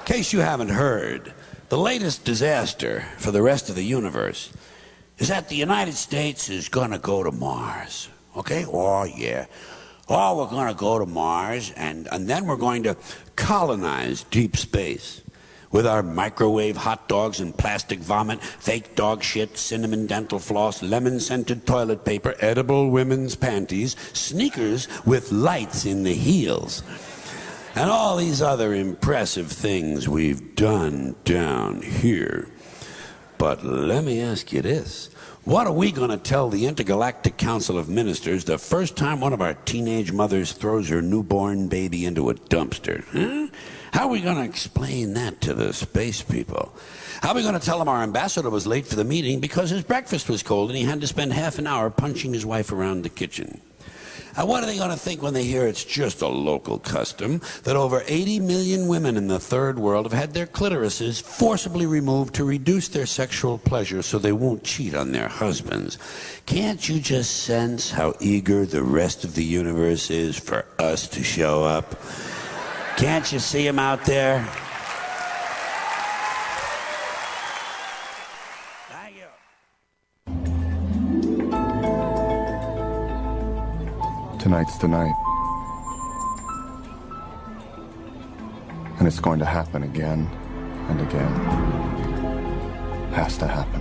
case you haven't heard, the latest disaster for the rest of the universe is that the United States is going to go to Mars. Okay? Oh, yeah. Oh, we're going to go to Mars, and then we're going to colonize deep space with our microwave hot dogs and plastic vomit, fake dog shit, cinnamon dental floss, lemon-scented toilet paper, edible women's panties, sneakers with lights in the heels, and all these other impressive things we've done down here. But let me ask you this. What are we going to tell the Intergalactic Council of Ministers the first time one of our teenage mothers throws her newborn baby into a dumpster? Huh? How are we going to explain that to the space people? How are we going to tell them our ambassador was late for the meeting because his breakfast was cold and he had to spend half an hour punching his wife around the kitchen? And what are they going to think when they hear it's just a local custom that over 80 million women in the third world have had their clitorises forcibly removed to reduce their sexual pleasure so they won't cheat on their husbands? Can't you just sense how eager the rest of the universe is for us to show up? Can't you see them out there? Tonight's the night. And it's going to happen again and again. Has to happen.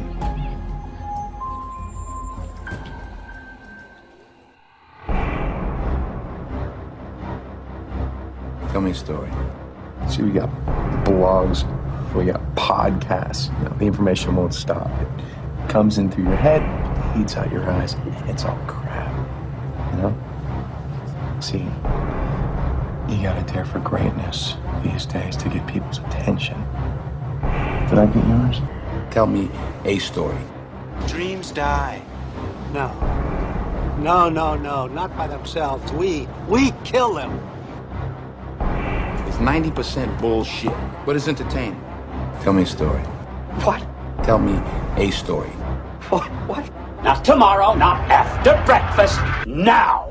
Tell me a story. See, we got blogs, we got podcasts. You know, the information won't stop. It comes in through your head, eats out your eyes, and it's all crap. You know? See, you gotta dare for greatness these days to get people's attention. Did I get yours? Tell me a story. Dreams die. No. No, not by themselves. We kill them. It's 90% bullshit. What is entertaining? Tell me a story. What? Tell me a story. What? Not tomorrow, not after breakfast, now!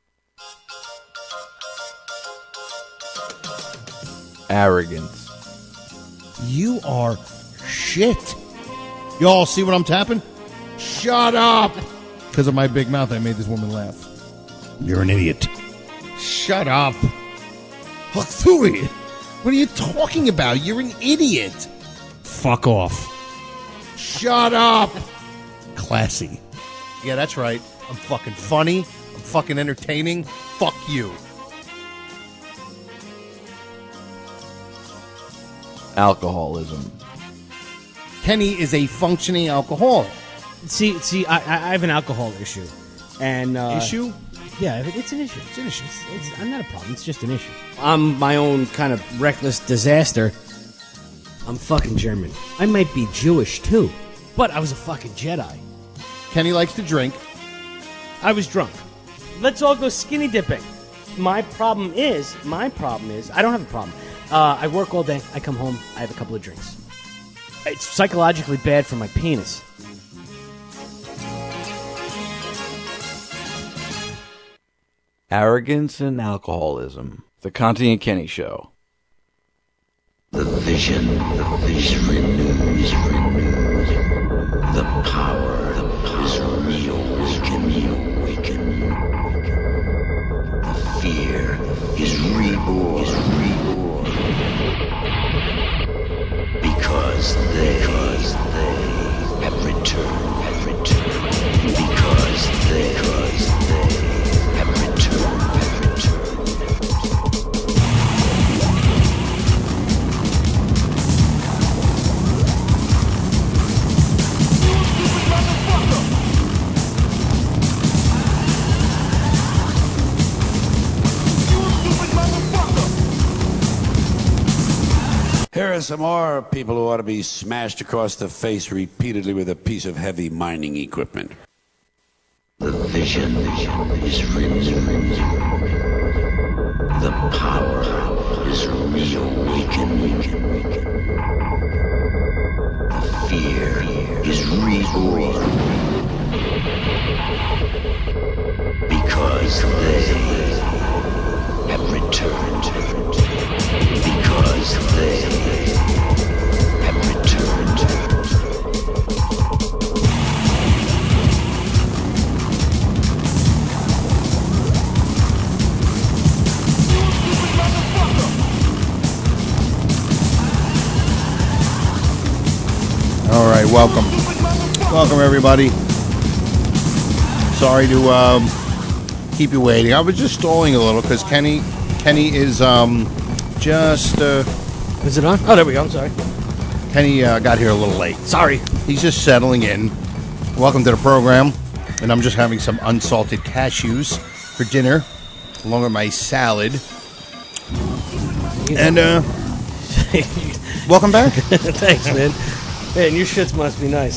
Arrogance. You are shit. Y'all see what I'm tapping? Shut up! Because of my big mouth, I made this woman laugh. You're an idiot. Shut up. Louis, what are you talking about? You're an idiot. Fuck off. Shut up. Classy. Yeah, that's right. I'm fucking funny. I'm fucking entertaining. Fuck you. Alcoholism. Kenny is a functioning alcoholic. See, I have an alcohol issue, and Issue? yeah, it's an issue. It's an issue. It's not a problem. It's just an issue. I'm my own kind of reckless disaster. I'm fucking German. I might be Jewish too, but I was a fucking Jedi. Kenny likes to drink. I was drunk. Let's all go skinny dipping. My problem is, I don't have a problem. I work all day. I come home. I have a couple of drinks. It's psychologically bad for my penis. Arrogance and alcoholism. The Conti and Kenny Show. The vision is renewed. The power is reawakened. The fear is reborn. Because they have returned. Because they have returned. Here are some more people who ought to be smashed across the face repeatedly with a piece of heavy mining equipment. The vision is renewed. The power is reawakened. The fear is reborn. Because they have returned. Because they All right, welcome. Welcome, everybody. Sorry to keep you waiting. I was just stalling a little because Kenny is just... Is it on? Oh, there we go. I'm sorry. Kenny got here a little late. Sorry. He's just settling in. Welcome to the program. And I'm just having some unsalted cashews for dinner, along with my salad. And welcome back. Thanks, man. Man, your shits must be nice.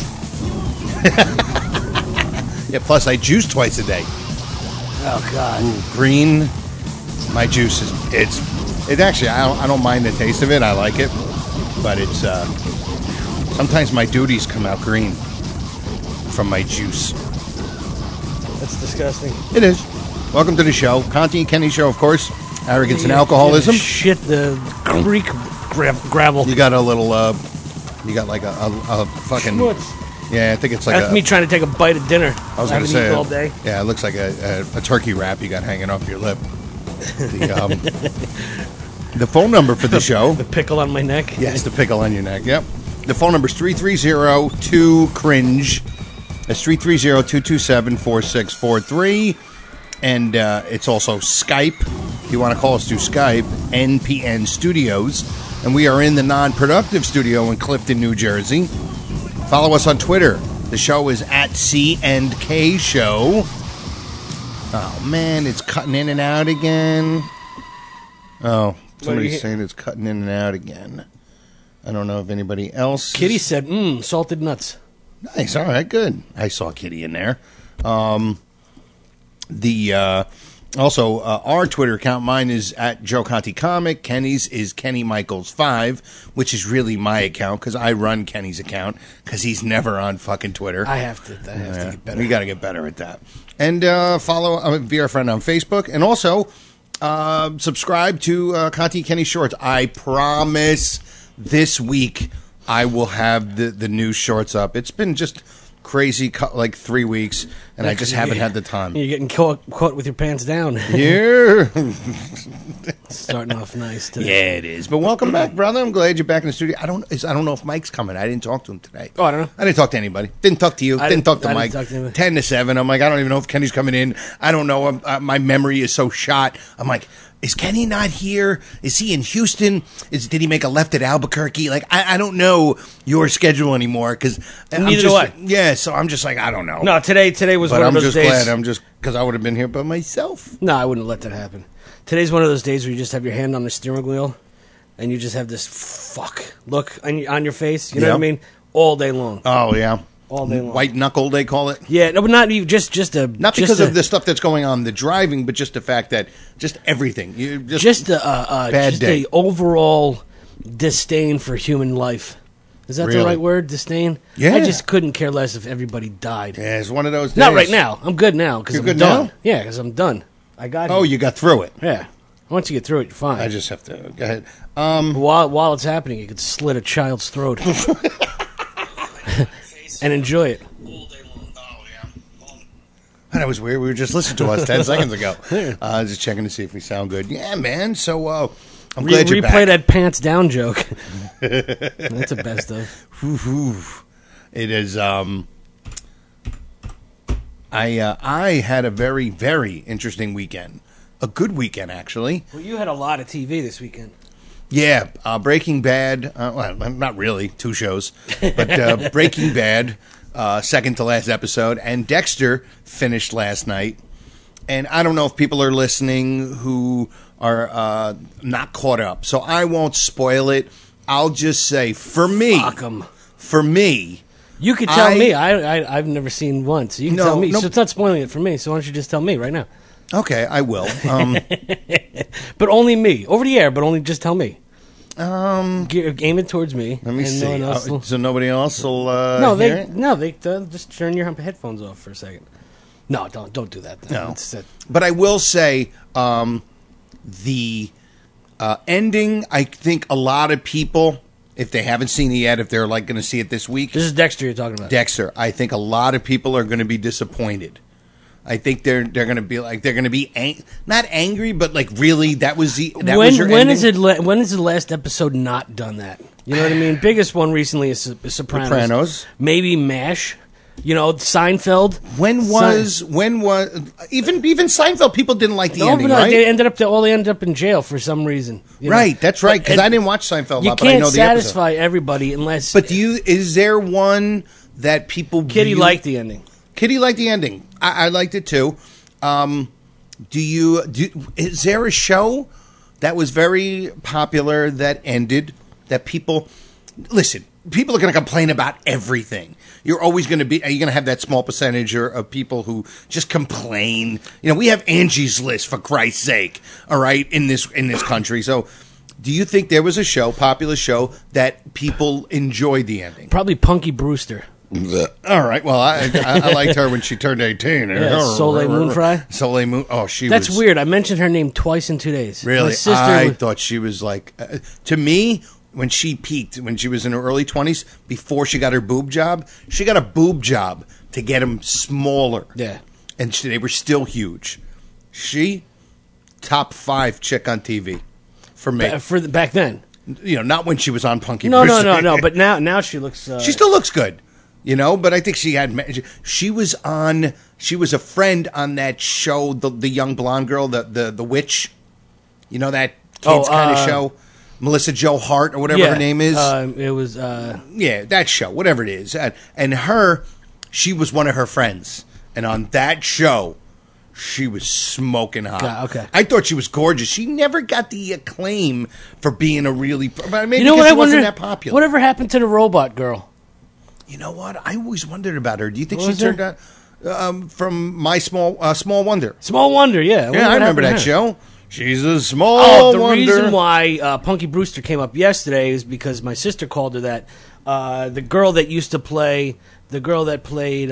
Yeah, plus I juice twice a day. Oh, God. Ooh, green. My juice is it actually I don't mind the taste of it. I like it, but it's sometimes my duties come out green from my juice. That's disgusting. It is. Welcome to the show, Conti and Kenny show, of course. Arrogance and alcoholism. Shit, the creek gravel. You got a little. You got like a fucking. Schmutz. Yeah, I think it's like That's me trying to take a bite of dinner. I was going to say all day. Yeah, it looks like a turkey wrap you got hanging off your lip. The phone number for the show. The pickle on my neck. Yes, the pickle on your neck. Yep. The phone number is 330-2-CRINGE. That's 330-227-4643. And it's also Skype. If you want to call us through Skype, NPN Studios. And we are in the non-productive studio in Clifton, New Jersey. Follow us on Twitter. The show is at C&K Show. Oh, man, it's cutting in and out again. Oh, somebody's saying it's cutting in and out again. I don't know if anybody else... Kitty said, salted nuts. Nice, all right, good. I saw Kitty in there. Also, our Twitter account, mine is at Joe Conti Comic. Kenny's is Kenny Michaels 5, which is really my account because I run Kenny's account because he's never on fucking Twitter. I have to get better. We got to get better at that. And follow be our friend on Facebook, and also subscribe to Conti Kenny Shorts. I promise this week I will have the new shorts up. It's been just crazy, like 3 weeks, and I just haven't had the time. You're getting caught with your pants down. Yeah. Starting off nice today. Yeah, it is. But welcome back, brother. I'm glad you're back in the studio. I don't know if Mike's coming. I didn't talk to him today. Oh, I don't know. I didn't talk to anybody. Didn't talk to you. Didn't talk to Mike. 10 to 7. I'm like, I don't even know if Kenny's coming in. I don't know. My memory is so shot. I'm like, is Kenny not here? Is he in Houston? Did he make a left at Albuquerque? Like, I don't know your schedule anymore because neither do I. Yeah, so I'm just like, I don't know. No, today was one of those days. But I'm just glad. I'm just because I would have been here by myself. No, I wouldn't let that happen. Today's one of those days where you just have your hand on the steering wheel and you just have this look on your face. You know what I mean? All day long. Oh yeah. All day long. White knuckle, they call it. Yeah, no, but not even not because of the stuff that's going on, the driving, but just the fact that just everything. The overall disdain for human life. Is that the right word? Disdain? Yeah. I just couldn't care less if everybody died. Yeah, it's one of those days. Not right now. I'm good now because I'm done. Now? Yeah, because I'm done. I got. Oh, you got through it. Yeah. Once you get through it, you're fine. I just have to go ahead. While it's happening, you could slit a child's throat. And enjoy it. All day long. Oh, yeah. That was weird. We were just listening to us 10 seconds ago. Just checking to see if we sound good. Yeah, man. So I'm glad you're back. Replay that pants down joke. That's the best of. It is. I had a very, very interesting weekend. A good weekend, actually. Well, you had a lot of TV this weekend. Yeah, Breaking Bad. Well, not really, 2 shows, but Breaking Bad, second to last episode, and Dexter finished last night. And I don't know if people are listening who are not caught up, so I won't spoil it. I'll just say, for me, you could tell me. I've never seen one, so you can tell me. So it's not spoiling it for me. So why don't you just tell me right now? Okay, I will. But only me. Over the air, but only just tell me. Aim it towards me. Let me see. So nobody else will hear it? They just turn your headphones off for a second. No, don't do that. No. But I will say the ending, I think a lot of people, if they haven't seen it yet, if they're like going to see it this week. This is Dexter you're talking about. Dexter. I think a lot of people are going to be disappointed. I think they're going to be like not angry, but like really that was your when is the last episode not done that? You know what I mean? Biggest one recently is Sopranos. Maybe MASH. You know, Seinfeld. When was even Seinfeld? People didn't like the ending, right? They ended up in jail for some reason. Right, that's right. Because I didn't watch Seinfeld a lot, but I know the episode. You can't satisfy everybody unless. But is there one that people? Kitty liked the ending. Kitty liked the ending. I liked it too. Is there a show that was very popular that ended that people listen? People are going to complain about everything. You're always going to be. Are you going to have that small percentage of people who just complain? You know, we have Angie's List, for Christ's sake. All right, in this country. So, do you think there was a popular show that people enjoyed the ending? Probably Punky Brewster. All right. Well, I liked her when she turned 18. Yeah, Soleil Moon Frye. Soleil Moon. Oh, That's weird. I mentioned her name twice in 2 days. Really? I thought she was like to me. When she peaked, when she was in her early 20s, before she got her boob job, she got a boob job to get them smaller. Yeah. And they were still huge. She, top 5 chick on TV for me. Back then. You know, not when she was on Punky Brewster. No. But now she looks... she still looks good. You know, but I think she was a friend on that show, the young blonde girl, the witch. You know, that kids kind of show? Melissa Joe Hart or whatever her name is. It was... that show, whatever it is. And she was one of her friends. And on that show, she was smoking hot. Okay. I thought she was gorgeous. She never got the acclaim for being a really... Maybe you know because what, she wasn't that popular. Whatever happened to the robot girl? You know what? I always wondered about her. Do you think she turned out from My Small Wonder? Small Wonder, yeah. Yeah, I remember that show. She's a small wonder. The reason why Punky Brewster came up yesterday is because my sister called her that. The girl that played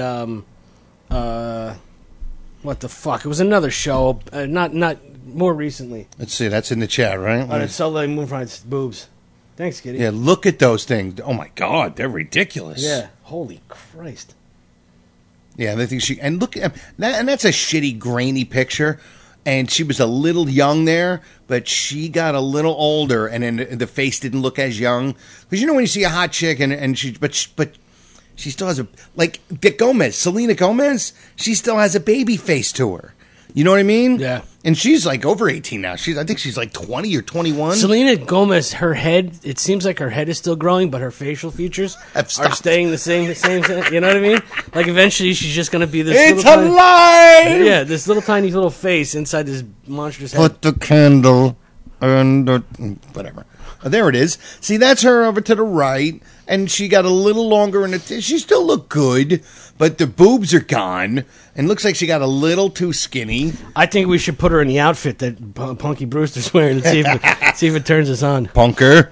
what the fuck? It was another show, not more recently. Let's see, that's in the chat, right? It's Soleil Moon Frye's boobs. Thanks, Kitty. Yeah, look at those things. Oh my God, they're ridiculous. Yeah, holy Christ. Yeah, I think look at that, and that's a shitty, grainy picture. And she was a little young there, but she got a little older, and then the face didn't look as young. Because you know when you see a hot chick, and she still has Selena Gomez, she still has a baby face to her. You know what I mean? Yeah. And she's like over 18 now. I think she's like 20 or 21. Selena Gomez, her head, it seems like her head is still growing, but her facial features are staying the same. You know what I mean? Like eventually she's just going to be this It's alive! Yeah, this little tiny little face inside this monstrous head. Put the candle under... Whatever. There it is. See, that's her over to the right, and she got a little longer in the... She still looked good, but the boobs are gone, and looks like she got a little too skinny. I think we should put her in the outfit that Punky Brewster's wearing and see if it turns us on. Punker.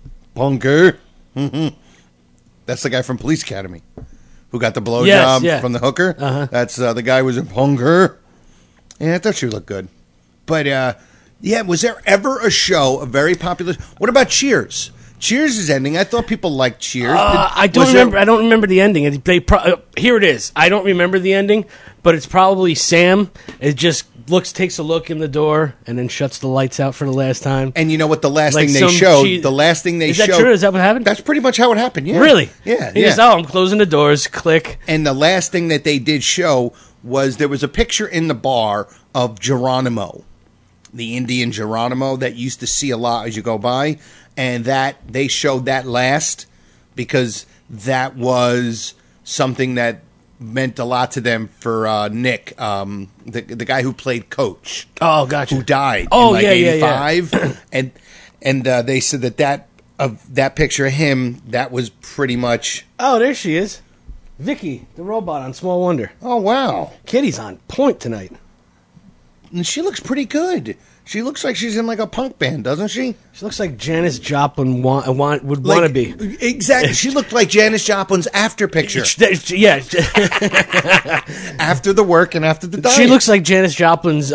Mm-hmm. That's the guy from Police Academy who got the blowjob from the hooker. Uh-huh. That's the guy who was a punker. Yeah, I thought she looked good. But, yeah, was there ever a show, a very popular... What about Cheers? Cheers is ending. I thought people liked Cheers. I don't remember. I don't remember the ending. Here it is. I don't remember the ending, but it's probably Sam. It just takes a look in the door, and then shuts the lights out for the last time. And you know what? The last thing they showed. Is that true? Is that what happened? That's pretty much how it happened. Yeah. Really? Yeah. He just, I'm closing the doors. Click. And the last thing that they did show was there was a picture in the bar of Geronimo, the Indian Geronimo that you used to see a lot as you go by, and that they showed that last because that was something that meant a lot to them for Nick, the guy who played Coach. Oh, gotcha. Who died in 85. Yeah. and they said that picture of him, that was pretty much... Oh, there she is. Vicky, the robot on Small Wonder. Oh, wow. Kitty's on point tonight. And she looks pretty good. She looks like she's in like a punk band, doesn't she? She looks like Janis Joplin would want to be. Exactly. She looked like Janis Joplin's after picture. Yeah. After the work and after the diet. She looks like Janis Joplin's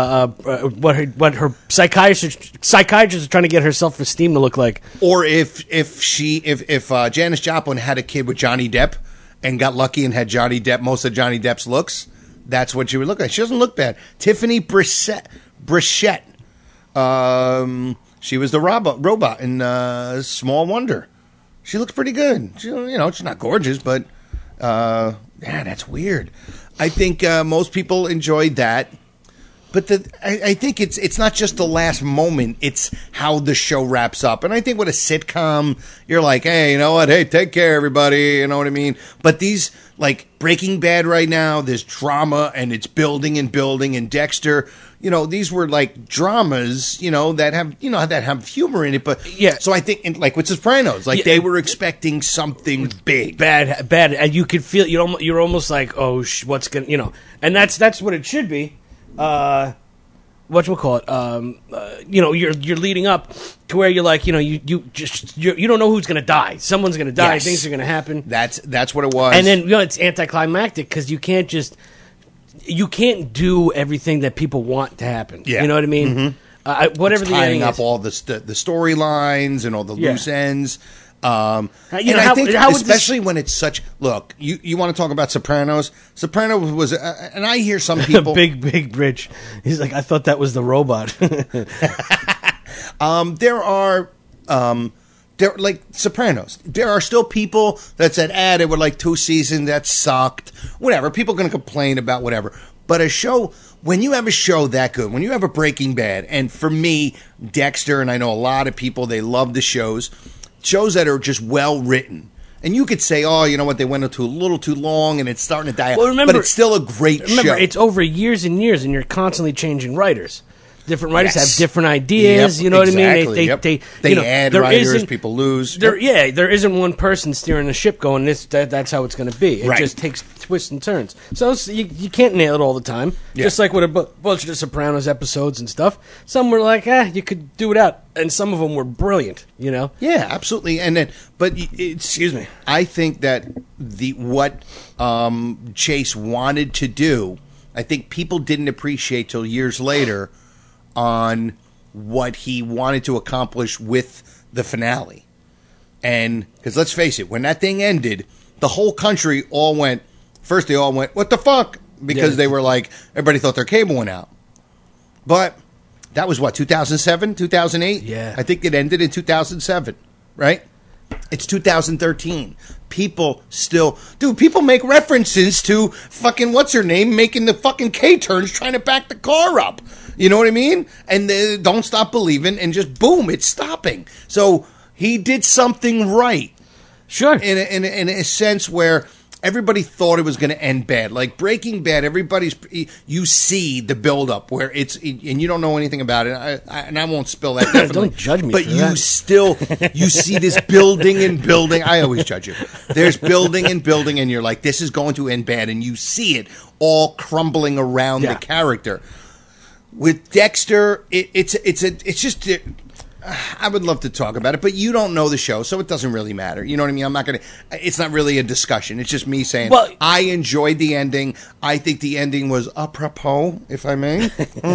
what her psychiatrist is trying to get her self-esteem to look like. Or if Janis Joplin had a kid with Johnny Depp and got lucky and had most of Johnny Depp's looks, that's what she would look like. She doesn't look bad. Tiffany Brichette. She was the robot in Small Wonder. She looks pretty good. She, she's not gorgeous, but yeah, that's weird. I think most people enjoyed that. But I think it's not just the last moment, it's how the show wraps up. And I think with a sitcom, you're like, hey, you know what? Hey, take care, everybody. You know what I mean? But these, like Breaking Bad right now, there's drama and it's building and building. And Dexter, these were like dramas, that have humor in it. But yeah. So I think, like with Sopranos, they were expecting something big. Bad. And you could feel, you're almost like, oh, what's going to, and that's what it should be. Whatchamacallit? You're leading up to where you're like, you don't know who's going to die. Someone's going to die. Yes. Things are going to happen. That's what it was. And then it's anticlimactic because you can't do everything that people want to happen. Yeah. You know what I mean? Mm-hmm. Whatever it's the tying ending up is. all the storylines and all the loose ends. And how I think, would especially when it's such. Look, you want to talk about Sopranos? Sopranos was, and I hear some people. big Rich. He's like, I thought that was the robot. There like Sopranos. There are still people that said, they were like 2 seasons that sucked. Whatever. People are going to complain about whatever. But a show, when you have a show that good, when you have a Breaking Bad, and for me, Dexter, and I know a lot of people, they love the shows that are just well written. And you could say, oh, you know what, they went into a little too long and it's starting to die out. But it's still a great show. Remember, it's over years and years and you're constantly changing writers. Different writers have different ideas, you know what I mean? They add writers, people lose. There isn't one person steering the ship going, that's how it's going to be. It just takes twists and turns. So you can't nail it all the time. Yeah. Just like with a bunch of the Sopranos episodes and stuff. Some were like, you could do it out. And some of them were brilliant, Yeah, absolutely. And then, excuse me, I think that what Chase wanted to do, I think people didn't appreciate till years later on what he wanted to accomplish with the finale. And, because let's face it, when that thing ended, the whole country they all went, what the fuck? Because they were like, everybody thought their cable went out. But that was 2007, 2008? Yeah. I think it ended in 2007, right? It's 2013. People make references to fucking what's-her-name making the fucking K-turns trying to back the car up. You know what I mean? And they don't stop believing, and just boom, it's stopping. So he did something right. Sure. In a sense where everybody thought it was going to end bad. Like Breaking Bad, you see the buildup where and you don't know anything about it. And I won't spill that. Definitely. Don't judge me. But you see this building and building. I always judge you. There's building and building, and you're like, this is going to end bad, and you see it all crumbling around the character. With Dexter, it's just. I would love to talk about it, but you don't know the show, so it doesn't really matter. You know what I mean? I'm not going to. It's not really a discussion. It's just me saying, I enjoyed the ending. I think the ending was apropos, if I may.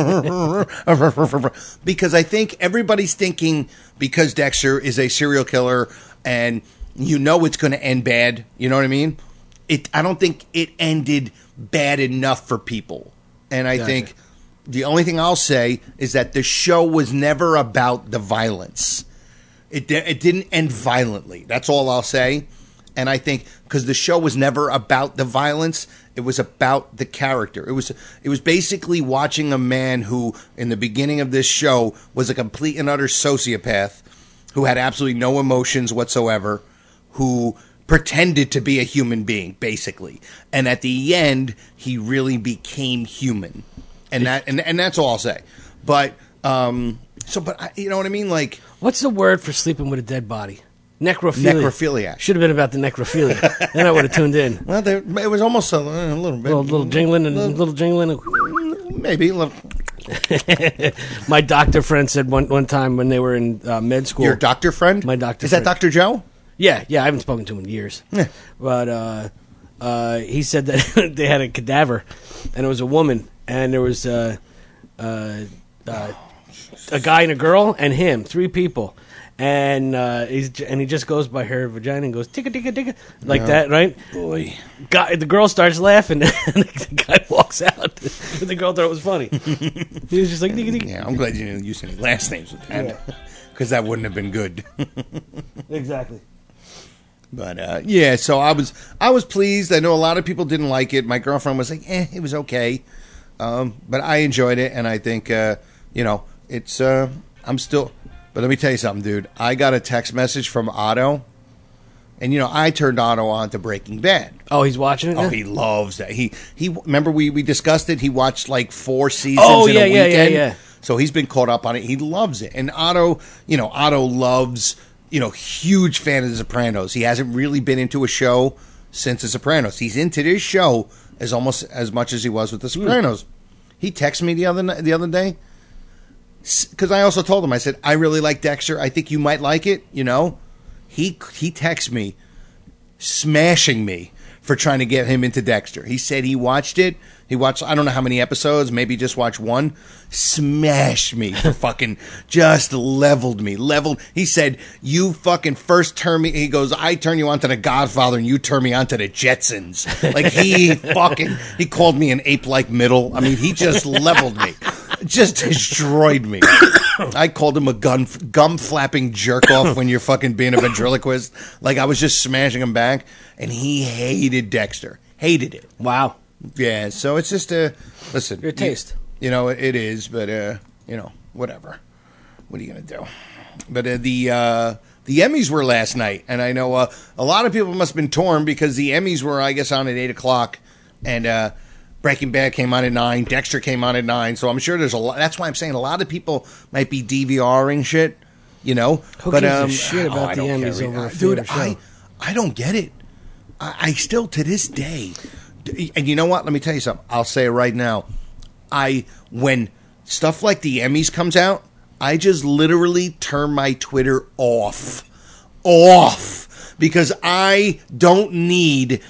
Because I think everybody's thinking, because Dexter is a serial killer and it's going to end bad. You know what I mean? I don't think it ended bad enough for people. And I think the only thing I'll say is that the show was never about the violence. It didn't end violently. That's all I'll say. And I think because the show was never about the violence, it was about the character. It was basically watching a man who, in the beginning of this show, was a complete and utter sociopath who had absolutely no emotions whatsoever, who pretended to be a human being, basically. And at the end, he really became human. And that's all I'll say. But you know what I mean? Like, what's the word for sleeping with a dead body? Necrophilia. Should have been about the necrophilia. Then I would have tuned in. Well, it was almost a little bit. Little jingling and little jingling. Maybe a little. My doctor friend said one time when they were in med school. Your doctor friend? My doctor Is friend. that Dr. Joe? Yeah. I haven't spoken to him in years. Yeah. But he said that they had a cadaver, and it was a woman, and there was a guy and a girl and him, 3 people. And he just goes by her vagina and goes ticka ticka ticka like that, right? Boy, the girl starts laughing, and the guy walks out. The girl thought it was funny. He was just like ticka ticka. Yeah, I'm glad you didn't use any last names with that, because that wouldn't have been good. Exactly. But yeah, so I was pleased. I know a lot of people didn't like it. My girlfriend was like, it was okay. But I enjoyed it, and I think it's I'm still. But let me tell you something, dude. I got a text message from Otto, and I turned Otto on to Breaking Bad. Oh, he's watching it now? Oh, he loves that. He remember we discussed it. He watched like 4 seasons in a weekend. Yeah. So he's been caught up on it. He loves it. And Otto loves, huge fan of The Sopranos. He hasn't really been into a show since The Sopranos. He's into this show almost as much as he was with The Sopranos. He texted me the other day, because I also told him, I said, I really like Dexter. I think you might like it, He texted me, smashing me for trying to get him into Dexter. He said he watched it. He watched, I don't know how many episodes, maybe just watched one. Smashed me for fucking, just leveled me. He said, you fucking first turn me, he goes, I turn you on to The Godfather and you turn me on to The Jetsons. Like he called me an ape-like middle. I mean, he just leveled me. Just destroyed me. I called him a gum-flapping jerk-off when you're fucking being a ventriloquist. Like, I was just smashing him back. And he hated Dexter. Hated it. Wow. Yeah, so it's just listen. Your taste. It is, but, whatever. What are you going to do? But the Emmys were last night. And I know a lot of people must have been torn because the Emmys were, I guess, on at 8 o'clock. And, Breaking Bad came on at 9. Dexter came on at 9. So I'm sure there's a lot. That's why I'm saying a lot of people might be DVRing shit, Who gives a shit about the Emmys over a theater show? I don't get it. I still, to this day, and you know what? Let me tell you something. I'll say it right now. When stuff like the Emmys comes out, I just literally turn my Twitter off. Because I don't need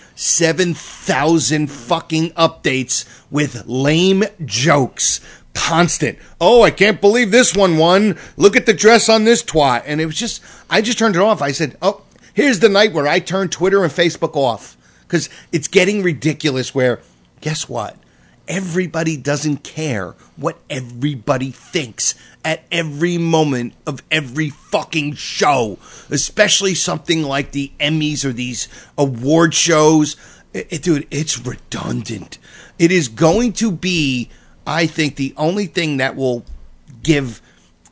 7,000 fucking updates with lame jokes. Constant. Oh, I can't believe this one won. Look at the dress on this twat. And it was just, I just turned it off. I said, here's the night where I turn Twitter and Facebook off. Because it's getting ridiculous where, guess what? Everybody doesn't care what everybody thinks at every moment of every fucking show, especially something like the Emmys or these award shows. Dude, it's redundant. It is going to be, I think, the only thing that will give,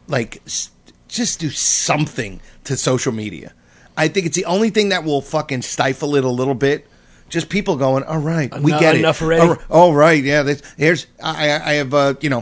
just do something to social media. I think it's the only thing that will fucking stifle it a little bit. Just people going, all right, we get it. Enough already. All right, yeah. I have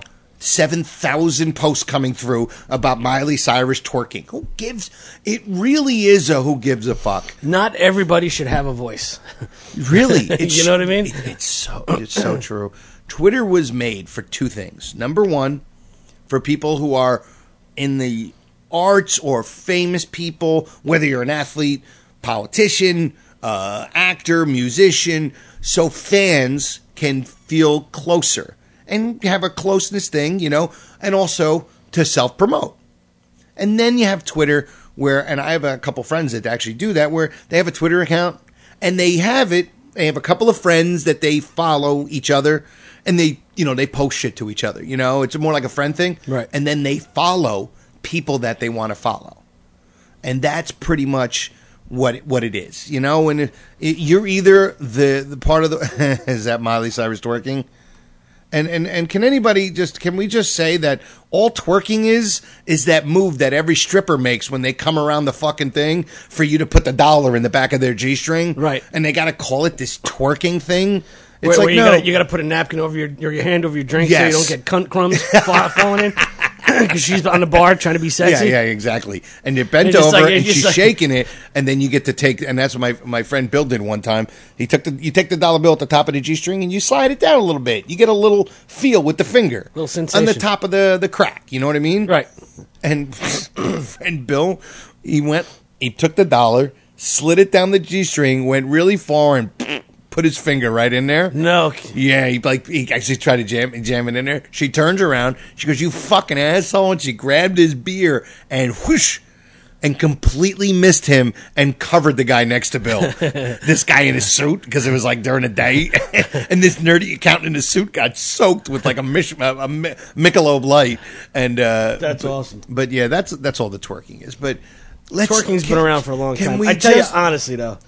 7,000 posts coming through about Miley Cyrus twerking. Who gives? It really is a who gives a fuck. Not everybody should have a voice. Really, you know what I mean? It's so true. Twitter was made for 2 things. Number 1, for people who are in the arts or famous people, whether you're an athlete, politician, actor, musician, so fans can feel closer and have a closeness thing, and also to self-promote. And then you have Twitter and I have a couple friends that actually do that, where they have a Twitter account and they have a couple of friends that they follow each other and they post shit to each other, it's more like a friend thing. Right. And then they follow people that they want to follow. And that's pretty much what it is, and you're either the part of the is that Miley Cyrus twerking, and can we just say that all twerking is that move that every stripper makes when they come around the fucking thing for you to put the dollar in the back of their G-string, right? And they got to call it this twerking thing. It's where you got to put a napkin over your hand over your drink, yes, so you don't get cunt crumbs falling in. Because she's on the bar trying to be sexy. Yeah, exactly. And you're bent over and she's shaking it, and then you get to take. And that's what my friend Bill did one time. You take the dollar bill at the top of the G-string and you slide it down a little bit. You get a little feel with the finger, little sensation on the top of the crack. You know what I mean? Right. And Bill, he took the dollar, slid it down the G-string, went really far, and put his finger right in there. No. Yeah, he actually tried to jam it in there. She turns around. She goes, "You fucking asshole!" And she grabbed his beer and whoosh, and completely missed him and covered the guy next to Bill. This guy in his suit, because it was like during the day, and this nerdy accountant in his suit got soaked with like a Michelob Light. And that's awesome. But yeah, that's all the twerking is. But Twerking's been around for a long can time. we I tell just- you honestly, though,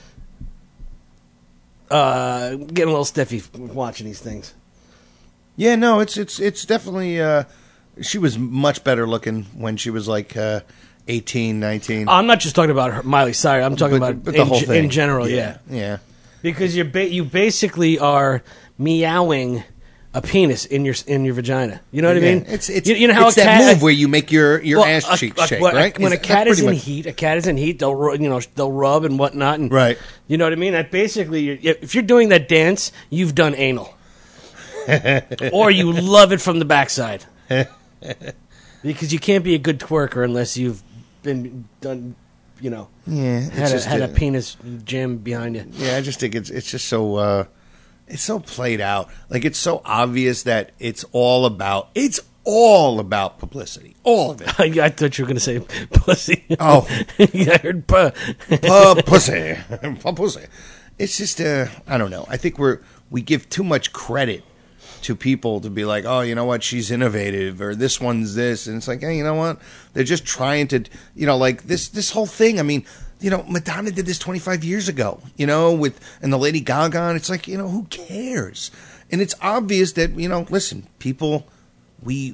getting a little stiffy watching these things. Yeah, no, it's definitely. She was much better looking when she was like 18, 19. I'm not just talking about her, Miley Cyrus. I'm talking about the whole thing in general. Yeah. Because you basically are meowing a penis in your vagina. You know what I mean? It's you know how it's a that cat, move where you make your ass cheek shake, right? When a That's cat is pretty in much- heat, they'll rub and whatnot, and Right. You know what I mean? That basically, if you're doing that dance, you've done anal, or you love it from the backside. Because you can't be a good twerker unless you've been done, Yeah, it's had a penis jam behind you. Yeah, I just think it's just so it's so played out. Like it's so obvious that it's all about publicity. All of it. I thought you were going to say pussy. Oh. I heard Pussy. Pussy. It's just I don't know. I think we give too much credit to people to be like, oh, you know what, she's innovative, or this one's this, and it's like, hey, you know what? They're just trying to, like this whole thing. I mean, Madonna did this 25 years ago, and the Lady Gaga, and it's like, who cares? And it's obvious that, listen, people, we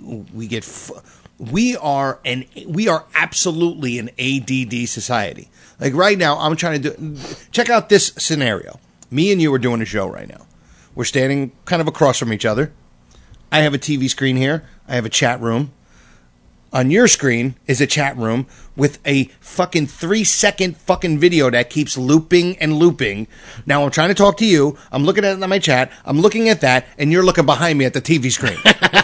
are absolutely an ADD society. Like right now, I'm trying to check out this scenario. Me and you are doing a show right now. We're standing kind of across from each other. I have a TV screen here. I have a chat room. On your screen is a chat room with a fucking 3-second fucking video that keeps looping and looping. Now I'm trying to talk to you. I'm looking at it on my chat. I'm looking at that, and you're looking behind me at the TV screen.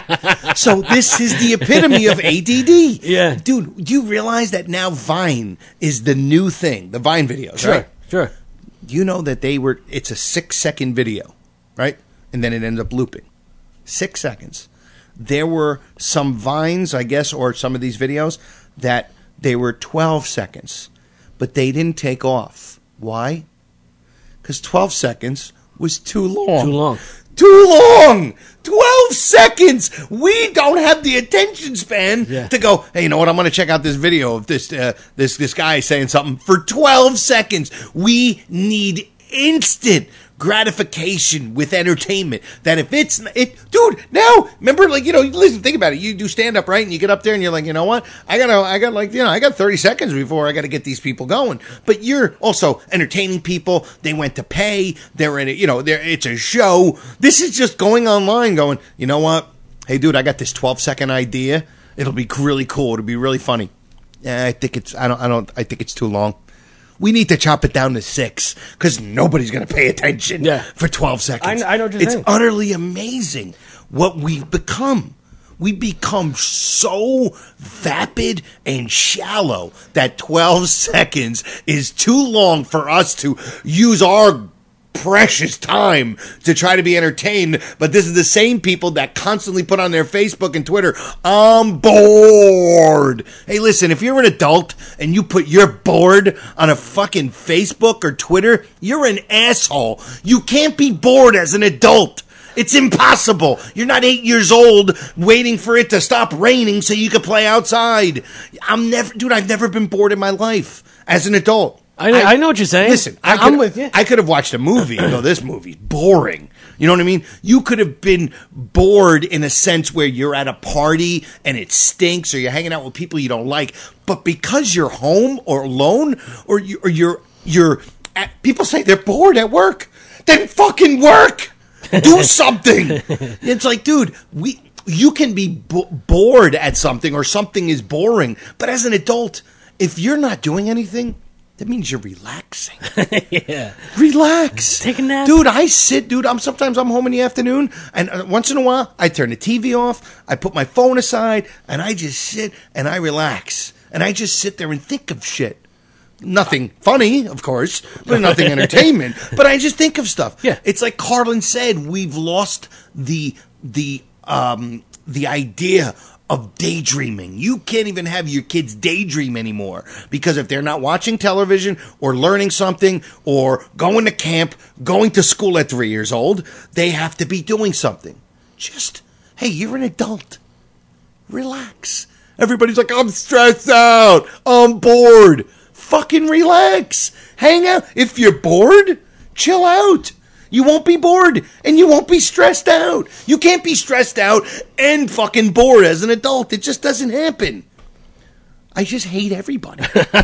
So this is the epitome of ADD. Yeah. Dude, do you realize that now Vine is the new thing? The Vine videos, right? Sure. You know that it's a 6-second video, right? And then it ends up looping. 6 seconds. There were some Vines, I guess, or some of these videos that they were 12 seconds, but they didn't take off. Why? Because 12 seconds was too long. Too long! 12 seconds! We don't have the attention span to go, hey, you know what? I'm going to check out this video of this guy saying something for 12 seconds. We need instant gratification with entertainment. That if dude, now remember, listen, think about it. You do stand up, right? And you get up there and you're like, you know what? I got 30 seconds before I got to get these people going. But you're also entertaining people. They went to pay. They're in it. It's a show. This is just going online, going, you know what? Hey, dude, I got this 12-second idea. It'll be really cool. It'll be really funny. I think it's too long. We need to chop it down to 6 because nobody's going to pay attention for 12 seconds. I know what you're saying. It's utterly amazing what we've become. We become so vapid and shallow that 12 seconds is too long for us to use our precious time to try to be entertained. But this is the same people that constantly put on their Facebook and Twitter, I'm bored. Hey, listen, if you're an adult and you put you're bored on a fucking Facebook or Twitter, you're an asshole. You can't be bored as an adult. It's impossible. You're not 8 years old waiting for it to stop raining so you can play outside. I've never been bored in my life as an adult. I know what you're saying. Listen, I'm with you. I could have watched a movie and go, this movie's boring. You know what I mean? You could have been bored in a sense where you're at a party and it stinks, or you're hanging out with people you don't like. But because you're home or alone, or you're people say they're bored at work, then fucking work. Do something. It's like, dude, you can be bored at something, or something is boring. But as an adult, if you're not doing anything, that means you're relaxing. Yeah. Relax. Take a nap. Dude, sometimes I'm home in the afternoon, and once in a while, I turn the TV off, I put my phone aside, and I just sit and I relax. And I just sit there and think of shit. Nothing funny, of course, but nothing entertainment. But I just think of stuff. Yeah. It's like Carlin said, we've lost the idea of daydreaming. You can't even have your kids daydream anymore, because if they're not watching television or learning something or going to camp, going to school at 3 years old, they have to be doing something. Just, hey, you're an adult. Relax. Everybody's like, I'm stressed out. I'm bored. Fucking relax. Hang out. If you're bored, chill out. You won't be bored and you won't be stressed out. You can't be stressed out and fucking bored as an adult. It just doesn't happen. I just hate everybody.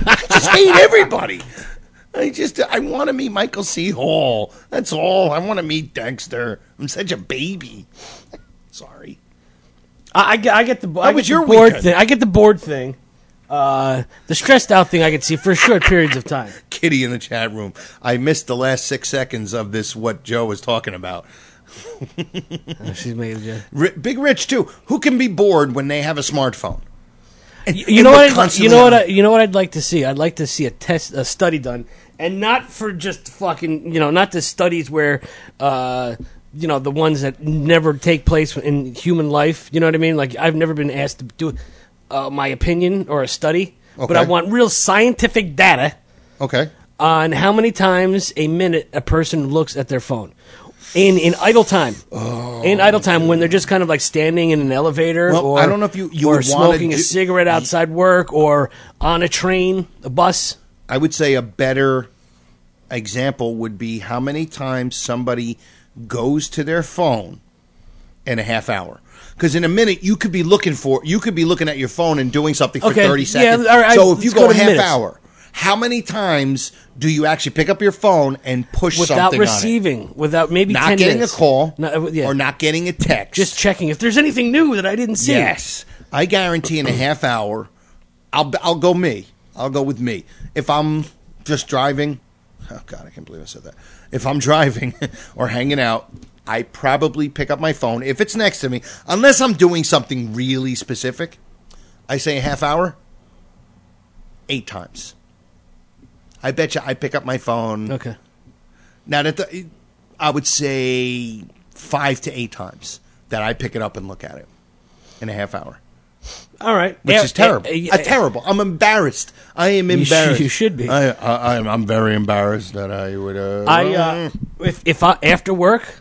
I want to meet Michael C. Hall. That's all. I want to meet Dexter. I'm such a baby. Sorry. I get the. How was your bored weekend? thing. I get the bored thing. The stressed out thing I could see for short periods of time. Kitty in the chat room. I missed the last 6 seconds of this. What Joe was talking about. She's making a joke. Big Rich too. Who can be bored when they have a smartphone? You know what I'd like to see? I'd like to see a study done, and not for just fucking, not the studies where, the ones that never take place in human life. You know what I mean? Like, I've never been asked to do my opinion or a study, but I want real scientific data. Okay. On how many times a minute a person looks at their phone. In idle time. In idle time, when they're just kind of like standing in an elevator, or I don't know if you or would smoking a cigarette outside work, or on a train, a bus. I would say a better example would be how many times somebody goes to their phone in a half hour. Because in a minute you could be looking at your phone and doing something for 30 seconds. Yeah, all right, so if you let's go go a to half minutes. hour, how many times do you actually pick up your phone and push Without something receiving, on it? without maybe Not 10 getting minutes. a call or or not getting a text. just checking if there's anything new that I didn't see. Yes. I guarantee in a half hour, I'll go me. I'll go with me. If I'm just driving, oh God, I can't believe I said that. If I'm driving or hanging out, I probably pick up my phone if it's next to me, unless I'm doing something really specific. I say a half hour, 8 times. I bet you I pick up my phone. Okay. Now I would say 5 to 8 times that I pick it up and look at it in a half hour. All right. Which is terrible. Terrible. I'm embarrassed. I am embarrassed. You should be. I'm very embarrassed that I would. If I after work,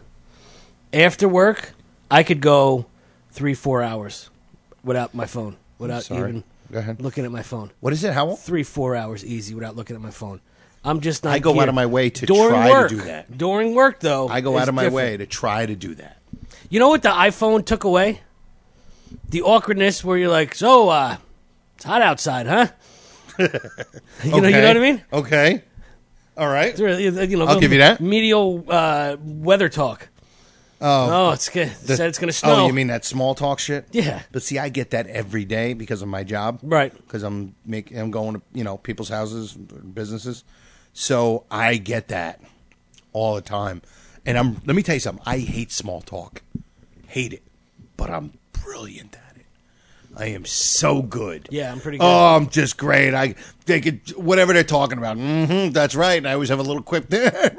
I could go 3-4 hours without my phone, without even Go ahead. looking at my phone. What is it? How? 3-4 hours easy without looking at my phone. I'm just not. I go out geared. of my way to During try work, to do that. During work, though, I go is out of my different. way to try to do that. You know what the iPhone took away? The awkwardness where you're like, so, it's hot outside, huh? You know what I mean? Okay. All right. It's really, I'll give you that. Medial weather talk. Oh, it's good. Said it's going to snow. Oh, you mean that small talk shit? Yeah. But see, I get that every day because of my job. Right. Because I'm going to people's houses, businesses. So I get that all the time. And let me tell you something. I hate small talk. Hate it. But I'm brilliant at it. I am so good. Yeah, I'm pretty good. Oh, I'm just great. They could whatever they're talking about. That's right. And I always have a little quip there.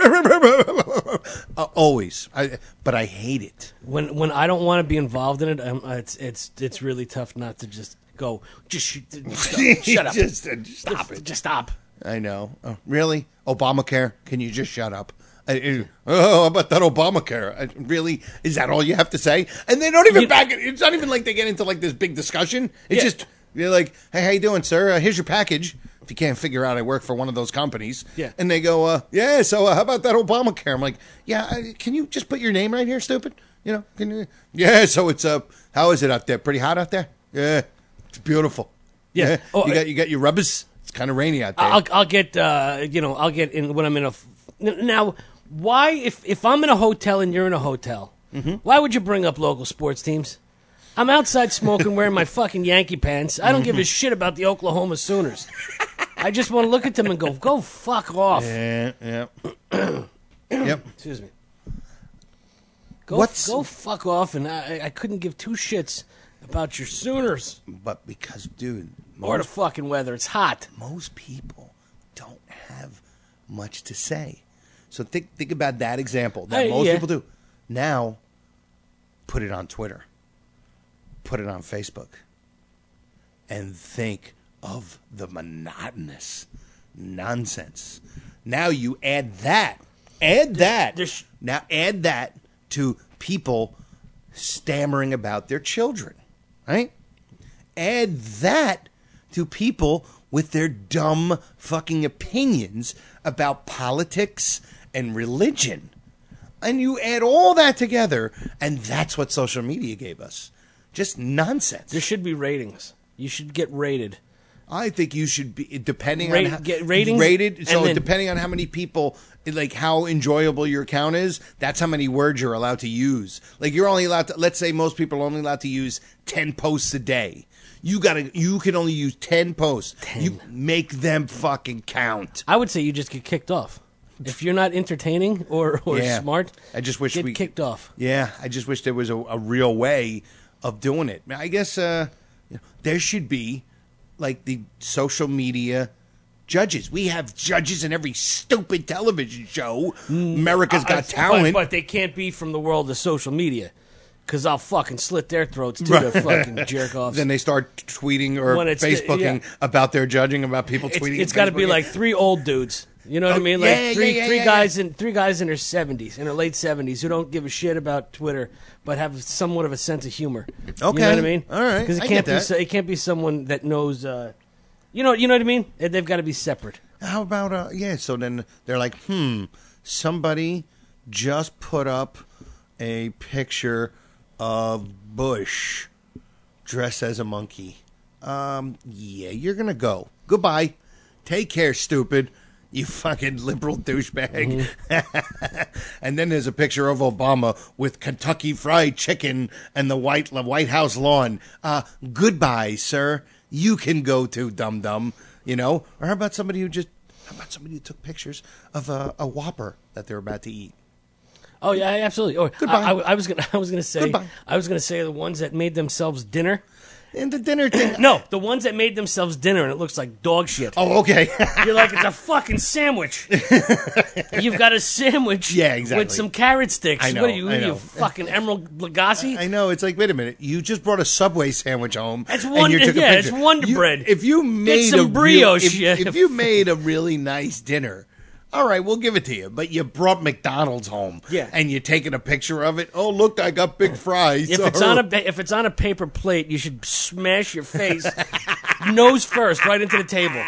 Always. But I hate it. When I don't want to be involved in it, it's really tough not to just go. Just shut up. Just stop it. Just stop. I know. Oh, really? Obamacare? Can you just shut up? How about that Obamacare? Really? Is that all you have to say? And they don't even back it. It's not even like they get into like this big discussion. It's just, you're like, hey, how you doing, sir? Here's your package. If you can't figure out I work for one of those companies. Yeah. And they go, so how about that Obamacare? I'm like, can you just put your name right here, stupid? Can you? Yeah, so it's, how is it out there? Pretty hot out there? Yeah, it's beautiful. Yeah. Oh, you got your rubbers? It's kind of rainy out there. I'll get I'll get in when I'm in a. Now, why if I'm in a hotel and you're in a hotel, why would you bring up local sports teams? I'm outside smoking, wearing my fucking Yankee pants. I don't give a shit about the Oklahoma Sooners. I just want to look at them and go fuck off. Yeah. Yep. Excuse me. Go fuck off, and I couldn't give two shits about your Sooners But because, dude, or the fucking weather. It's hot. most people don't have much to say. So think about that example that most people do. Now, put it on Twitter. Put it on Facebook. And think of the monotonous nonsense. Now you add that. Now add that to people stammering about their children. Right? add that to people with their dumb fucking opinions about politics and religion. And you add all that together, and that's what social media gave us. Just nonsense. There should be ratings. You should get rated. I think you should be, depending on how, get ratings, rated. So then, depending on how many people, like how enjoyable your account is, that's how many words you're allowed to use. Like you're only allowed to, let's say most people are only allowed to use 10 posts a day. You can only use 10 posts. 10. You make them fucking count. I would say you just get kicked off. If you're not entertaining or smart, I just wish get kicked off. Yeah, I just wish there was a real way of doing it. I guess there should be like the social media judges. We have judges in every stupid television show. America's Got Talent. But they can't be from the world of social media. Because I'll fucking slit their throats, too, to fucking jerk-offs. Then they start tweeting or Facebooking about their judging, about people tweeting. It's got to be like 3 old dudes. You know what I mean? Like three guys in their 70s, in their late 70s, who don't give a shit about Twitter, but have somewhat of a sense of humor. Okay, you know what I mean? All right, because it can't be someone that knows. You know what I mean? They've got to be separate. How about So then they're like, somebody just put up a picture of Bush dressed as a monkey. You're gonna go. Goodbye. Take care, stupid. You fucking liberal douchebag. And then there's a picture of Obama with Kentucky Fried Chicken and the White House lawn. Goodbye, sir. You can go too, dum-dum. You know? Or how about somebody who took pictures of a Whopper that they're about to eat? Oh yeah, absolutely. Oh, goodbye. I was gonna say. Goodbye. I was gonna say the ones that made themselves dinner. And the dinner thing. No, the ones that made themselves dinner and it looks like dog shit. Oh, okay. You're like, it's a fucking sandwich. You've got a sandwich with some carrot sticks. I know, What are you, I know. you fucking Emerald Lagasse? I know. It's like, wait a minute. You just brought a Subway sandwich home. It's and you took a it's picture. Wonder Bread. If you made some brioche, if you made a really nice dinner, all right, we'll give it to you. But you brought McDonald's home, and you're taking a picture of it. Oh, look, I got big fries. If it's on a paper plate, you should smash your face nose first right into the table.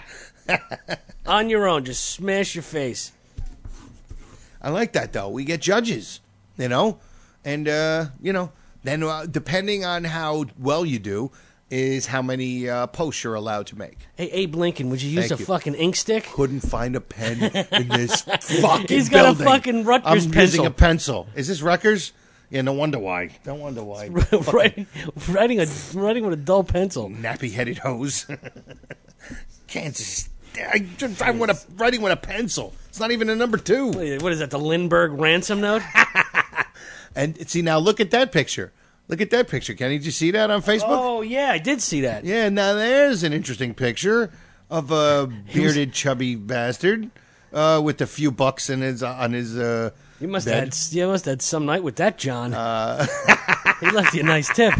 On your own, just smash your face. I like that though. We get judges, and then depending on how well you do, is how many posts you're allowed to make. Hey, Abe Lincoln, would you use Thank a you. fucking ink stick? Couldn't find a pen in this fucking He's got building. a fucking Rutgers I'm pencil. using a pencil. Is this Rutgers? Yeah, no wonder why. Don't wonder why. writing with a dull pencil. Nappy-headed hose. Kansas. I'm writing with a pencil. It's not even a number 2. What is that, the Lindbergh ransom note? And see, now look at that picture. Look at that picture, Kenny. Did you see that on Facebook? Oh, yeah, I did see that. Yeah, now there's an interesting picture of a bearded, chubby bastard with a few bucks on his You must bed. have had some night with that, John. He left you a nice tip.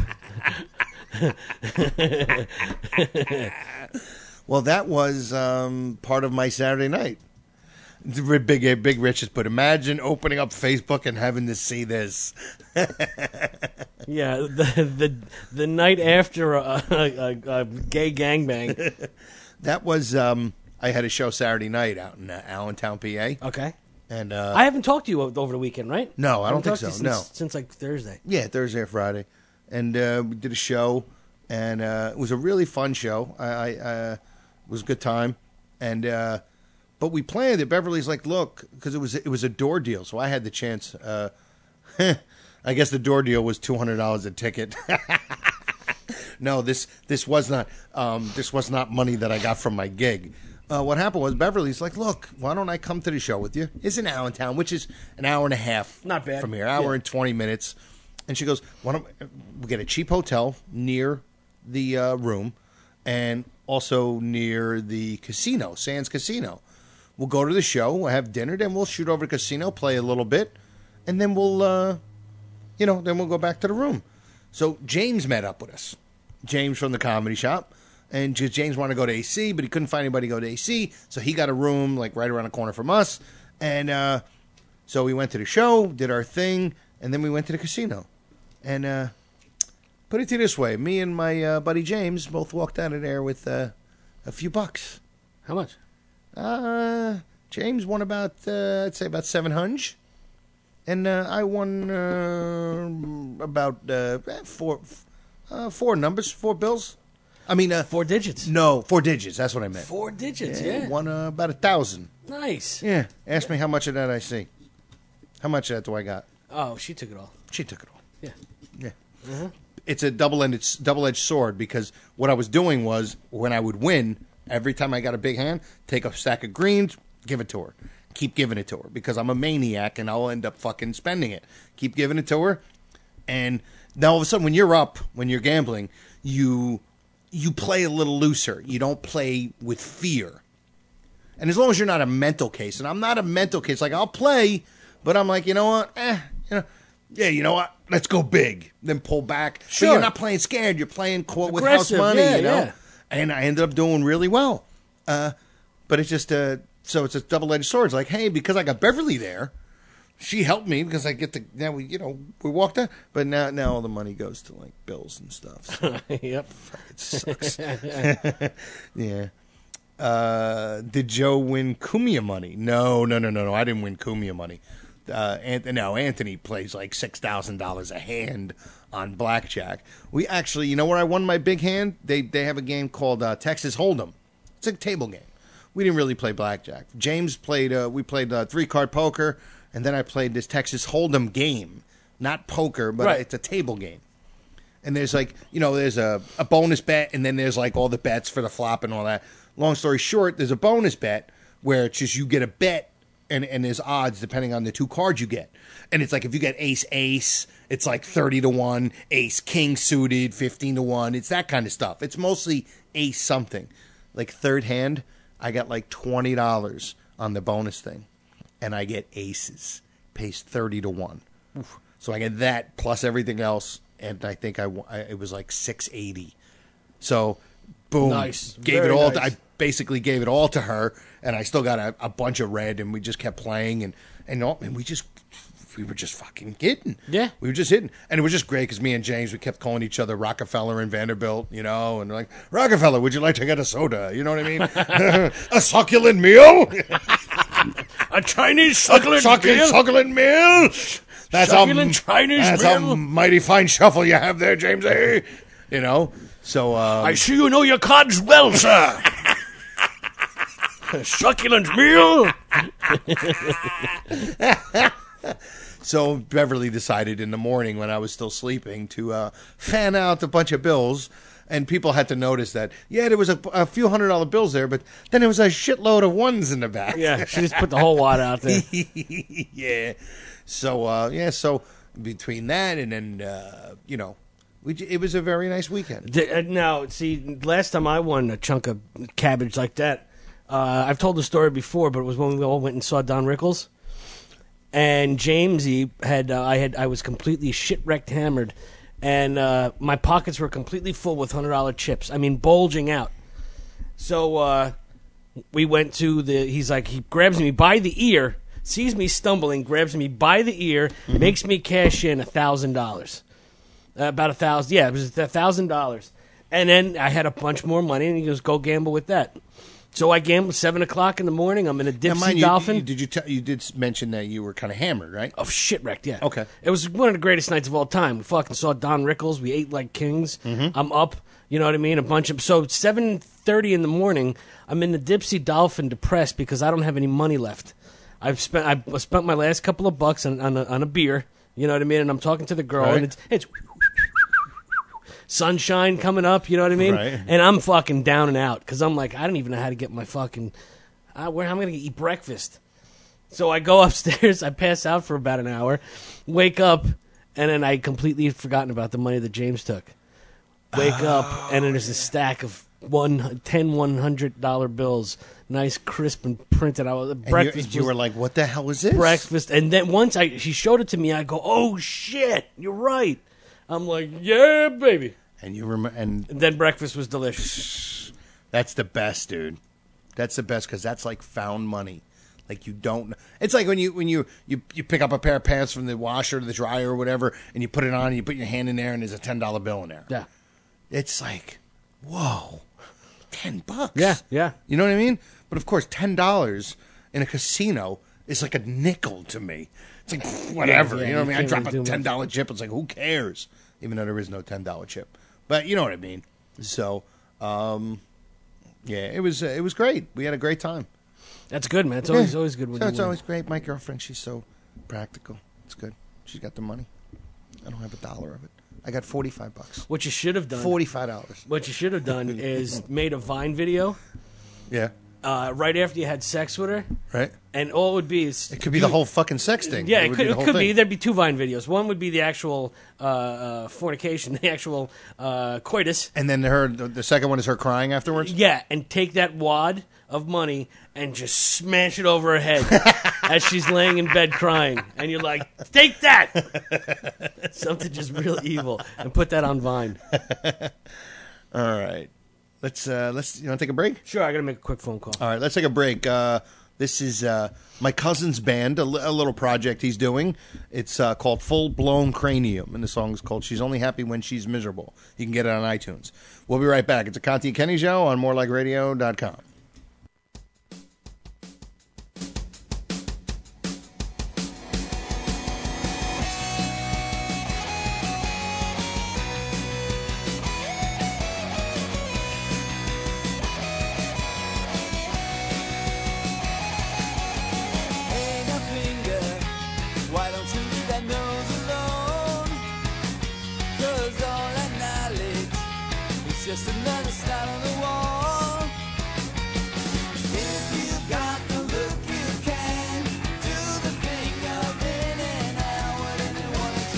Well, that was part of my Saturday night. Big Rich has put, imagine opening up Facebook and having to see this. Yeah, the night after a gay gangbang. That was, I had a show Saturday night out in Allentown, PA. Okay. And I haven't talked to you over the weekend, right? No, I don't think talked to so, you no. Since like Thursday. Yeah, Thursday or Friday. And we did a show, and it was a really fun show. It was a good time. And but we planned it. Beverly's like, look, because it was a door deal, so I had the chance. I guess the door deal was $200 a ticket. No, this was not money that I got from my gig. What happened was Beverly's like, look, why don't I come to the show with you? It's in Allentown, which is an hour and a half Not bad. from here, hour and 20 minutes. And she goes, why don't we get a cheap hotel near the room and also near the casino, Sands Casino. We'll go to the show, we'll have dinner, then we'll shoot over to the casino, play a little bit, and then we'll go back to the room. So James met up with us. James from the Comedy Shop. And James wanted to go to AC, but he couldn't find anybody to go to AC, so he got a room like right around the corner from us. And so we went to the show, did our thing, and then we went to the casino. And Put it to you this way. Me and my buddy James both walked out of there with a few bucks. How much? James won about, I'd say about 700. And I won about four numbers, 4 bills. I mean, 4 digits. No, 4 digits. That's what I meant. 4 digits, yeah. Won about 1,000. Nice. Yeah. Ask me how much of that I see. How much of that do I got? Oh, she took it all. She took it all. Yeah. Yeah. It's a double-edged sword because what I was doing was when I would win, every time I got a big hand, take a stack of greens, give it to her. Keep giving it to her because I'm a maniac and I'll end up fucking spending it. Keep giving it to her. And now all of a sudden when you're up, when you're gambling, you play a little looser. You don't play with fear. And as long as you're not a mental case, and I'm not a mental case, like I'll play, but I'm like, you know what? You know what? Let's go big. Then pull back. Sure. But you're not playing scared. You're playing quote with house money, yeah, you know? Yeah. And I ended up doing really well. But it's just, so it's a double-edged sword. It's like, hey, because I got Beverly there, she helped me because I get to, now we walked out. But now all the money goes to like bills and stuff. So. Yep. It sucks. Yeah. Did Joe win Kumia money? No. I didn't win Kumia money. Anthony plays like $6,000 a hand on blackjack. We actually, you know where I won my big hand? They have a game called Texas Hold'em. It's a table game. We didn't really play blackjack. James played. We played 3-card poker, and then I played this Texas Hold'em game, not poker, but Right. it's a table game. And there's like, there's a bonus bet, and then there's like all the bets for the flop and all that. Long story short, there's a bonus bet where it's just you get a bet, and there's odds depending on the 2 cards you get. And it's like if you get ace, it's like 30-1, ace king suited, 15-1. It's that kind of stuff. It's mostly ace something. Like third hand, I got like $20 on the bonus thing, and I get aces. Pays 30-1. So I get that plus everything else, and I think it was like $680. So, boom, Nice. gave Very it all. nice. I basically gave it all to her, and I still got a bunch of red, and we just kept playing, and we were just fucking hitting. Yeah. We were just hitting. And it was just great because me and James, we kept calling each other Rockefeller and Vanderbilt, and like, Rockefeller, would you like to get a soda? You know what I mean? A succulent meal? A Chinese succulent Succulent meal? That's Succulent Chinese that's meal? a mighty fine shuffle you have there, James, eh? So, I see you know your cards well, sir. Succulent meal. So Beverly decided in the morning when I was still sleeping to fan out a bunch of bills, and people had to notice that, there was a few $100 bills there, but then there was a shitload of ones in the back. Yeah, she just put the whole wad out there. Yeah. So, so between that and then, it was a very nice weekend. Now, see, last time I won a chunk of cabbage like that, I've told the story before, but it was when we all went and saw Don Rickles. And Jamesy I was completely shit-wrecked hammered, and my pockets were completely full with $100 chips. I mean, bulging out. So we went to he grabs me by the ear, sees me stumbling, grabs me by the ear, makes me cash in $1,000. About $1,000. Yeah, it was $1,000. And then I had a bunch more money, and he goes, go gamble with that. So I gambled 7 o'clock in the morning. I'm in a Dipsy Dolphin. You did mention that you were kind of hammered, right? Oh, shit wrecked, yeah. Okay. It was one of the greatest nights of all time. We fucking saw Don Rickles. We ate like kings. I'm up, you know what I mean? So 7:30 in the morning, I'm in the Dipsy Dolphin depressed because I don't have any money left. I spent my last couple of bucks on a beer, you know what I mean? And I'm talking to the girl, Right. and it's sunshine coming up, you know what I mean? Right. And I'm fucking down and out because I'm like, I don't even know how to get my fucking, where I'm going to eat breakfast. So I go upstairs, I pass out for about an hour, wake up, and then I completely had forgotten about the money that James took. Wake up, and then there's a stack of $100 bills, nice, crisp, and printed out. Breakfast. You were like, what the hell is this? Breakfast. And then once she showed it to me, I go, oh, shit, you're right. I'm like, yeah, baby. And you remember, and then breakfast was delicious. That's the best, dude. That's the best because that's like found money. Like you don't. It's like when you pick up a pair of pants from the washer or the dryer or whatever, and you put it on, and you put your hand in there, and there's a $10 bill in there. Yeah. It's like, whoa, $10. Yeah. You know what I mean? But of course, $10 in a casino is like a nickel to me. It's like whatever. Yeah, you know what I mean? I drop a really do much. $10 chip. It's like, who cares? Even though there is no $10 chip. But you know what I mean. So, it was great. We had a great time. That's good, man. It's always good when So you it's win. always great. My girlfriend, she's so practical. It's good. She's got the money. I don't have $1 of it. I got $45. What you should have done. $45. What you should have done is made a Vine video. Yeah. Right after you had sex with her. Right. And all it would be is... It could be the whole fucking sex thing. Yeah, it it could the whole be. thing. There'd be 2 Vine videos. One would be the actual fornication, the actual coitus. And then the second one is her crying afterwards? Yeah, and take that wad of money and just smash it over her head as she's laying in bed crying. And you're like, take that! Something just real evil. And put that on Vine. All right. Let's you want to take a break? Sure, I got to make a quick phone call. All right, let's take a break. This is my cousin's band, a little project he's doing. It's called Full Blown Cranium, and the song is called She's Only Happy When She's Miserable. You can get it on iTunes. We'll be right back. It's a Conti and Kenny Show on morelikeradio.com. Just another start on the wall. If you got the look, you can do the thing of in and out with anyone that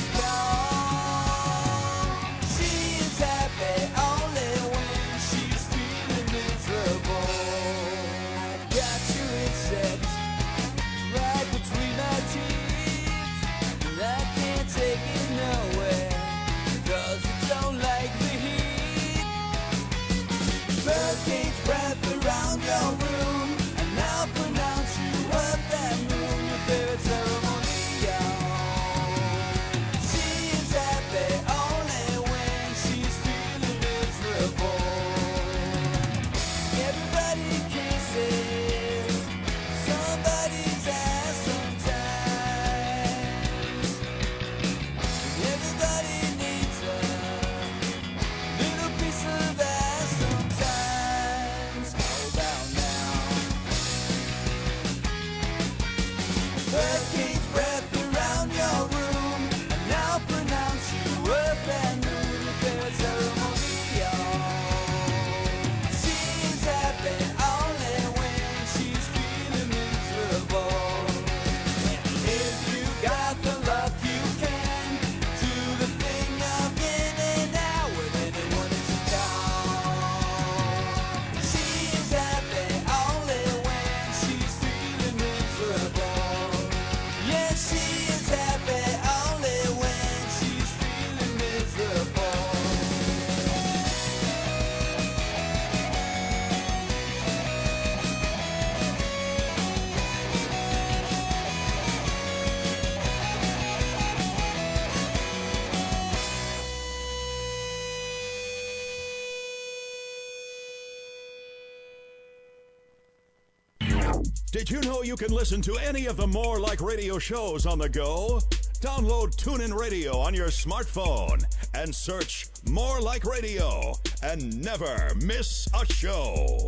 you call. She is happy only when she's feeling miserable. Got you insect right between my teeth, and I can't take it nowhere, 'cause you don't like the heat. Hurricanes breath around your room, and I'll pronounce you up that moon, your favorite ceremonial. She is happy only when she's feeling miserable. Everybody kisses somebody's ass sometimes. Everybody needs a little piece of ass sometimes. Hold down now. Hurricanes breath around your room, and I'll pronounce you up and moon, your favorite ceremonial. She's happy only when she's feeling miserable. And if you got the luck, you can do the thing of in and out with anyone that you call. She is happy only when she's feeling miserable. Yes, she is happy only when she's feeling miserable. Did you know you can listen to any of the More Like Radio shows on the go? Download TuneIn Radio on your smartphone and search More Like Radio and never miss a show.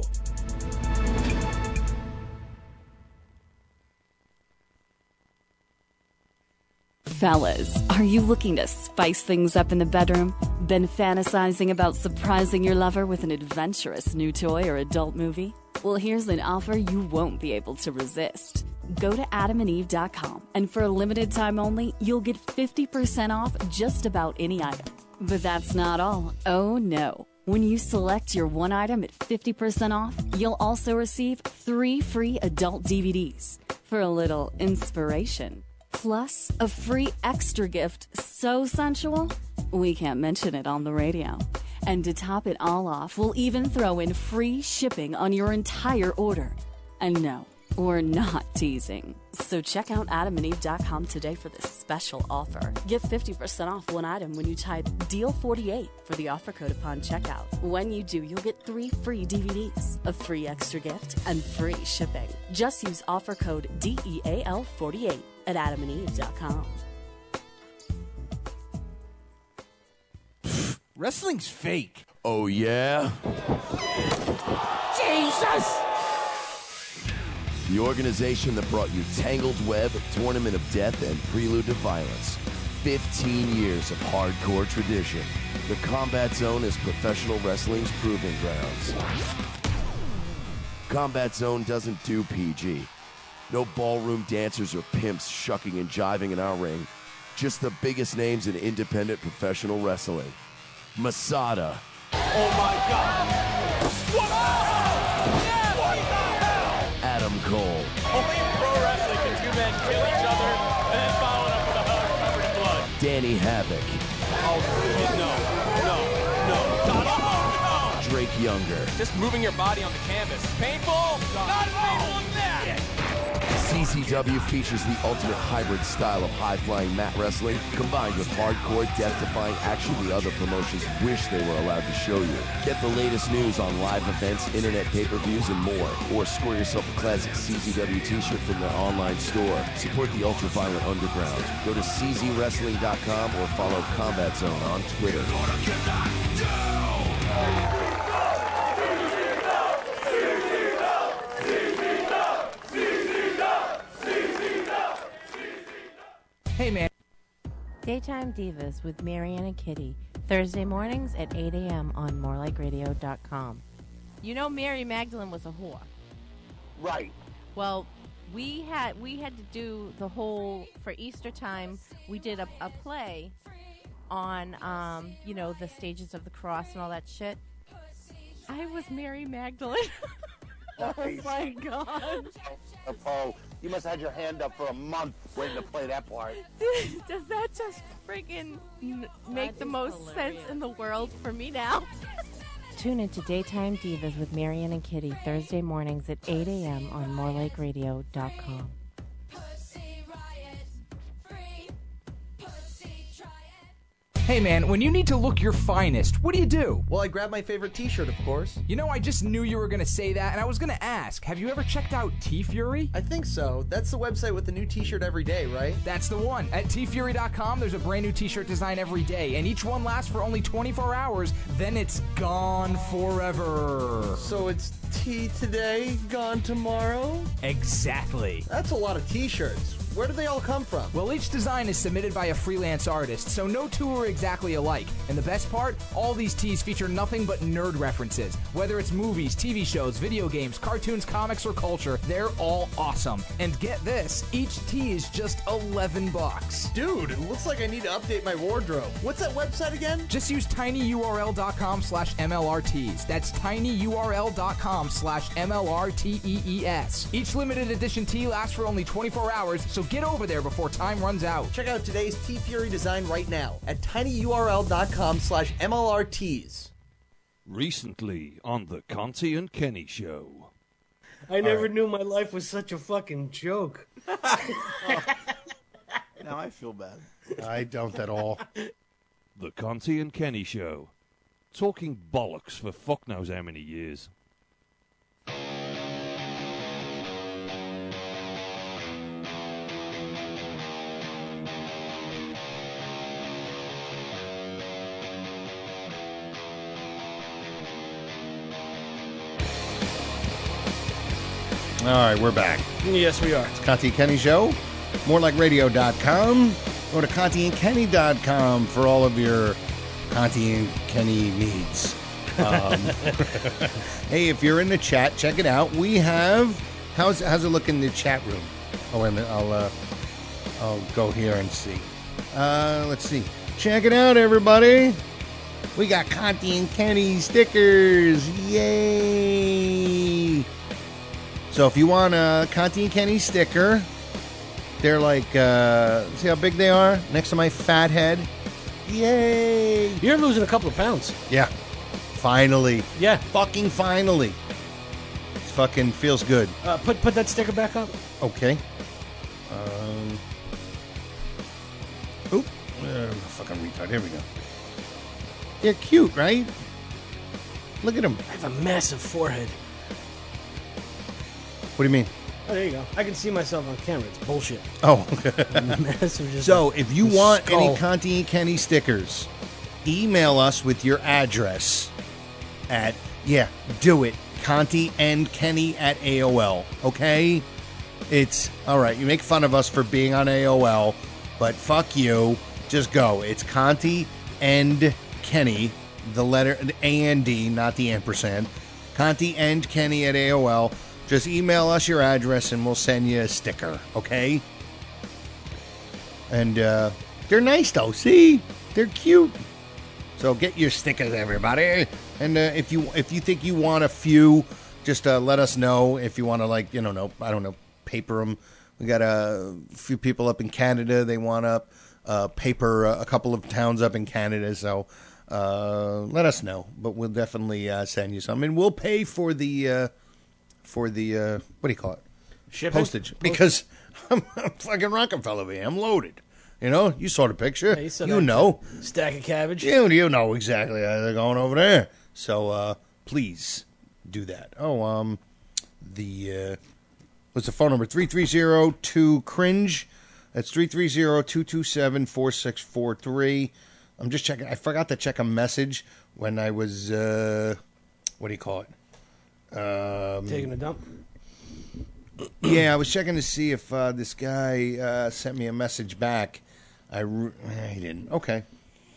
Fellas, are you looking to spice things up in the bedroom? Been fantasizing about surprising your lover with an adventurous new toy or adult movie? Well, here's an offer you won't be able to resist. Go to adamandeve.com, and for a limited time only, you'll get 50% off just about any item. But that's not all. Oh no. When you select your one item at 50% off, you'll also receive 3 free adult DVDs for a little inspiration. Plus, a free extra gift so sensual, we can't mention it on the radio. And to top it all off, we'll even throw in free shipping on your entire order. And no, We're not teasing. So check out adamandeve.com today for this special offer. Get 50% off one item when you type DEAL48 for the offer code upon checkout. When you do, you'll get 3 free DVDs, a free extra gift, and free shipping. Just use offer code DEAL48 at adamandeve.com. Wrestling's fake. Oh, yeah? Jesus! The organization that brought you Tangled Web, Tournament of Death, and Prelude to Violence. 15 years of hardcore tradition. The Combat Zone is professional wrestling's proving grounds. Combat Zone doesn't do PG. No ballroom dancers or pimps shucking and jiving in our ring. Just the biggest names in independent professional wrestling. Masada. Oh my God! Adam Cole. Only in pro wrestling can two men kill each other and then follow it up with a hug covered in blood. Danny Havoc. Oh, no. Drake Younger. Just moving your body on the canvas. Painful? Not painful as that! CZW features the ultimate hybrid style of high-flying mat wrestling combined with hardcore, death-defying action the other promotions wish they were allowed to show you. Get the latest news on live events, internet pay-per-views, and more. Or score yourself a classic CZW t-shirt from their online store. Support the ultra-violent underground. Go to czwrestling.com or follow Combat Zone on Twitter. Hey, man. Daytime Divas with Marianne and Kitty. Thursday mornings at 8 a.m. on morelikeradio.com. You know Mary Magdalene was a whore. Right. Well, we had to do the whole, for Easter time, we did a play on, the stages of the cross and all that shit. I was Mary Magdalene. Oh, my God. Oh, you must have had your hand up for a month waiting to play that part. Does that just friggin' make the most sense in the world for me now? Tune into Daytime Divas with Marianne and Kitty Thursday mornings at 8 a.m. on morelikeradio.com. Hey, man, when you need to look your finest, what do? Well, I grab my favorite t-shirt, of course. You know, I just knew you were going to say that, and I was going to ask, have you ever checked out T-Fury? I think so. That's the website with the new t-shirt every day, right? That's the one. At tfury.com, there's a brand new t-shirt design every day, and each one lasts for only 24 hours, then it's gone forever. So it's tea today, gone tomorrow? Exactly. That's a lot of t-shirts. Where do they all come from? Well, each design is submitted by a freelance artist, so no two are exactly alike. And the best part, all these tees feature nothing but nerd references. Whether it's movies, TV shows, video games, cartoons, comics, or culture, they're all awesome. And get this, each tee is just $11. Dude, it looks like I need to update my wardrobe. What's that website again? Just use tinyurl.com/MLRTees. That's tinyurl.com/MLRTEES. Each limited edition tee lasts for only 24 hours, so get over there before time runs out. Check out today's T-Fury design right now at tinyurl.com/MLRTees. Recently on the Conti and Kenny Show. I never knew my life was such a fucking joke. Now I feel bad. I don't at all. The Conti and Kenny Show. Talking bollocks for fuck knows how many years. All right, we're back. Yes, we are. It's Conti and Kenny Show. MoreLikeRadio.com. Go to ContiandKenny.com for all of your Conti and Kenny needs. Hey, if you're in the chat, check it out. We have... How's it look in the chat room? Oh, wait a minute. I'll go here and see. Let's see. Check it out, everybody. We got Conti and Kenny stickers. Yay! So if you want a Conti and Kenny sticker, they're like, see how big they are? Next to my fat head. Yay! You're losing a couple of pounds. Yeah. Finally. Yeah. Fucking finally. fucking feels good. Put that sticker back up. Okay. Oop. Fucking retard. Here we go. They're cute, right? Look at them. I have a massive forehead. What do you mean? Oh, there you go. I can see myself on camera. It's bullshit. Oh. Massive, just So, like if you a want skull. any Conti and Kenny stickers, email us with your address at, do it, Conti and Kenny at AOL, okay? It's, all right, you make fun of us for being on AOL, but fuck you. Just go. It's Conti and Kenny, the letter A-N-D, not the ampersand. Conti and Kenny at AOL. Just email us your address and we'll send you a sticker, okay? And they're nice, though. See? They're cute. So get your stickers, everybody. And if you think you want a few, just let us know. If you want to, like, paper them. We got a few people up in Canada. They want to paper a couple of towns up in Canada. So let us know. But we'll definitely send you some. And we'll pay for the what do you call it? Shipping? Postage. Because I'm fucking Rockefeller. I'm loaded. You know, you saw the picture. Yeah, saw you that know. Stack of cabbage. You know exactly how they're going over there. So please do that. Oh, what's the phone number? 330-2-CRINGE. That's 330-227-4643. I'm just checking. I forgot to check a message when I was, what do you call it? Taking a dump? Yeah, I was checking to see if this guy sent me a message back. He didn't. Okay.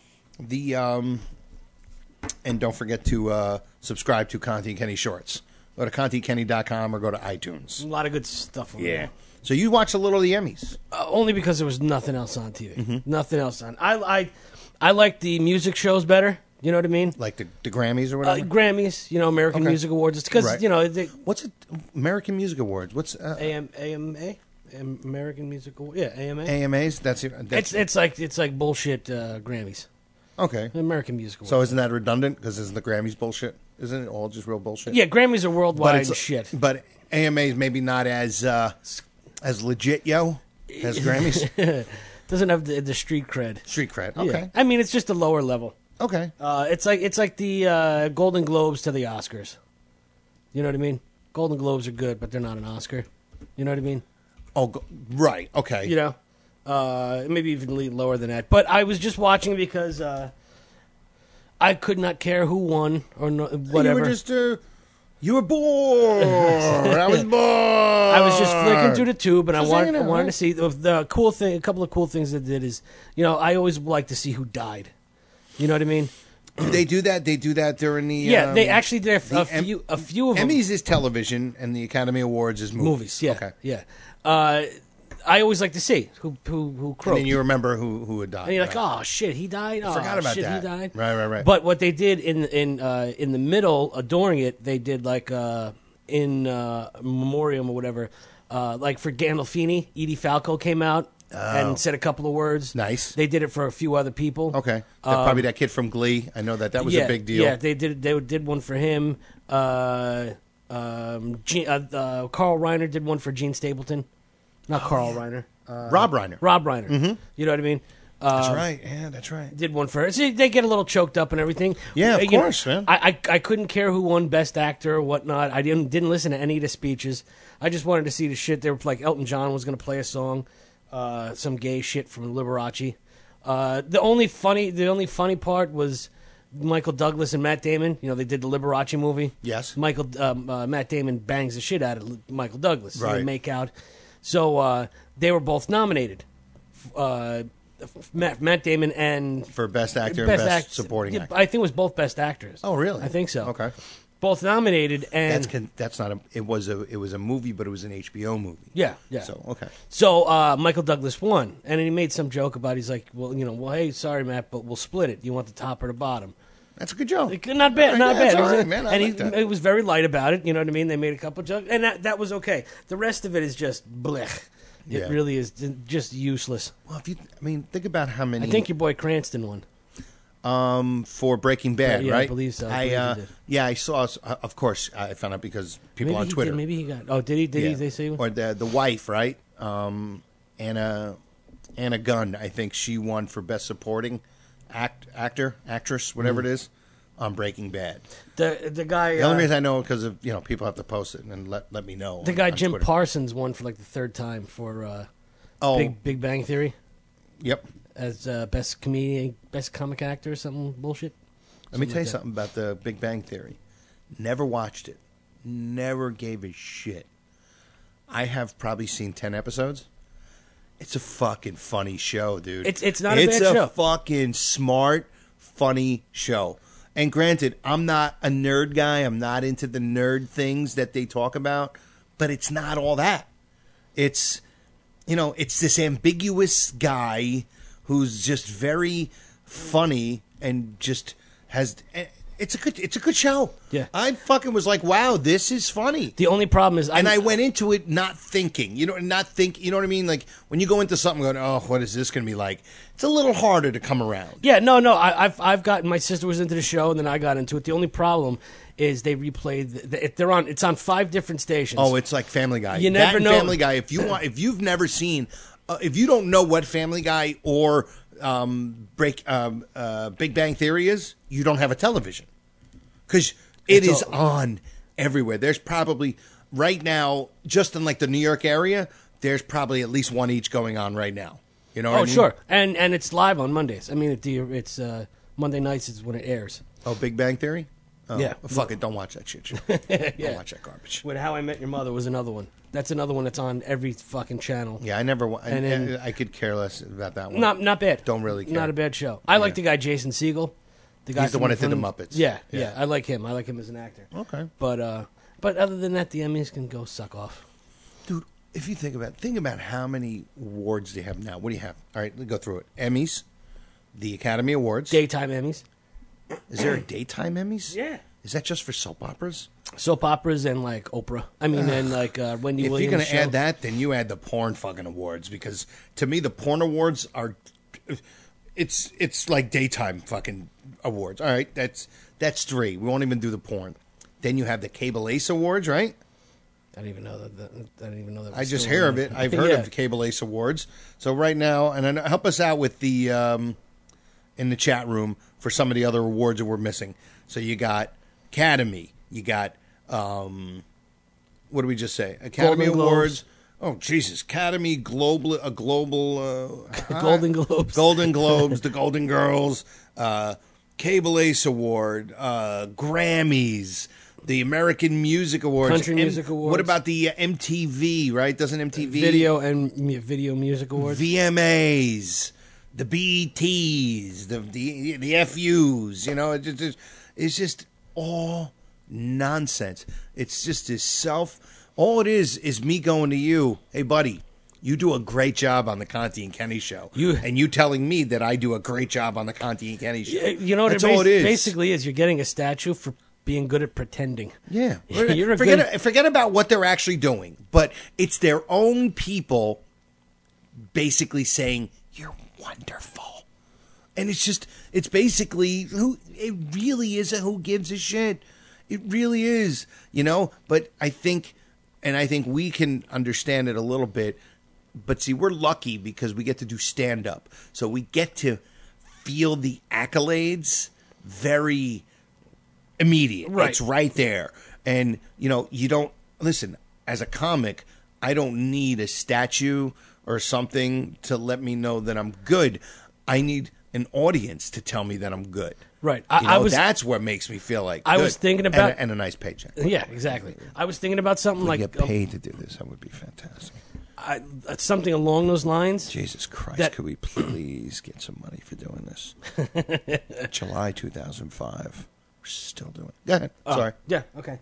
And don't forget to subscribe to Conti and Kenny Shorts. Go to ContiKenny.com or go to iTunes. A lot of good stuff on Yeah. there. So you watched a little of the Emmys. Only because there was nothing else on TV. Mm-hmm. Nothing else on. I like the music shows better. You know what I mean? Like the Grammys or whatever? Grammys, American Okay. Music Awards. It's because, Right. What's it? American Music Awards. What's AMA? American Music Awards. Yeah, AMA. AMAs? That's It's like bullshit Grammys. Okay. American Music Awards. So isn't that redundant? Because isn't the Grammys bullshit? Isn't it all just real bullshit? Yeah, Grammys are worldwide it's- shit. But AMAs maybe not as legit, as Grammys. Doesn't have the street cred. Street cred. Yeah. Okay. I mean, it's just a lower level. Okay. It's like the Golden Globes to the Oscars. You know what I mean? Golden Globes are good, but they're not an Oscar. You know what I mean? Oh, right. Okay. You know, maybe even lower than that. But I was just watching because I could not care who won or whatever. You were just you were bored. I was bored. I was just flicking through the tube, and I Just wanted hanging out, right? to see the cool thing. A couple of cool things they did is, I always like to see who died. You know what I mean? Do they do that? They do that during the they actually did a few of them. Emmys is television, and the Academy Awards is movies. Yeah, Okay. yeah. I always like to see who croaked. And then you remember who had died. And you're like, Right. oh shit, he died. Oh, Forgot about shit, that. He died. Right. But what they did in the middle, during it, they did like in memoriam or whatever, like for Gandolfini, Edie Falco came out and said a couple of words. Nice. They did it for a few other people. Okay. Probably that kid from Glee. I know that was a big deal. Yeah, they did one for him. Carl Reiner did one for Gene Stapleton. Not Carl Reiner. Rob Reiner. Rob Reiner. Mhm. You know what I mean? That's right. Yeah, that's right. Did one for her. See, they get a little choked up and everything. Yeah, of You know, course, man. I couldn't care who won Best Actor or whatnot. I didn't listen to any of the speeches. I just wanted to see the shit. They were like Elton John was going to play a song, some gay shit from Liberace. The only funny part was Michael Douglas and Matt Damon. They did the Liberace movie. Yes. Matt Damon bangs the shit out of Michael Douglas. They Right. make out. So they were both nominated. Matt Damon and For Best Actor and Best Supporting yeah, Actor. I think it was both Best Actors. Oh, really? I think so. Okay. Both nominated, and That's not a. It was a movie, but it was an HBO movie. yeah. So okay. So Michael Douglas won, and then he made some joke about. He's like, well, hey, sorry, Matt, but we'll split it. You want the top or the bottom? That's a good joke. Not bad, All right, not that's bad. all right, man. I And like that. it was very light about it. You know what I mean? They made a couple jokes, and that was okay. The rest of it is just blech. It Yeah. really is just useless. Well, think about how many. I think your boy Cranston won. for Breaking Bad, Yeah, right? I believe so. I believe he did. Yeah, I saw. Of course, I found out because people Maybe on he Twitter. did, maybe he got. Oh, did he? Did he? They say or the wife, right? Anna Gunn. I think she won for best supporting actress, whatever it is, on Breaking Bad. The guy. The only reason I know because of people have to post it and let me know. The guy on Jim Twitter. Parsons won for like the third time for Big Bang Theory. Yep. As best comedian, best comic actor, or something bullshit. Let me tell you like that. something about the Big Bang Theory. Never watched it. Never gave a shit. I have probably seen 10 episodes. It's a fucking funny show, dude. It's not a bad show. It's a fucking smart, funny show. And granted, I'm not a nerd guy. I'm not into the nerd things that they talk about. But it's not all that. It's, it's this ambiguous guy who's just very funny and just has... It's a good show. Yeah. I fucking was like, wow, this is funny. The only problem is, I went into it not thinking, you know what I mean? Like when you go into something going, oh, what is this going to be like? It's a little harder to come around. Yeah, no. I've gotten, my sister was into the show, and then I got into it. The only problem is they replayed. It's on 5 different stations. Oh, it's like Family Guy. You never know. Family Guy. If you've never seen, if you don't know what Family Guy or Big Bang Theory is, you don't have a television because it is on everywhere. There's probably right now, just in like the New York area, there's probably at least one each going on right now. You know what I mean? Sure, and it's live on Mondays. I mean, it's Monday nights is when it airs. Oh, Big Bang Theory. Oh, Yeah. fuck it. Don't watch that shit. Yeah. Don't watch that garbage. With How I Met Your Mother was another one. That's another one that's on every fucking channel. Yeah, I never. And then- I could care less about that one. Not bad. Don't really care. Not a bad show. I like the guy Jason Segel. The guy He's the from- one that did the from- Muppets. Yeah. I like him. I like him as an actor. Okay. But other than that, the Emmys can go suck off. Dude, if you think about how many awards they have now. What do you have? All right, let's go through it. Emmys, the Academy Awards, Daytime Emmys. Is there a daytime Emmys? Yeah. Is that just for soap operas? Soap operas and like Oprah. I mean, and like Wendy If Williams. you're going to show. add that, then you add the porn fucking awards because to me the porn awards are, it's like daytime fucking awards. All right, that's 3. We won't even do the porn. Then you have the Cable Ace Awards, right? I didn't even know that. I didn't even know that. I just hear of it. I've heard of the Cable Ace Awards. So right now, and then help us out with the in the chat room for some of the other awards that we're missing. So you got Academy. You got what did we just say? Academy Golden Awards. Globes. Oh Jesus! Academy Global Golden Globes, Golden Globes, the Golden Girls, Cable Ace Award, Grammys, the American Music Awards, Country Music Awards. What about the MTV? Right? Doesn't MTV Video and Video Music Awards, VMAs, the BETs, the FUs? You know, it's just all nonsense. It's just this all it is me going to you, hey buddy, you do a great job on the Conti and Kenny show. And you telling me that I do a great job on the Conti and Kenny show. You know what That's it, all it is. basically is? You're getting a statue for being good at pretending. Yeah. You're a good... Forget about what they're actually doing, but it's their own people basically saying, you're wonderful. And it's basically, it really is a who gives a shit. It really is, you know? But I think we can understand it a little bit. But see, we're lucky because we get to do stand-up. So we get to feel the accolades very immediate. Right. It's right there. And, you know, you don't... Listen, as a comic, I don't need a statue or something to let me know that I'm good. I need an audience to tell me that I'm good. Right. That's what makes me feel like I good. was thinking about... And a nice paycheck. Yeah, exactly. I was thinking about something If we like... get paid to do this, that would be fantastic. Something along those lines. Jesus Christ, could we please get some money for doing this? July 2005. We're still doing it. Go ahead. Sorry. Yeah, okay.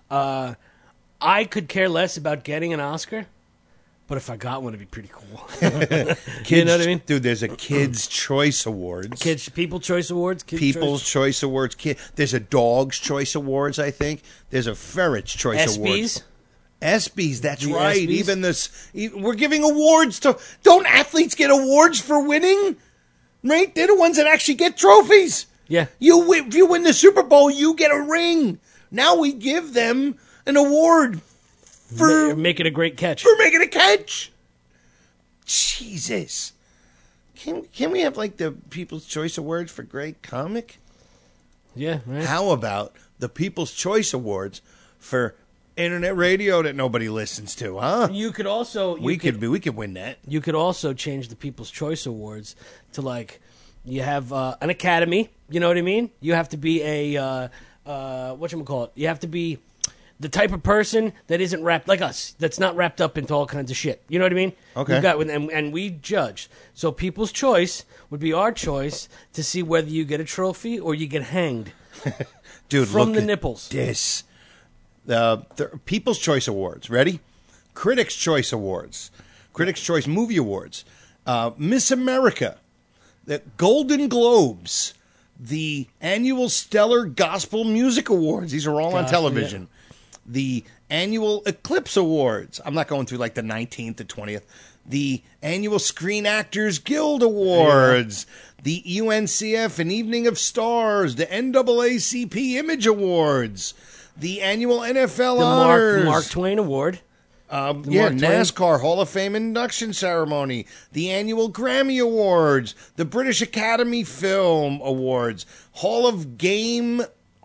I could care less about getting an Oscar, but if I got one, it'd be pretty cool. You know what I mean? Dude, there's a Kids' Choice Awards. People's Choice Awards. People's Choice Awards. There's a Dog's Choice Awards, I think. There's a Ferret's Choice Awards. ESPYs, that's The right. ESPYs? Even we're giving awards to... Don't athletes get awards for winning? Right? They're the ones that actually get trophies. Yeah. If you win the Super Bowl, you get a ring. Now we give them an award for making a great catch. For making a catch. Jesus. Can we have like the People's Choice Awards for great comic? Yeah, right. How about the People's Choice Awards for internet radio that nobody listens to, huh? You could also we could win that. You could also change the People's Choice Awards to like you have an academy. You know what I mean? You have to be a whatchamacallit? You have to be the type of person that isn't wrapped like us. That's not wrapped up into all kinds of shit. You know what I mean? Okay. You've got, and we judge. So People's Choice would be our choice to see whether you get a trophy or you get hanged. Dude, from look the at nipples. This. The People's Choice Awards. Ready? Critics' Choice Awards. Critics' Choice Movie Awards. Miss America. The Golden Globes. The annual Stellar Gospel Music Awards. These are all on television. Yeah. The annual Eclipse Awards. I'm not going through like the 19th to 20th. The annual Screen Actors Guild Awards. The UNCF and Evening of Stars. The NAACP Image Awards. The annual NFL honors. The Mark Twain Award. NASCAR Hall of Fame induction ceremony, the annual Grammy Awards, the British Academy Film Awards, Hall of Game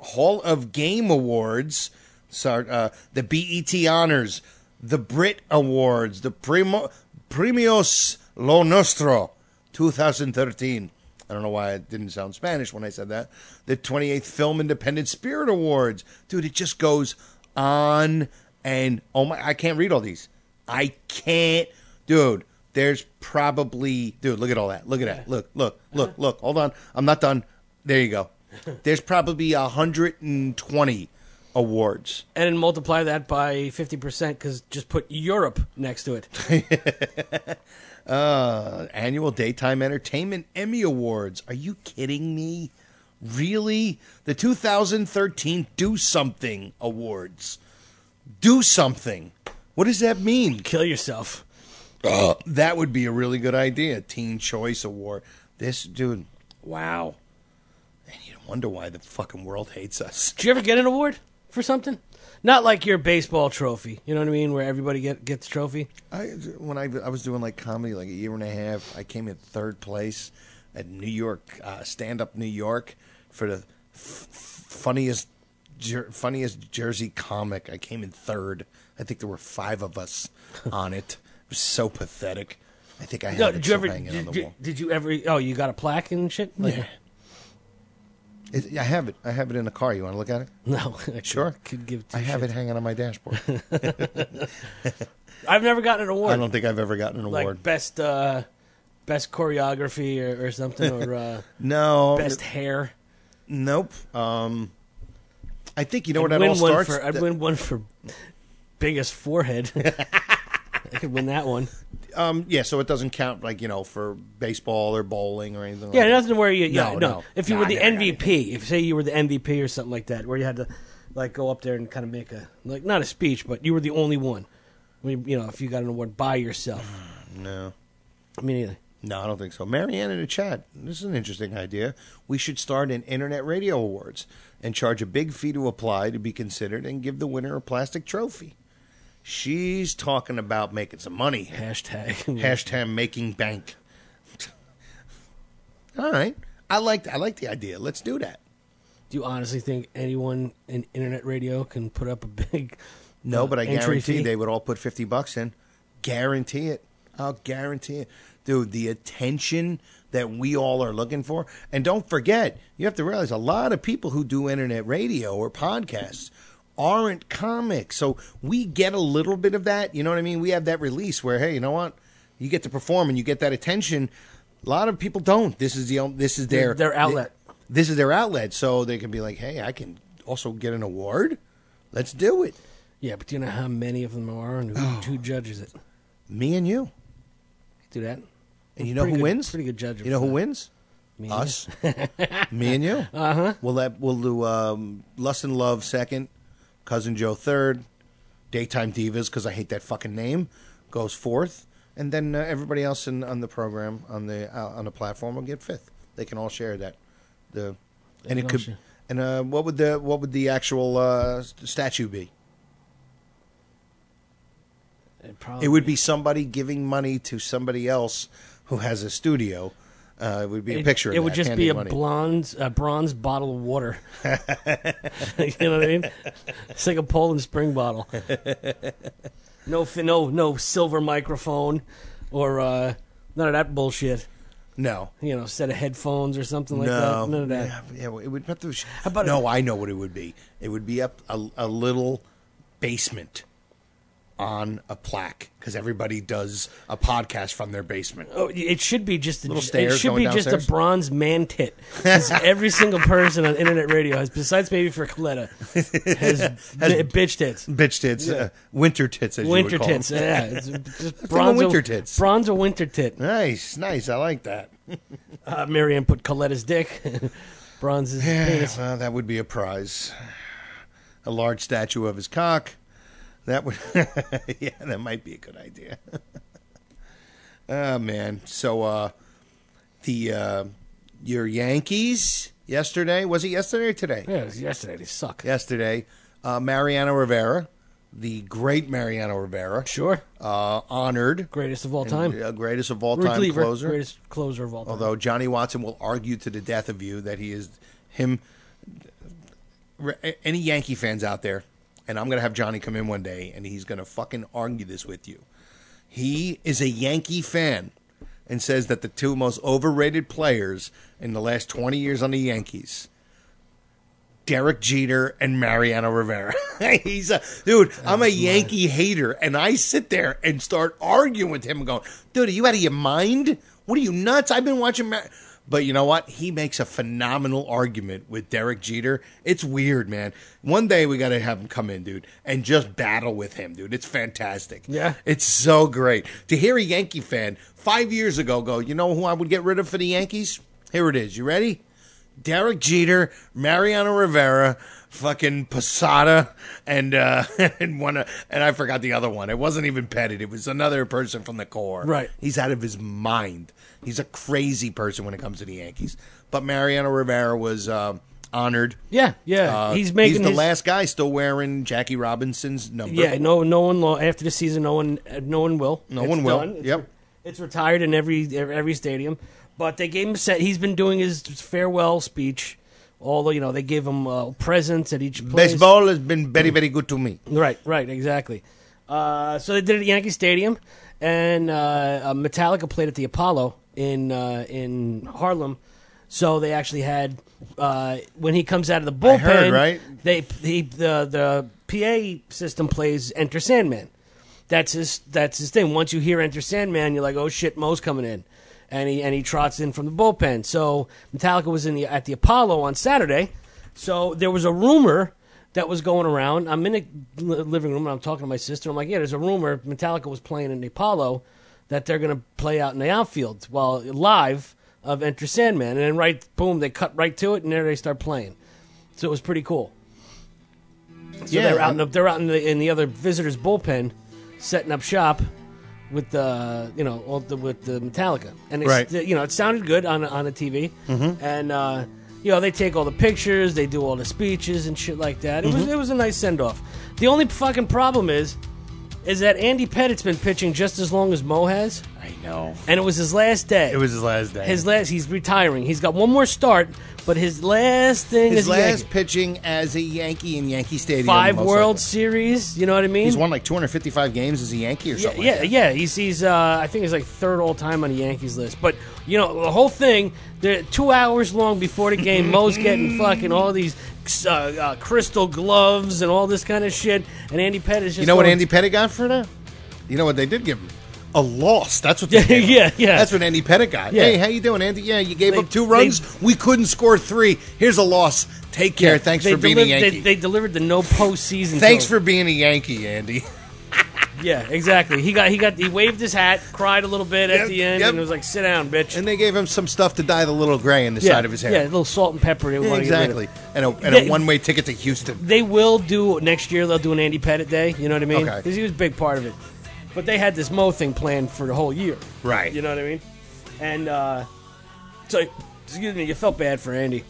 Awards, the BET Honors, the Brit Awards, the Premios Lo Nostro 2013. I don't know why it didn't sound Spanish when I said that. The 28th Film Independent Spirit Awards. Dude, it just goes on. And, oh my, I can't read all these. I can't. Dude, there's probably, look at all that. Look at that. Look. Hold on. I'm not done. There you go. There's probably 120 awards. And then multiply that by 50% because just put Europe next to it. Annual Daytime Entertainment Emmy Awards. Are you kidding me? Really? The 2013 Do Something Awards. Do something. What does that mean? Kill yourself. That would be a really good idea. Teen Choice Award. This dude, wow. And you wonder why the fucking world hates us. Did you ever get an award for something? Not like your baseball trophy. You know what I mean? Where everybody gets a trophy. When I was doing like comedy like a year and a half, I came in third place at New York, Stand Up New York for the funniest Jersey comic. I came in third. I think there were 5 of us on it. It was so pathetic. I think I had it hanging on the wall. Did you ever? Oh, you got a plaque and shit? Yeah. I have it. I have it in the car. You want to look at it? No. Sure. Could give. I have it hanging on my dashboard. I've never gotten an award. I don't think I've ever gotten an award. Like best choreography or something, or no best hair. Nope. I think you know where that all starts. I'd win one for biggest forehead. I could win that one. Yeah, so it doesn't count, like, for baseball or bowling or anything. Yeah, like nothing where you. No. If you were the MVP, if say you were the MVP or something like that, where you had to like go up there and kind of make a not a speech, but you were the only one. I mean, if you got an award by yourself. No, me neither. No, I don't think so. Marianne in the chat. This is an interesting idea. We should start an Internet Radio Awards and charge a big fee to apply to be considered and give the winner a plastic trophy. She's talking about making some money. Hashtag making bank. All right. I like the idea. Let's do that. Do you honestly think anyone in internet radio can put up a big No, but I guarantee fee? they would all put $50 in. Guarantee it. I'll guarantee it. Dude, the attention that we all are looking for. And don't forget, you have to realize a lot of people who do internet radio or podcasts aren't comics. So we get a little bit of that. You know what I mean? We have that release where, hey, you know what? You get to perform and you get that attention. A lot of people don't. This is their outlet. This is their outlet. So they can be like, hey, I can also get an award. Let's do it. Yeah, but do you know how many of them are and who judges it? Me and you. Do that. And you know who wins? Pretty good judge. You know who wins? Me Us. Me and you. Uh-huh. We'll do Lust and Love second, Cousin Joe third, Daytime Divas, because I hate that fucking name, goes fourth, and then everybody else on the program on the platform will get fifth. They can all share that. The And it could. And what would the actual statue be? It would be somebody giving money to somebody else who has a studio. It would be a picture of it would that, just be a handing bronze bottle of water. You know what I mean? It's like a Poland Spring bottle. No silver microphone or none of that bullshit. No. Set of headphones or something like that. None of that. Yeah, it would have to. No, I know what it would be. It would be up a little basement on a plaque because everybody does a podcast from their basement. Oh, it should be just little stairs. It should be just a bronze man tit. 'Cause every single person on internet radio has, besides maybe for Coletta, has bitch tits. Bitch tits, winter tits. As Winter you would call tits. them. Yeah, it's just winter tits. Bronze or winter tit. Nice. I like that. Marianne put Coletta's dick. Bronze's penis. Well, that would be a prize. A large statue of his cock. That would, yeah, that might be a good idea. Oh man, so your Yankees yesterday, was it yesterday or today? Yeah, it was yesterday. They suck. Yesterday, Mariano Rivera, the great Mariano Rivera, sure, honored, greatest of all time, greatest of all time closer, greatest closer of all time. Although Johnny Watson will argue to the death of you that he is him. Any Yankee fans out there? And I'm going to have Johnny come in one day, and he's going to fucking argue this with you. He is a Yankee fan and says that the two most overrated players in the last 20 years on the Yankees, Derek Jeter and Mariano Rivera. I'm a Yankee hater, and I sit there and start arguing with him and going, dude, are you out of your mind? What are you, nuts? I've been watching But you know what? He makes a phenomenal argument with Derek Jeter. It's weird, man. One day we got to have him come in, dude, and just battle with him, dude. It's fantastic. Yeah. It's so great. To hear a Yankee fan 5 years ago go, you know who I would get rid of for the Yankees? Here it is. You ready? Derek Jeter, Mariano Rivera, fucking Posada, and I forgot the other one. It wasn't even Pettit. It was another person from the core. Right. He's out of his mind. He's a crazy person when it comes to the Yankees. But Mariano Rivera was honored. Yeah. He's the last guy still wearing Jackie Robinson's number. Yeah, no one after the season. No one will. No one will. Done. Yep. It's retired in every stadium. But they gave him he's been doing his farewell speech. Although, they gave him presents at each place. Baseball has been very, very good to me. Right, exactly. So they did it at Yankee Stadium, and Metallica played at the Apollo in Harlem. So they actually had when he comes out of the bullpen, I heard, right? The PA system plays Enter Sandman. That's his thing. Once you hear Enter Sandman, you're like, oh shit, Mo's coming in. And he trots in from the bullpen. So Metallica was at the Apollo on Saturday. So there was a rumor that was going around. I'm in the living room and I'm talking to my sister. I'm like, yeah, there's a rumor Metallica was playing in the Apollo that they're going to play out in the outfield live of Enter Sandman. And then boom, they cut right to it and there they start playing. So it was pretty cool. So they're out in the other visitors' bullpen setting up shop with the Metallica, and it sounded good on the TV, and they take all the pictures, they do all the speeches and shit like that. It was a nice send off. The only fucking problem is that Andy Pettit's been pitching just as long as Mo has. I know, and it was his last day. He's retiring. He's got one more start, but his last thing is pitching as a Yankee in Yankee Stadium. 5 World Series, you know what I mean? He's won like 255 games as a Yankee or something. Yeah. He's I think he's like third all time on the Yankees list. But the whole thing, 2 hours long before the game, Mo's getting fucking all these crystal gloves and all this kind of shit, and Andy Pettit is just. You know what Andy Pettit got for that? You know what they did give him? A loss. That's what they gave him. Yeah. That's what Andy Pettit got. Yeah. Hey, how you doing, Andy? Yeah, you gave up 2 runs. We couldn't score 3. Here's a loss. Take care. Thanks for being a Yankee. They delivered the no postseason. Thanks for being a Yankee, Andy. Yeah, exactly. He waved his hat, cried a little bit at the end, and it was like, "Sit down, bitch." And they gave him some stuff to dye the little gray in the side of his hair. Yeah, a little salt and pepper. Exactly. And a one-way ticket to Houston. They will do next year. They'll do an Andy Pettit day. You know what I mean? Okay. Because he was a big part of it. But they had this Mo thing planned for the whole year. Right. You know what I mean? And so, excuse me, you felt bad for Andy.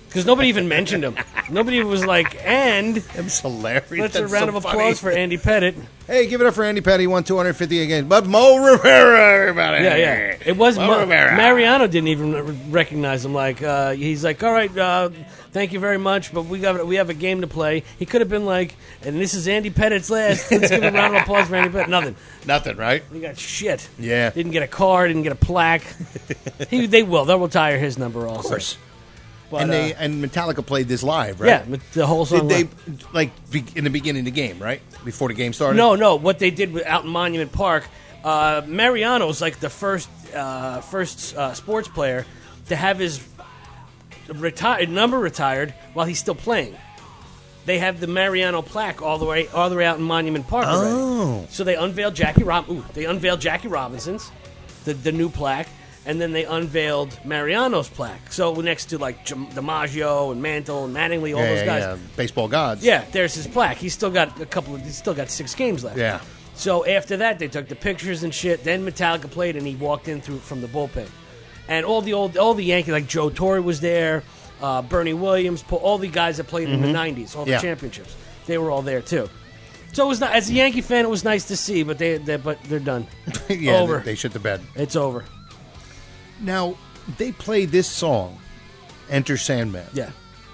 Because nobody even mentioned him. Nobody was like, and It's hilarious. let's a That's round so of funny. applause for Andy Pettit. Hey, give it up for Andy Pettit. He won 250 again. But Mo Rivera, everybody. Yeah. It was Mo Rivera. Mariano didn't even recognize him. Like he's like, all right, thank you very much, but we have a game to play. He could have been like, and this is Andy Pettit's last. Let's give a round of applause for Andy Pettit. Nothing, right? He got shit. Yeah. Didn't get a car. Didn't get a plaque. They'll retire his number also. Of course. But, and Metallica played this live, right? Yeah, the whole song. Did they in the beginning of the game, right? Before the game started? No. What they did out in Monument Park, Mariano's like the first sports player to have his number retired while he's still playing. They have the Mariano plaque all the way out in Monument Park already. So they unveiled Jackie Robinson's, the new plaque. And then they unveiled Mariano's plaque. So next to like DiMaggio and Mantle and Mattingly, all those guys, baseball gods. Yeah, there's his plaque. He's still got he's still got 6 games left. Yeah. So after that, they took the pictures and shit. Then Metallica played, and he walked in from the bullpen, and all the Yankees, like Joe Torre was there, Bernie Williams, all the guys that played in the '90s, all the championships, they were all there too. So it was not, as a Yankee fan, it was nice to see, but they're done. Over. They shit the bed. It's over. Now, they played this song, Enter Sandman. Yeah.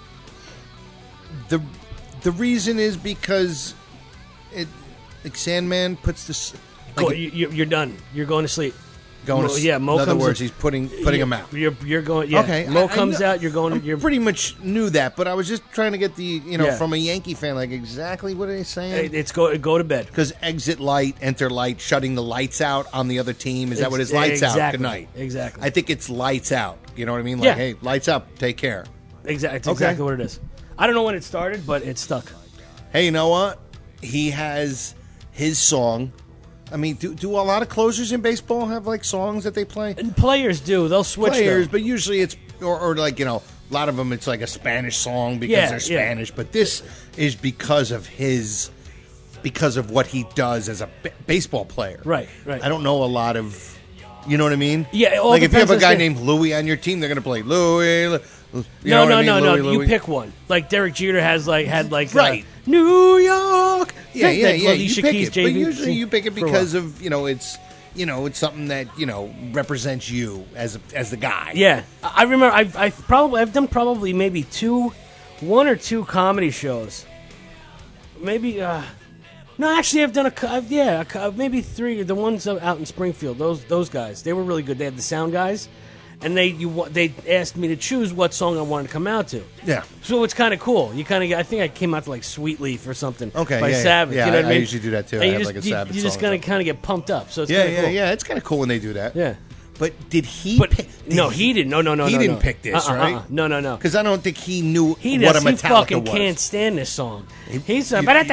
The reason is because Sandman puts this... You're done. You're going to sleep. Mo Mo in other comes words, in, he's putting him out. You're going. Yeah. Okay. Mo comes out. You're going. I pretty much knew that, but I was just trying to get the from a Yankee fan, like exactly what are they saying? It's go to bed. Because exit light, enter light, shutting the lights out on the other team. Is that what it's lights out? Good night. Exactly. I think it's lights out. You know what I mean? Like, hey, lights up. Take care. Exactly. It's exactly what it is. I don't know when it started, but it stuck. Hey, you know what? He has his song. I mean, do a lot of closers in baseball have like songs that they play? And players do. They'll switch players, them. but usually it's or like a lot of them it's like a Spanish song because they're Spanish. But this is because of what he does as a baseball player. Right. I don't know a lot of, you know what I mean? Yeah. Like if you have a guy named Louis on your team, they're going to play Louis. No. Louis. You pick one. Like Derek Jeter had right. New York. Yeah. You pick Keys, it, but usually you pick it because of it's something that represents you as the guy. Yeah, I remember. I've done probably maybe 1 or 2 comedy shows. Maybe no, actually I've done maybe 3. The ones out in Springfield. Those guys, they were really good. They had the sound guys. And they asked me to choose what song I wanted to come out to. Yeah. So it's kind of cool. You kind of I think I came out to like Sweet Leaf or something. Okay. By Savage. Yeah. You know what I mean? usually do that too. And I have like a Savage you just song. kind of get pumped up. So it's cool. Yeah. It's kind of cool when they do that. Yeah. But did he? No, he didn't. No. He didn't pick this, right? No. Because I don't think he knew what a He Metallica fucking was. can't stand this song. He's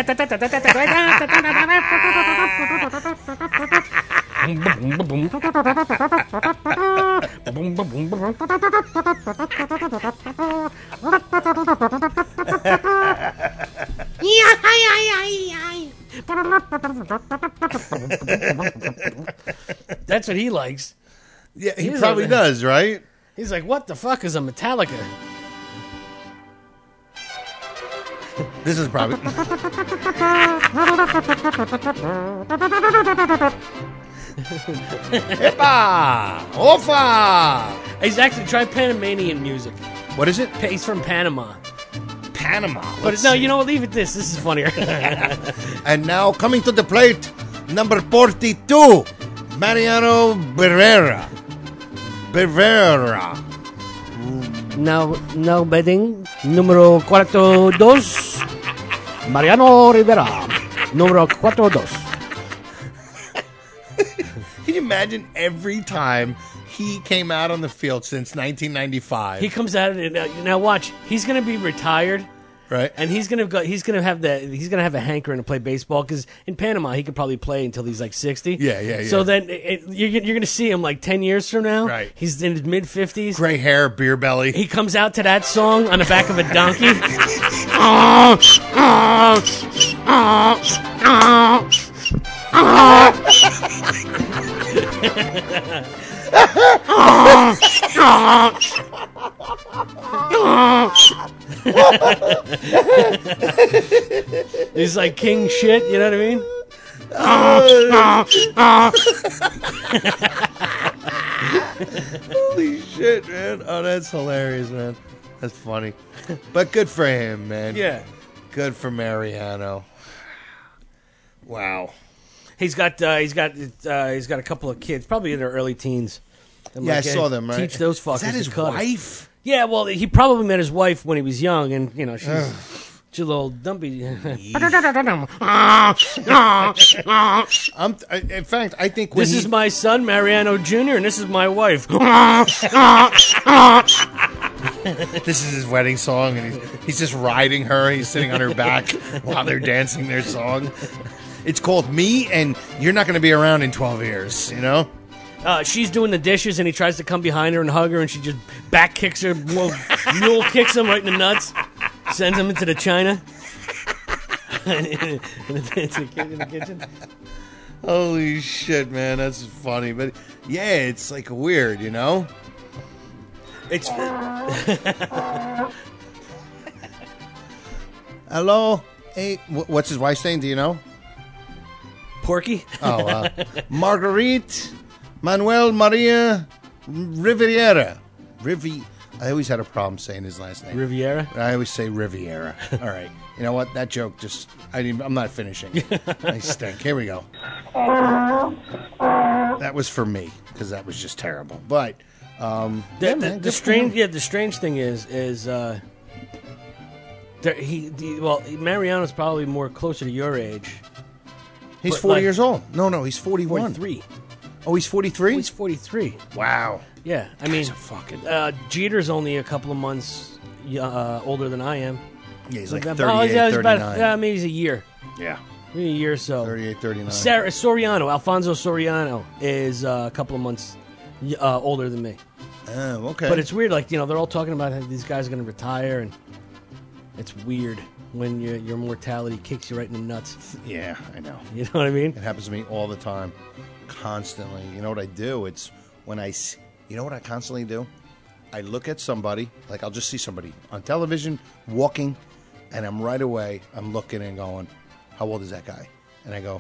That's what he likes. Yeah, he probably does, right? He's like, what the fuck is a Metallica? This is probably... Epa! Ofa! He's actually tried Panamanian music. What is it? He's from Panama. Panama. But no, you know what? Leave it this. This is funnier. And now coming to the plate, number 42, Mariano Rivera. Now betting, número 42, Mariano Rivera. Número 42. Can you imagine every time he came out on the field since 1995? He comes out and now watch. He's going to be retired, right? And he's going to have a hankering to play baseball because in Panama he could probably play until he's like 60. Yeah. So then you're going to see him like 10 years from now. Right. He's in his mid 50s. Gray hair, beer belly. He comes out to that song on the back of a donkey. He's like king shit, you know what I mean? Holy shit, man. Oh, that's hilarious, man. That's funny. But good for him, man. Yeah. Good for Mariano. Wow. He's got a couple of kids, probably in their early teens. I'm Yeah, like, I saw them, right? Teach those fuckers. Is that to his cut it. wife? Yeah, well, he probably met his wife when he was young, and you know she's a little dumpy. In fact, I think when This is my son Mariano Jr. and this is my wife. This is his wedding song, and he's just riding her. He's sitting on her back while they're dancing their song. It's called Me, and you're not going to be around in 12 years, you know? She's doing the dishes, and he tries to come behind her and hug her, and she just back kicks her, mule kicks him right in the nuts, sends him into the china. in the kitchen. Holy shit, man, that's funny. But yeah, it's like weird, you know? It's Hello? Hey, what's his wife's name? Do you know? Porky? Oh, Marguerite Manuel Maria Riviera. I always had a problem saying his last name. Riviera? I always say Riviera. All right. You know what? That joke just... I'm not finishing. I stink. Here we go. That was for me, because that was just terrible. But... the strange thing is Mariano's probably more closer to your age. He's 40 years old. No, he's 41. 43. Oh, he's 43? He's 43. Wow. Yeah, I mean, Jeter's only a couple of months older than I am. Yeah, he's like that. 38, he's 39. Maybe he's a year. Yeah. Maybe a year or so. 38, 39. Alfonso Soriano is a couple of months older than me. Oh, okay. But it's weird, like, you know, they're all talking about how these guys are going to retire, and it's weird when your mortality kicks you right in the nuts. Yeah, I know. You know what I mean? It happens to me all the time. Constantly. You know what I do? It's when you know what I constantly do? I look at somebody, like I'll just see somebody on television walking, and I'm looking and going, how old is that guy? And I go,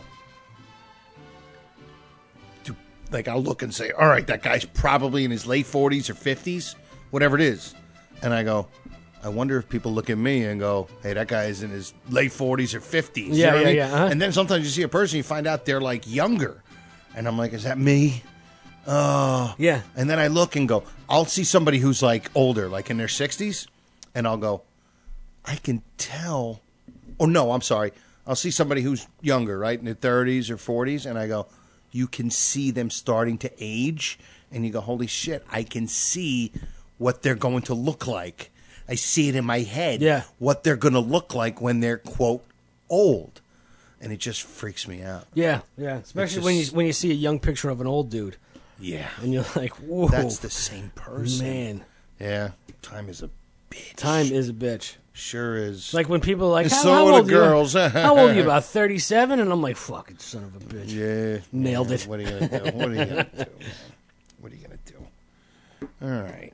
like I'll look and say, all right, that guy's probably in his late 40s or 50s, whatever it is. And I go, I wonder if people look at me and go, hey, that guy is in his late 40s or 50s. Yeah, you know what I mean? yeah. Uh-huh. And then sometimes you see a person, you find out they're like younger. And I'm like, is that me? Oh. Yeah. And then I look and go, I'll see somebody who's like older, like in their 60s. And I'll go, I can tell. Oh, no, I'm sorry. I'll see somebody who's younger, right, in their 30s or 40s. And I go, you can see them starting to age. And you go, holy shit, I can see what they're going to look like. I see it in my head. Yeah. What they're going to look like when they're, quote, old. And it just freaks me out. Yeah. Especially when you see a young picture of an old dude. Yeah. And you're like, whoa. That's the same person. Man. Yeah. Time is a bitch. Time is a bitch. Sure is. Like when people are like, And how, so how are old the girls. Are you? How old are you? About 37? And I'm like, fucking son of a bitch. Yeah. Nailed it. What are you going to do? What are you going to do? What are you going to do? All right.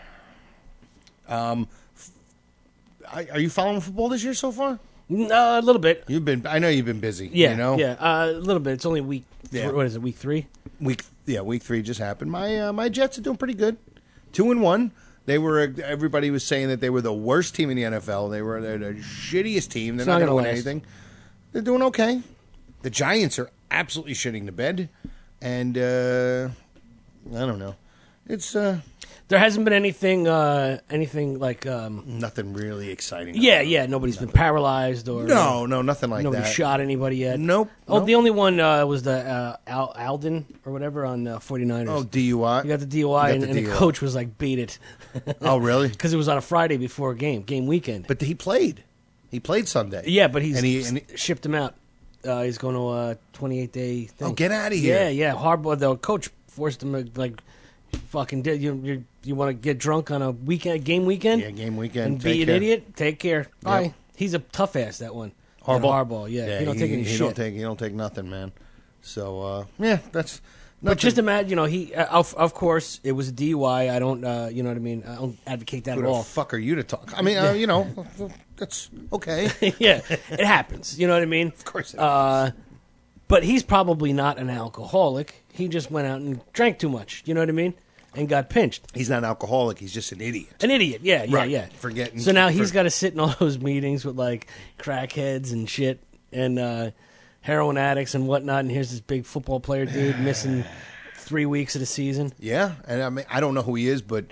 Are you following football this year so far? A little bit. I know you've been busy. Yeah, you know? yeah, a little bit. It's only week. Yeah. What is it? Week 3. Week 3 just happened. My Jets are doing pretty good. 2-1. They were. Everybody was saying that they were the worst team in the NFL. They're the shittiest team. They're not going to win anything. They're doing okay. The Giants are absolutely shitting the bed, and I don't know. It's there hasn't been anything like nothing really exciting. Yeah. Nobody's been paralyzed or no, nothing like nobody that. shot anybody yet. Nope. The only one was the Alden or whatever on 49ers. Oh, DUI. You got the DUI, and the coach was like, beat it. Oh, really? Because it was on a Friday before a game weekend. But he played. He played Sunday. Yeah, but he shipped him out. He's going to a 28-day thing. Oh, get out of here. Yeah. Harbaugh, the coach forced him to, like, fucking did. You want to get drunk on a game weekend? Yeah, game weekend. And be an idiot? Take care. Bye. Yep. He's a tough ass, that one. Harbaugh? Yeah. He don't take any shit. He don't take nothing, man. So, yeah, that's But just imagine, he of course it was a DUI. I don't, you know what I mean. I don't advocate that Who at the all. fuck are you to talk? I mean, that's okay. Yeah, it happens. You know what I mean? Of course. But he's probably not an alcoholic. He just went out and drank too much. You know what I mean? And got pinched. He's not an alcoholic. He's just an idiot. An idiot. Yeah. Right. Forgetting. So now he's got to sit in all those meetings with like crackheads and shit and heroin addicts and whatnot. And here's this big football player dude missing 3 weeks of the season. Yeah, and I mean, I don't know who he is, but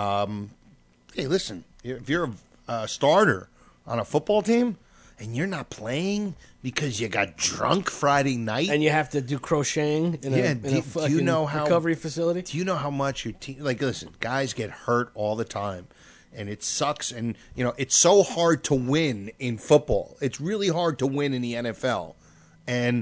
hey, listen, if you're a starter on a football team and you're not playing because you got drunk Friday night, and you have to do crocheting in a fucking recovery facility. Do you know how much your team? Like, listen, guys get hurt all the time, and it sucks. And it's so hard to win in football. It's really hard to win in the NFL, and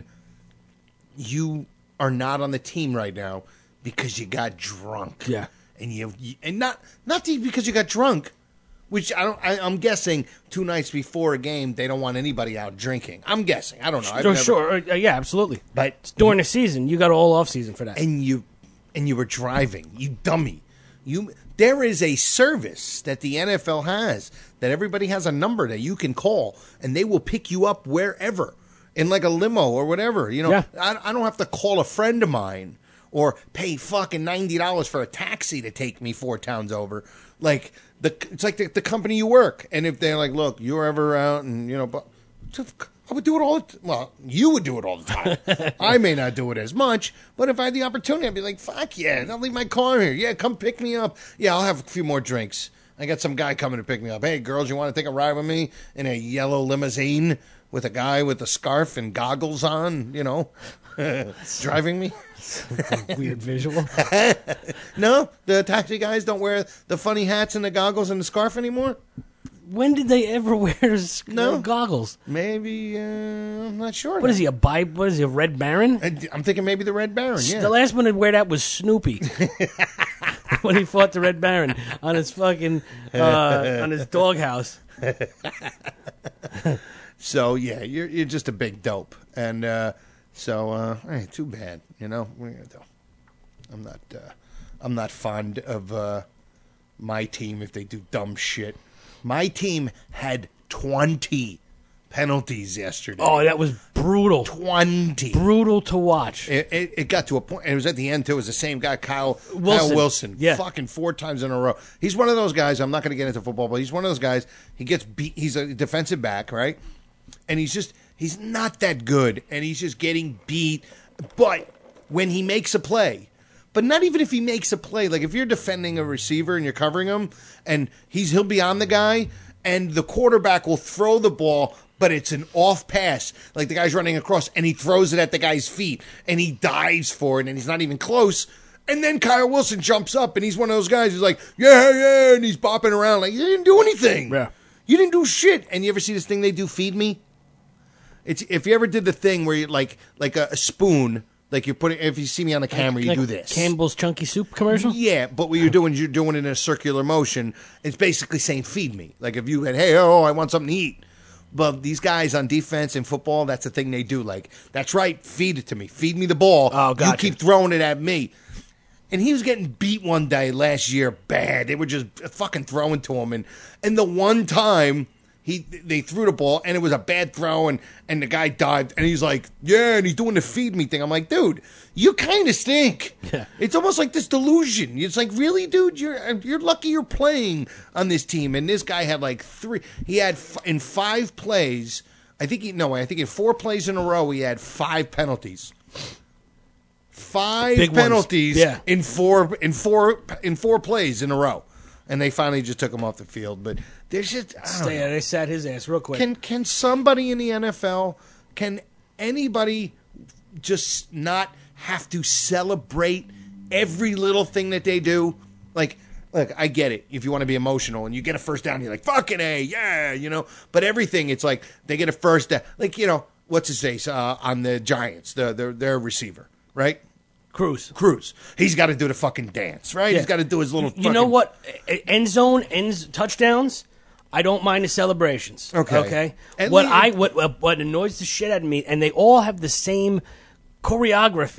you are not on the team right now because you got drunk. Yeah, and not because you got drunk. Which I'm guessing 2 nights before a game they don't want anybody out drinking. I'm guessing. I don't know. Sure. Yeah, absolutely. But it's during the season, you got all off season for that. And you were driving, you dummy. There is a service that the NFL has that everybody has a number that you can call, and they will pick you up wherever in like a limo or whatever. Yeah. I don't have to call a friend of mine or pay fucking $90 for a taxi to take me 4 towns over. Like it's like the company you work, and if they're like, look, you're ever out, and but I would do it all. Well, you would do it all the time. I may not do it as much, but if I had the opportunity, I'd be like, fuck yeah, I'll leave my car here. Yeah, come pick me up. Yeah, I'll have a few more drinks. I got some guy coming to pick me up. Hey, girls, you want to take a ride with me in a yellow limousine with a guy with a scarf and goggles on? Driving me. Weird visual. No, the taxi guys don't wear the funny hats and the goggles and the scarf anymore. When did they ever wear goggles? Maybe I'm not sure. What is he, what is he, a Red Baron? I'm thinking maybe the Red Baron. Yeah. The last one to wear that was Snoopy when he fought the Red Baron on his fucking on his doghouse. So yeah, you're just a big dope, and hey, too bad. What are you gonna do? I'm not fond of my team if they do dumb shit. My team had 20 penalties yesterday. Oh, that was brutal. 20. Brutal to watch. It got to a point, and it was at the end, too. It was the same guy, Kyle Wilson. Yeah. Fucking 4 times in a row. He's one of those guys, I'm not going to get into football, but he's one of those guys, he gets beat. He's a defensive back, right? And he's not that good, and he's just getting beat. But when he makes a play, but not even if he makes a play, like if you're defending a receiver and you're covering him, and he'll be on the guy, and the quarterback will throw the ball, but it's an off pass. Like the guy's running across, and he throws it at the guy's feet, and he dives for it, and he's not even close. And then Kyle Wilson jumps up, and he's one of those guys who's like, yeah, and he's bopping around like, you didn't do anything. Yeah. You didn't do shit. And you ever see this thing they do, Feed Me? It's if you ever did the thing where you like a spoon, like you're putting. If you see me on the camera, you do this. Campbell's Chunky Soup commercial. Yeah, but what you're doing it in a circular motion. It's basically saying "feed me." Like if you had, hey, I want something to eat. But these guys on defense in football, that's the thing they do. Like, that's right, feed it to me, feed me the ball. Oh, gotcha. You keep throwing it at me. And he was getting beat one day last year bad. They were just fucking throwing to him, and the one time. They threw the ball, and it was a bad throw, and the guy dived, and he's like, yeah, and he's doing the feed me thing. I'm like, dude, you kind of stink. Yeah. It's almost like this delusion. It's like, really, dude, you're lucky you're playing on this team. And this guy had like 3. He had in 5 plays. I think in 4 plays in a row, he had 5 penalties. 5 Big penalties ones. Yeah. in four plays in a row. And they finally just took him off the field. But there's just They sat his ass real quick. Can somebody in the NFL, can anybody just not have to celebrate every little thing that they do? Like, look, I get it. If you want to be emotional and you get a first down, you're like, fucking A, yeah, But everything, it's like they get a first down. Like, what's his face on the Giants, their receiver, right? Cruz. He's got to do the fucking dance, right? Yeah. He's got to do his little. You know what? End zone, touchdowns. I don't mind the celebrations. Okay. What annoys the shit out of me, and they all have the same choreography.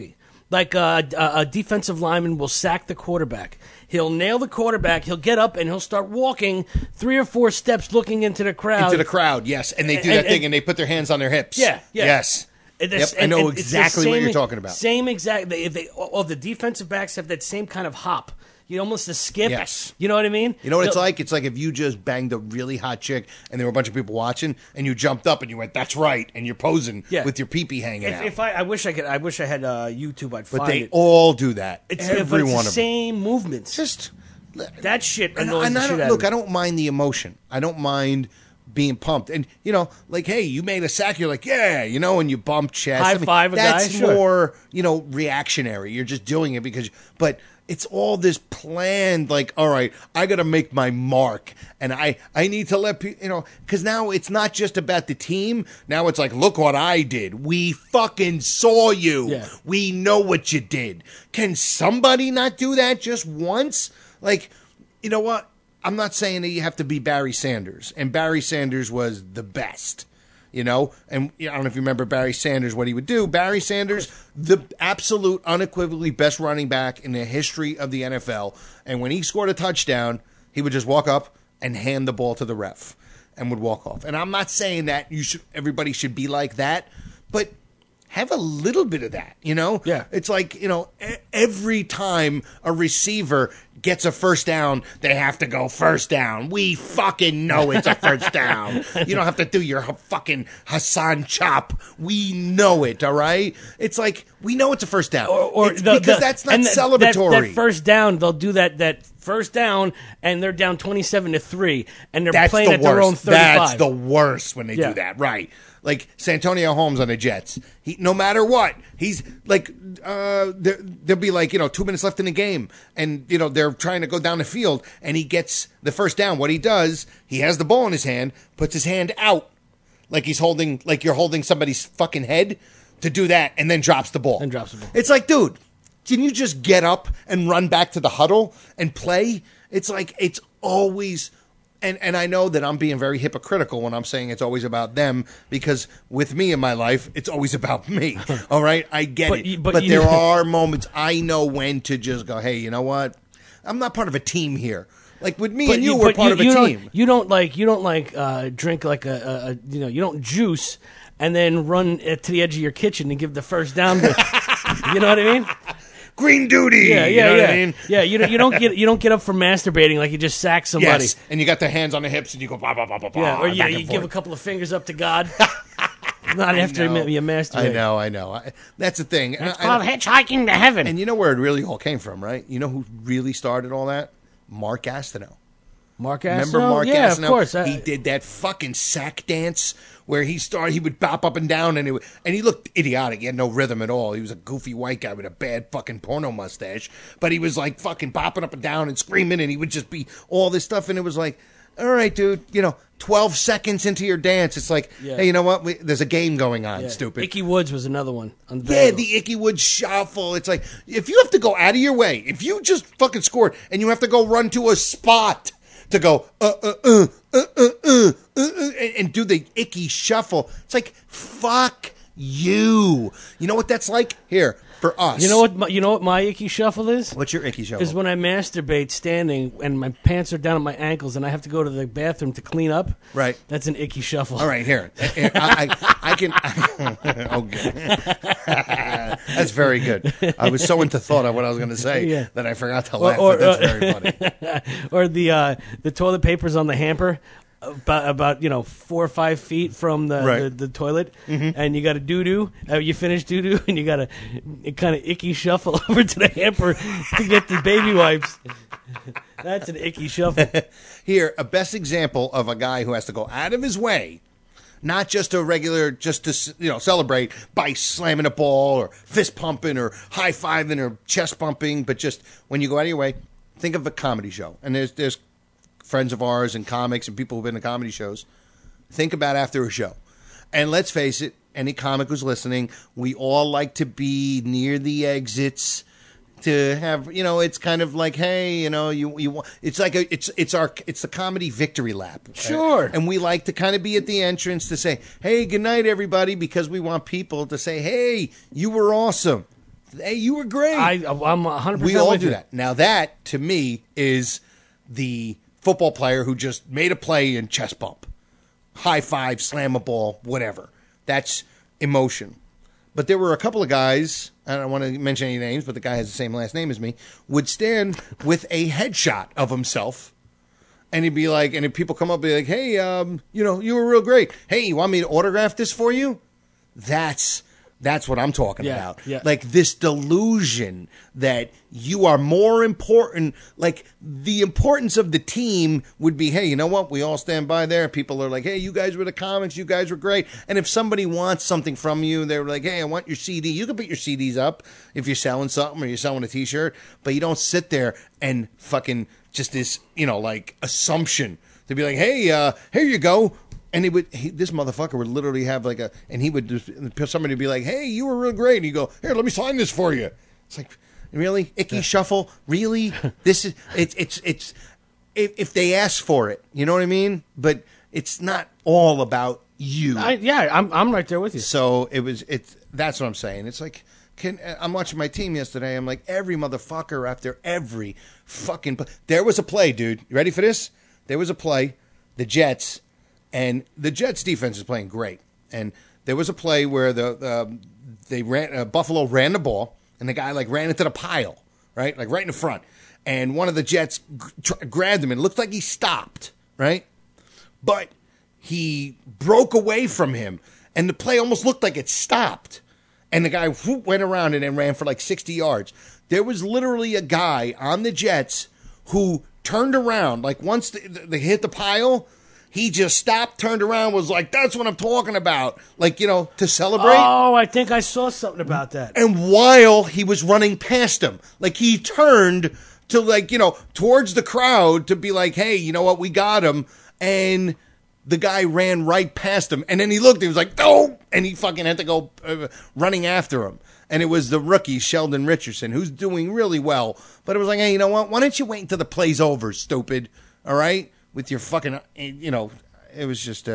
Like a defensive lineman will sack the quarterback. He'll nail the quarterback. He'll get up and he'll start walking 3 or 4 steps, looking into the crowd. Into the crowd, yes. And they do that thing, and they put their hands on their hips. Yeah. Yes. Yep, I know exactly what you're talking about. Same exact. All the defensive backs have that same kind of hop. You almost a skip. Yes. You know what I mean? You know what it's like? It's like if you just banged a really hot chick and there were a bunch of people watching and you jumped up and you went, "That's right," and you're posing with your pee-pee hanging out. If I wish I had YouTube, I'd find it. But they all do that. Every it's one the of same movements. Just that shit annoys and the shit out of me. I don't mind the emotion. I don't mind being pumped. And, like, hey, you made a sack. You're like, yeah, and you bump chest. High five a guy. That's more, reactionary. You're just doing it because, but it's all this planned, like, all right, I got to make my mark. And I need to let people, because now it's not just about the team. Now it's like, look what I did. We fucking saw you. Yeah. We know what you did. Can somebody not do that just once? Like, you know what? I'm not saying that you have to be Barry Sanders. And Barry Sanders was the best. And I don't know if you remember Barry Sanders, what he would do. Barry Sanders, the absolute unequivocally best running back in the history of the NFL. And when he scored a touchdown, he would just walk up and hand the ball to the ref and would walk off. And I'm not saying that everybody should be like that, but have a little bit of that, Yeah. It's like, every time a receiver gets a first down, they have to go first down. We fucking know it's a first down. You don't have to do your fucking Hassan chop. We know it, all right? It's like, we know it's a first down. Because that's not celebratory. That first down, they'll do that first down, and they're down 27-3, and they're playing at their own 35. That's the worst when they do that, right? Like Santonio Holmes on the Jets. No matter what, he's like, there'll be like, 2 minutes left in the game, and, they're trying to go down the field, and he gets the first down. What he does, he has the ball in his hand, puts his hand out, like you're holding somebody's fucking head to do that, and then drops the ball. It's like, dude, can you just get up and run back to the huddle and play? It's like, it's always... And I know that I'm being very hypocritical when I'm saying it's always about them, because with me in my life, it's always about me. All right? I get it. But there are moments I know when to just go, hey, you know what? I'm not part of a team here. Like with me and you, we're part of a team. You don't drink like you don't juice and then run to the edge of your kitchen and give the first down. You know what I mean? Green duty. Yeah, you know what I mean? Yeah, you don't get up from masturbating like you just sack somebody. Yes, and you got the hands on the hips and you go blah blah blah blah blah. Yeah, or you give a couple of fingers up to God. Not after you masturbate. I know. That's the thing. It's called hitchhiking to heaven. And you know where it really all came from, right? You know who really started all that? Mark Gastineau. Mark Gastineau? Remember Mark Gastineau? Of course. He did that fucking sack dance where he would bop up and down, and he looked idiotic. He had no rhythm at all. He was a goofy white guy with a bad fucking porno mustache, but he was like fucking bopping up and down and screaming, and he would just be all this stuff, and it was like, all right, dude, 12 seconds into your dance, it's like, hey, you know what? There's a game going on, stupid. Icky Woods was another one. Yeah, the Icky Woods shuffle. It's like, if you have to go out of your way, if you just fucking scored and you have to go run to a spot to go and do the icky shuffle, it's like, fuck you. You know what that's like? Here, for us. You know what my icky shuffle is? What's your icky shuffle? Is when I masturbate standing and my pants are down at my ankles and I have to go to the bathroom to clean up. Right. That's an icky shuffle. All right, here. I can... okay. That's very good. I was so into thought of what I was going to say that I forgot to laugh, but that's very funny. Or the toilet paper's on the hamper. About 4 or 5 feet from the toilet, and you got to doo-doo. You finish doo-doo, and you got to kind of icky shuffle over to the hamper to get the baby wipes. That's an icky shuffle. Here, a best example of a guy who has to go out of his way, not just to celebrate by slamming a ball or fist pumping or high fiving or chest bumping, but just when you go out of your way, think of a comedy show, and there's friends of ours and comics and people who've been to comedy shows. Think about after a show. And let's face it, any comic who's listening, we all like to be near the exits to have, it's kind of like, hey, you want, it's like it's the comedy victory lap. Sure. And we like to kind of be at the entrance to say, hey, good night, everybody, because we want people to say, hey, you were awesome. Hey, you were great. I'm 100% We all with do you. that. Now that, to me, is the football player who just made a play and chest bump. High five, slam a ball, whatever. That's emotion. But there were a couple of guys, I don't want to mention any names, but the guy has the same last name as me, would stand with a headshot of himself. And he'd be like, and if people come up and be like, hey, you were real great. Hey, you want me to autograph this for you? That's what I'm talking about. Yeah. Like this delusion that you are more important. Like the importance of the team would be, hey, you know what? We all stand by there. People are like, hey, you guys were the comics. You guys were great. And if somebody wants something from you, they're like, hey, I want your CD. You can put your CDs up if you're selling something or you're selling a T-shirt. But you don't sit there and fucking just this, like assumption to be like, hey, here you go. And this motherfucker would literally have and he would just, somebody would be like, hey, you were real great. And you go, here, let me sign this for you. It's like, really? Icky shuffle? Really? This is, it's, if they ask for it, you know what I mean? But it's not all about you. I'm right there with you. So that's what I'm saying. It's like, I'm watching my team yesterday. I'm like, every motherfucker after every fucking, there was a play, dude. You ready for this? There was a play, the Jets. And the Jets defense is playing great. And there was a play where Buffalo ran the ball, and the guy ran into the pile, right? Right in the front. And one of the Jets grabbed him, and it looked like he stopped, right? But he broke away from him, and the play almost looked like it stopped. And the guy went around and then ran for 60 yards. There was literally a guy on the Jets who turned around, once they hit the pile. He just stopped, turned around, was like, that's what I'm talking about. To celebrate. Oh, I think I saw something about that. And while he was running past him, he turned to, towards the crowd to be like, hey, you know what? We got him. And the guy ran right past him. And then he looked, he was like, no. And he fucking had to go running after him. And it was the rookie, Sheldon Richardson, who's doing really well. But it was like, hey, you know what? Why don't you wait until the play's over, stupid? All right? With your fucking, it was just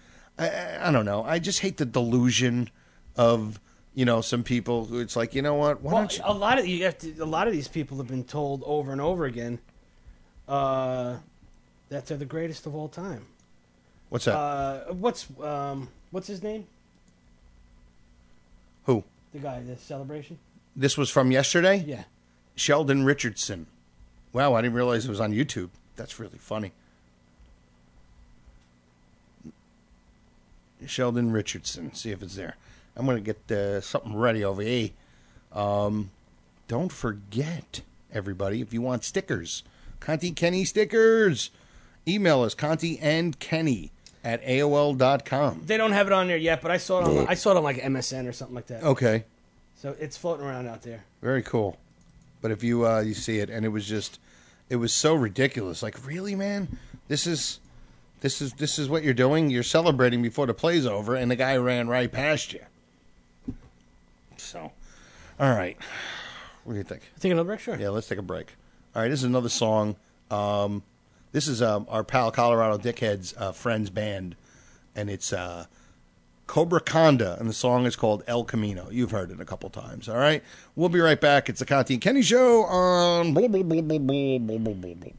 I don't know. I just hate the delusion of, some people who it's like, you know what? Why don't you? A lot of these people have been told over and over again that they're the greatest of all time. What's that? What's his name? Who? The guy, the celebration. This was from yesterday? Yeah. Sheldon Richardson. Wow, I didn't realize it was on YouTube. That's really funny. Sheldon Richardson. See if it's there. I'm going to get something ready over here. Don't forget, everybody, if you want stickers, Conti Kenny stickers, email us, contiandkenny@aol.com. They don't have it on there yet, but I saw it on MSN or something like that. Okay. So it's floating around out there. Very cool. But if you see it, and it was so ridiculous. Really, man? This is what you're doing? You're celebrating before the play's over, and the guy ran right past you. So, all right. What do you think? Take another break? Sure. Yeah, let's take a break. All right, this is another song. This is our pal Colorado Dickhead's friend's band, and it's Cobra Conda, and the song is called El Camino. You've heard it a couple times, all right? We'll be right back. It's the Conti and Kenny Show on blah, blah, blah, blah, blah, blah, blah, blah, blah.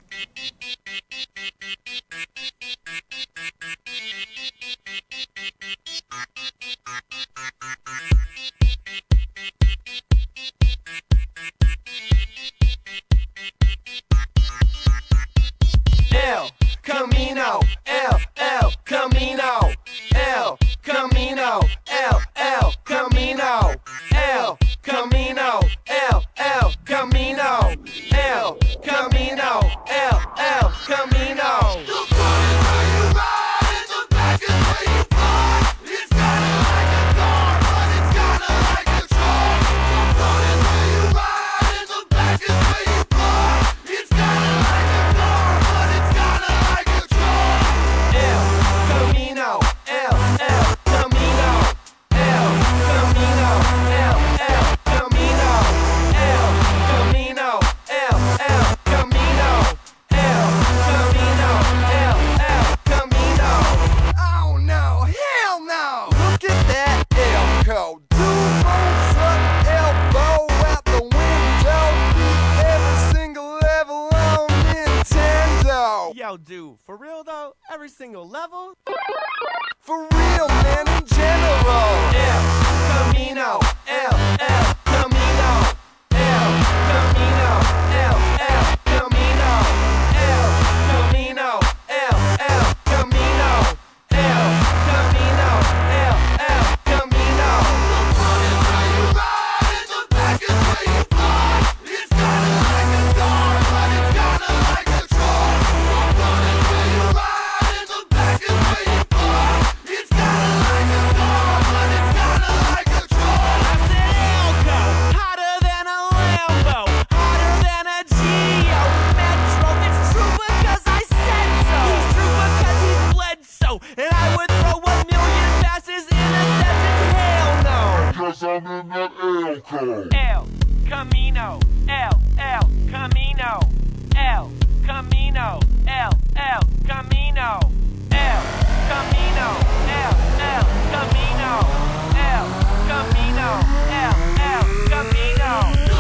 El Camino, El Camino, El Camino, El Camino, El Camino, El Camino, El Camino, El I'll do. For real though, every single level. For real, man, in general. El Camino, El Camino, El Camino, El Camino, El Camino, El Camino, El Camino, El Camino. And I would throw 1 million passes in a second, hell no. Because I'm in that El Camino, El Camino, El Camino, El Camino, El Camino, El Camino, El Camino, El Camino.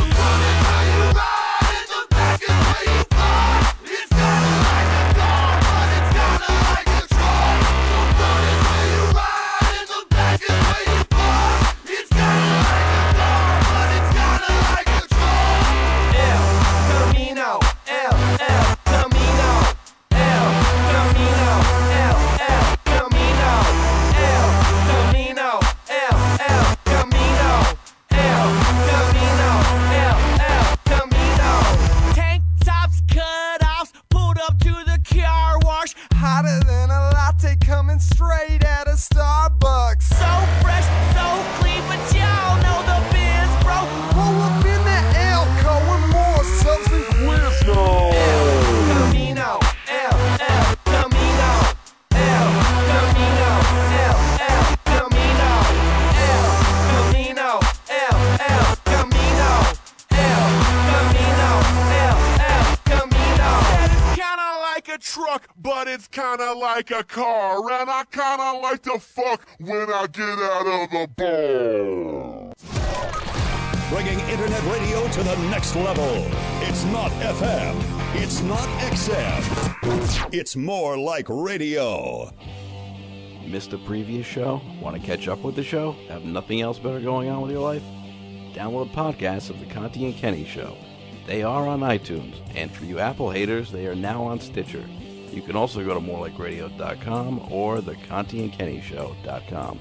Hotter than a latte coming straight out of Starbucks. So fresh, so clean, but y'all know the biz, bro. Pull up in that Elko with more subs than Quizno. El Camino, El Camino, El Camino, El Camino, El Camino, El Camino, El Camino, El Camino. It's kinda like a truck, but it's kinda like a car, and I kinda like to fuck when I get out of the bar. Bringing internet radio to the next level. It's not FM. It's not XM. It's more like radio. Missed a previous show? Want to catch up with the show? Have nothing else better going on with your life? Download podcasts of The Conti and Kenny Show. They are on iTunes, and for you Apple haters, they are now on Stitcher. You can also go to morelikeradio.com or thecontiandkennyshow.com.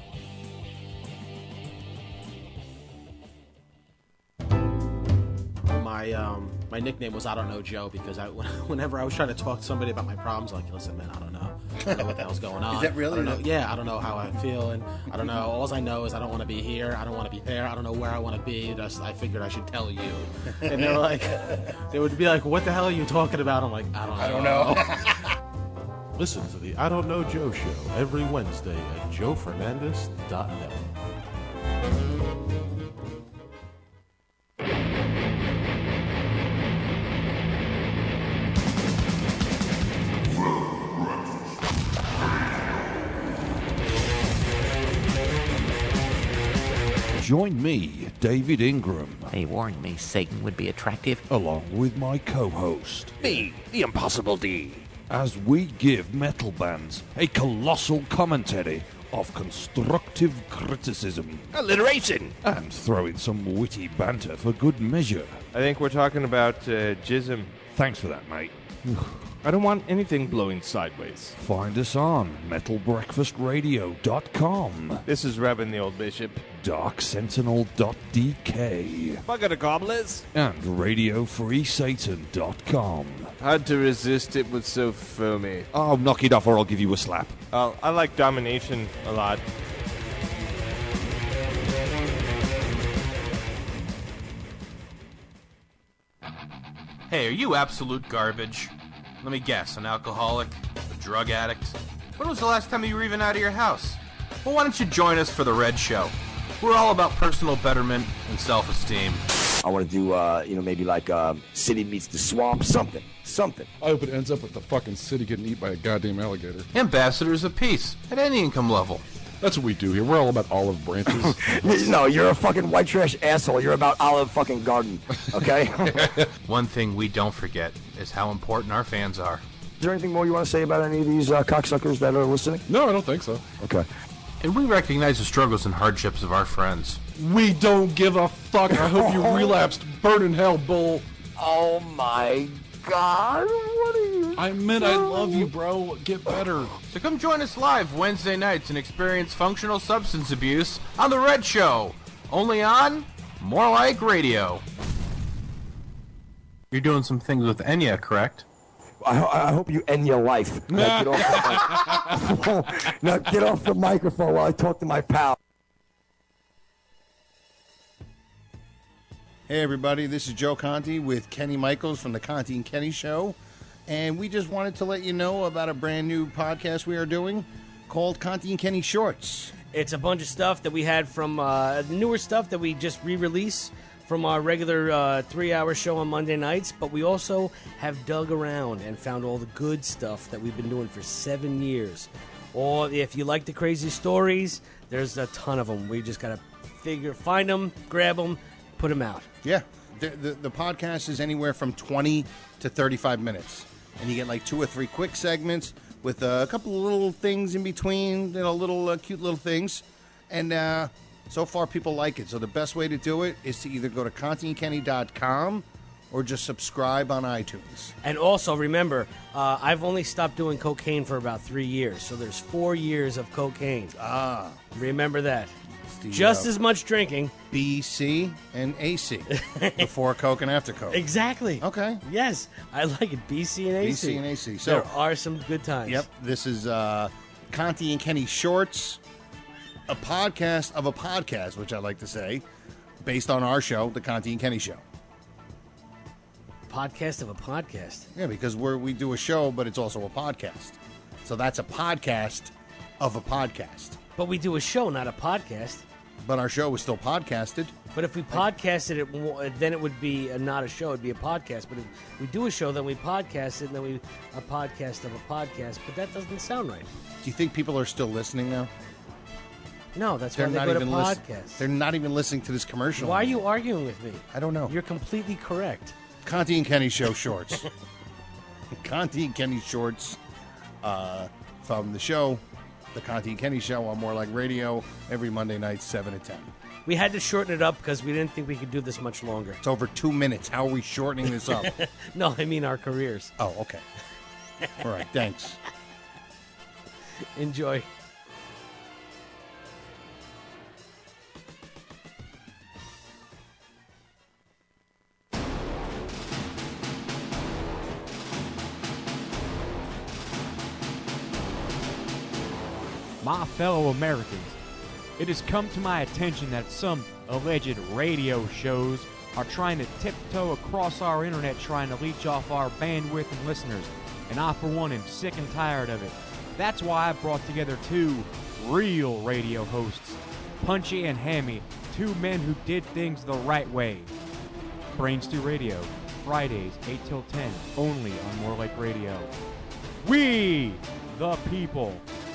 My nickname was I Don't Know Joe because whenever I was trying to talk to somebody about my problems, like, listen, man, I don't know what the hell's going on. Is that really? I don't know, yeah, I don't know how I feel, and I don't know. All I know is I don't want to be here. I don't want to be there. I don't know where I want to be. I figured I should tell you. And they're like, they would be like, what the hell are you talking about? I'm like, I don't know. Listen to the I Don't Know Joe Show every Wednesday at joefernandez.net. Join me, David Ingram. They warned me Satan would be attractive. Along with my co-host, Me, the Impossible D. as we give metal bands a colossal commentary of constructive criticism. Alliteration! And throw in some witty banter for good measure. I think we're talking about jism. Thanks for that, mate. I don't want anything blowing sideways. Find us on metalbreakfastradio.com. This is Reverend the Old Bishop. darksentinel.dk. Bucket of gobblers. And radiofreesatan.com. Hard to resist, it was so foamy. Oh, knock it off or I'll give you a slap. I like domination a lot. Hey, are you absolute garbage? Let me guess, an alcoholic? A drug addict? When was the last time you were even out of your house? Well, why don't you join us for The Red Show? We're all about personal betterment and self-esteem. I want to do, maybe like City Meets the Swamp, something. I hope it ends up with the fucking city getting eaten by a goddamn alligator. Ambassadors of peace, at any income level. That's what we do here. We're all about olive branches. No, you're a fucking white trash asshole. You're about Olive fucking Garden, okay? One thing we don't forget is how important our fans are. there anything more you want to say about any of these cocksuckers that are listening? No, I don't think so. Okay. And we recognize the struggles and hardships of our friends. We don't give a fuck. I hope you relapsed. Burn in hell, bull. Oh my God, what are you I meant I love you, bro. Get better. So come join us live Wednesday nights and experience functional substance abuse on The Red Show. Only on More Like Radio. You're doing some things with Enya, correct? I hope you end your life. Now get off the microphone while I talk to my pal. Hey everybody, this is Joe Conti with Kenny Michaels from the Conti and Kenny Show, and we just wanted to let you know about a brand new podcast we are doing called Conti and Kenny Shorts. It's a bunch of stuff that we had from newer stuff that we just re-release from our regular 3-hour show on Monday nights, but we also have dug around and found all the good stuff that we've been doing for 7 years. Or if you like the crazy stories, there's a ton of them. We just got to find them, grab them, put them out. Yeah, the podcast is anywhere from 20 to 35 minutes, and you get like 2 or 3 quick segments with a couple of little things in between, little cute little things, and so far people like it. So the best way to do it is to either go to ContiandKenny.com or just subscribe on iTunes. And also remember, I've only stopped doing cocaine for about 3 years, so there's 4 years of cocaine. Remember that. Just as much drinking. B, C, and AC. Before Coke and after Coke. Exactly. Okay. Yes, I like it. B, C, and AC. B, C, and AC. So, there are some good times. Yep. This is Conti and Kenny Shorts, a podcast of a podcast, which I like to say, based on our show, The Conti and Kenny Show. Podcast of a podcast? Yeah, because we do a show, but it's also a podcast. So that's a podcast of a podcast. But we do a show, not a podcast. But our show is still podcasted. But if we podcasted it, then it would be not a show. It would be a podcast. But if we do a show, then we podcast it, and then a podcast of a podcast. But that doesn't sound right. Do you think people are still listening now? No, that's why they go to podcasts. They're not even listening to this commercial. Why are you arguing with me? I don't know. You're completely correct. Conti and Kenny Show Shorts. Conti and Kenny Shorts from the show, The Conti and Kenny Show on More Like Radio, every Monday night, 7 to 10. We had to shorten it up because we didn't think we could do this much longer. It's over 2 minutes. How are we shortening this up? No, I mean our careers. Oh, okay. All right, thanks. Enjoy. My fellow Americans, it has come to my attention that some alleged radio shows are trying to tiptoe across our internet trying to leech off our bandwidth and listeners, and I for one am sick and tired of it. That's why I brought together 2 real radio hosts, Punchy and Hammy, 2 men who did things the right way. Brain Stew Radio, Fridays 8 till 10, only on More Like Radio. We, the people.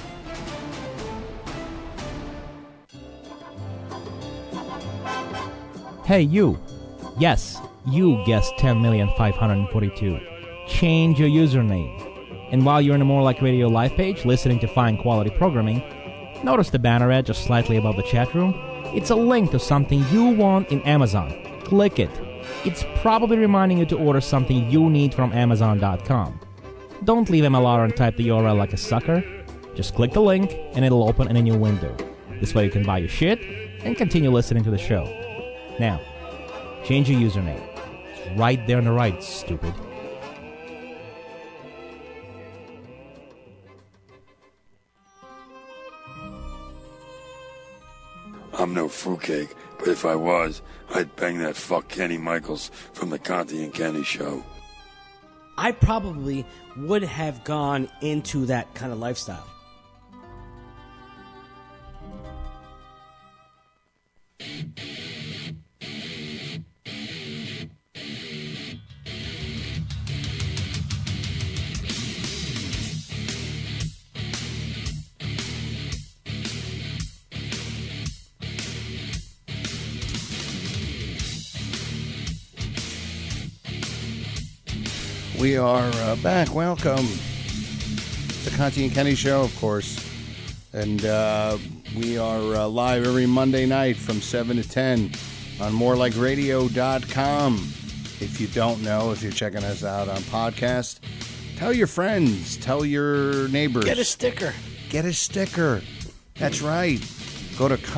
Hey you! Yes, you guessed 10,542,000. Change your username. And while you're in the More Like Radio live page listening to fine quality programming, notice the banner ad just slightly above the chat room? It's a link to something you want in Amazon. Click it. It's probably reminding you to order something you need from Amazon.com. Don't leave MLR and type the URL like a sucker. Just click the link and it'll open in a new window. This way you can buy your shit and continue listening to the show. Now, change your username. It's right there on the right, stupid. I'm no fruitcake, but if I was, I'd bang that fuck Kenny Michaels from the Conti and Kenny Show. I probably would have gone into that kind of lifestyle. We are back. Welcome The Conti and Kenny Show, of course. And we are live every Monday night from 7 to 10 on morelikeradio.com. If you don't know, if you're checking us out on podcast, tell your friends, tell your neighbors. Get a sticker. Get a sticker. That's right. Go to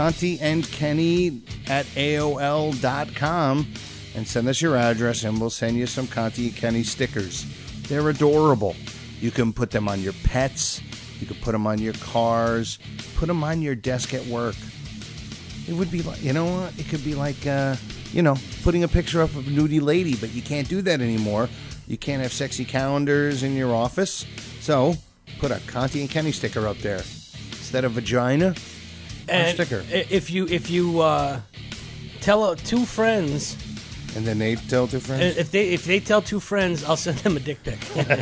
contiandkenny@aol.com and send us your address, and we'll send you some Conti and Kenny stickers. They're adorable. You can put them on your pets. You can put them on your cars. Put them on your desk at work. It would be like, you know what? It could be like, putting a picture up of a nudie lady, but you can't do that anymore. You can't have sexy calendars in your office. So put a Conti and Kenny sticker up there. Instead of vagina, a sticker. If you tell two friends, and then they tell two friends. If they tell two friends, I'll send them a dick pic.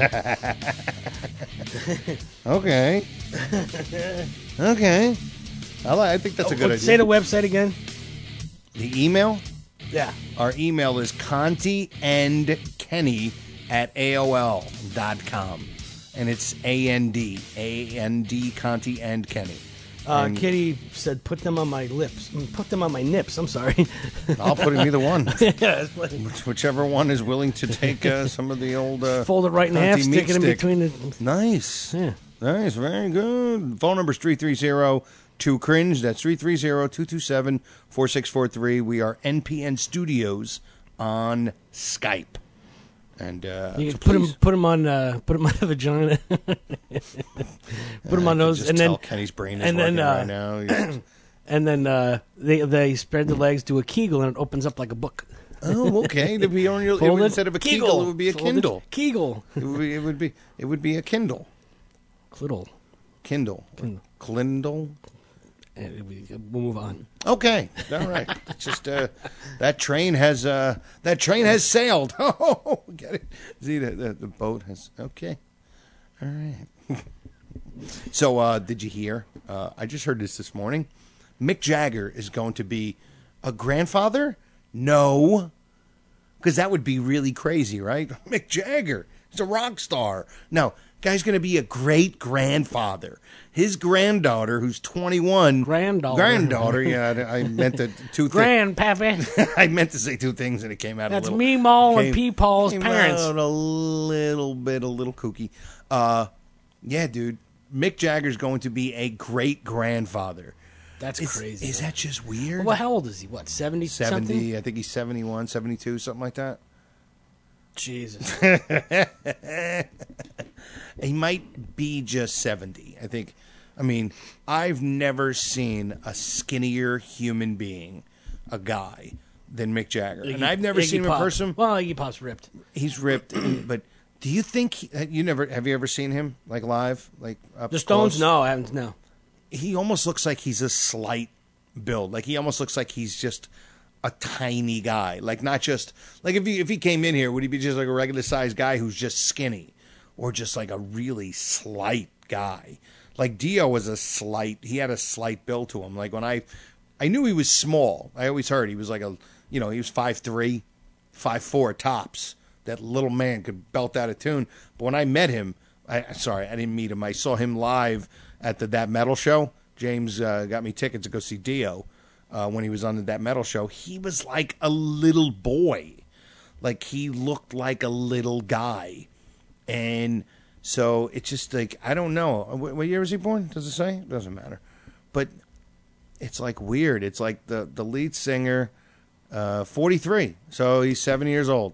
Okay. Okay. I think that's a good idea. Say the website again. The email? Yeah. Our email is contiandkenny@aol.com. And it's A-N-D, Conti and Kenny. Kitty said, put them on my lips. Put them on my nips. I'm sorry. I'll put in either one. Yeah, whichever one is willing to take some of the old... fold it right in half, stick it in between the... Nice. Yeah. Nice, very good. Phone number is 330-2-CRINGE. That's 330-227-4643. We are NPN Studios on Skype. And you can put them on the vagina. Put them on those, just and tell then Kenny's brain is working right now. And then they spread the legs, do a Kegel, and it opens up like a book. Oh, okay. It'd be on your, instead of a Kegel, it would be a Kindle. Kegel. It would be a Kindle. Cliddle. Kindle. Clindle. We'll move on. Okay, all right. It's just that train has sailed. Oh, get it? See the boat has. Okay, all right. So, did you hear? I just heard this morning. Mick Jagger is going to be a grandfather. No, because that would be really crazy, right? Mick Jagger, he's a rock star. No. Guy's going to be a great grandfather. His granddaughter, who's 21. Granddaughter. Yeah, I meant to two Grandpappy. I meant to say two things, and it came out That's a little. That's Meemaw and Peepaw's parents. Out a little kooky. Yeah, dude. Mick Jagger's going to be a great grandfather. That's crazy. Is that just weird? Well, how old is he? What, 70 something? 70. I think he's 71, 72, something like that. Jesus. He might be just 70. I think. I mean, I've never seen a skinnier human being, a guy, than Mick Jagger. And I've never seen him in person. Well, Iggy Pop's ripped. He's ripped. But do you think have you ever seen him like live, like up the Stones? Close? No, I haven't. No. He almost looks like he's a slight build. Like he almost looks like he's just a tiny guy. Like not just like if he came in here, would he be just like a regular sized guy who's just skinny, or just like a really slight guy? Like Dio was he had a slight build to him. Like when I knew he was small. I always heard he was like he was 5'3", 5'4" tops. That little man could belt out a tune. But when I met him, I didn't meet him. I saw him live at the That Metal show. James got me tickets to go see Dio when he was on the That Metal show. He was like a little boy. Like he looked like a little guy. And so it's just like, I don't know. What year was he born? Does it say? It doesn't matter. But it's like weird. It's like the lead singer, 43. So he's 7 years old.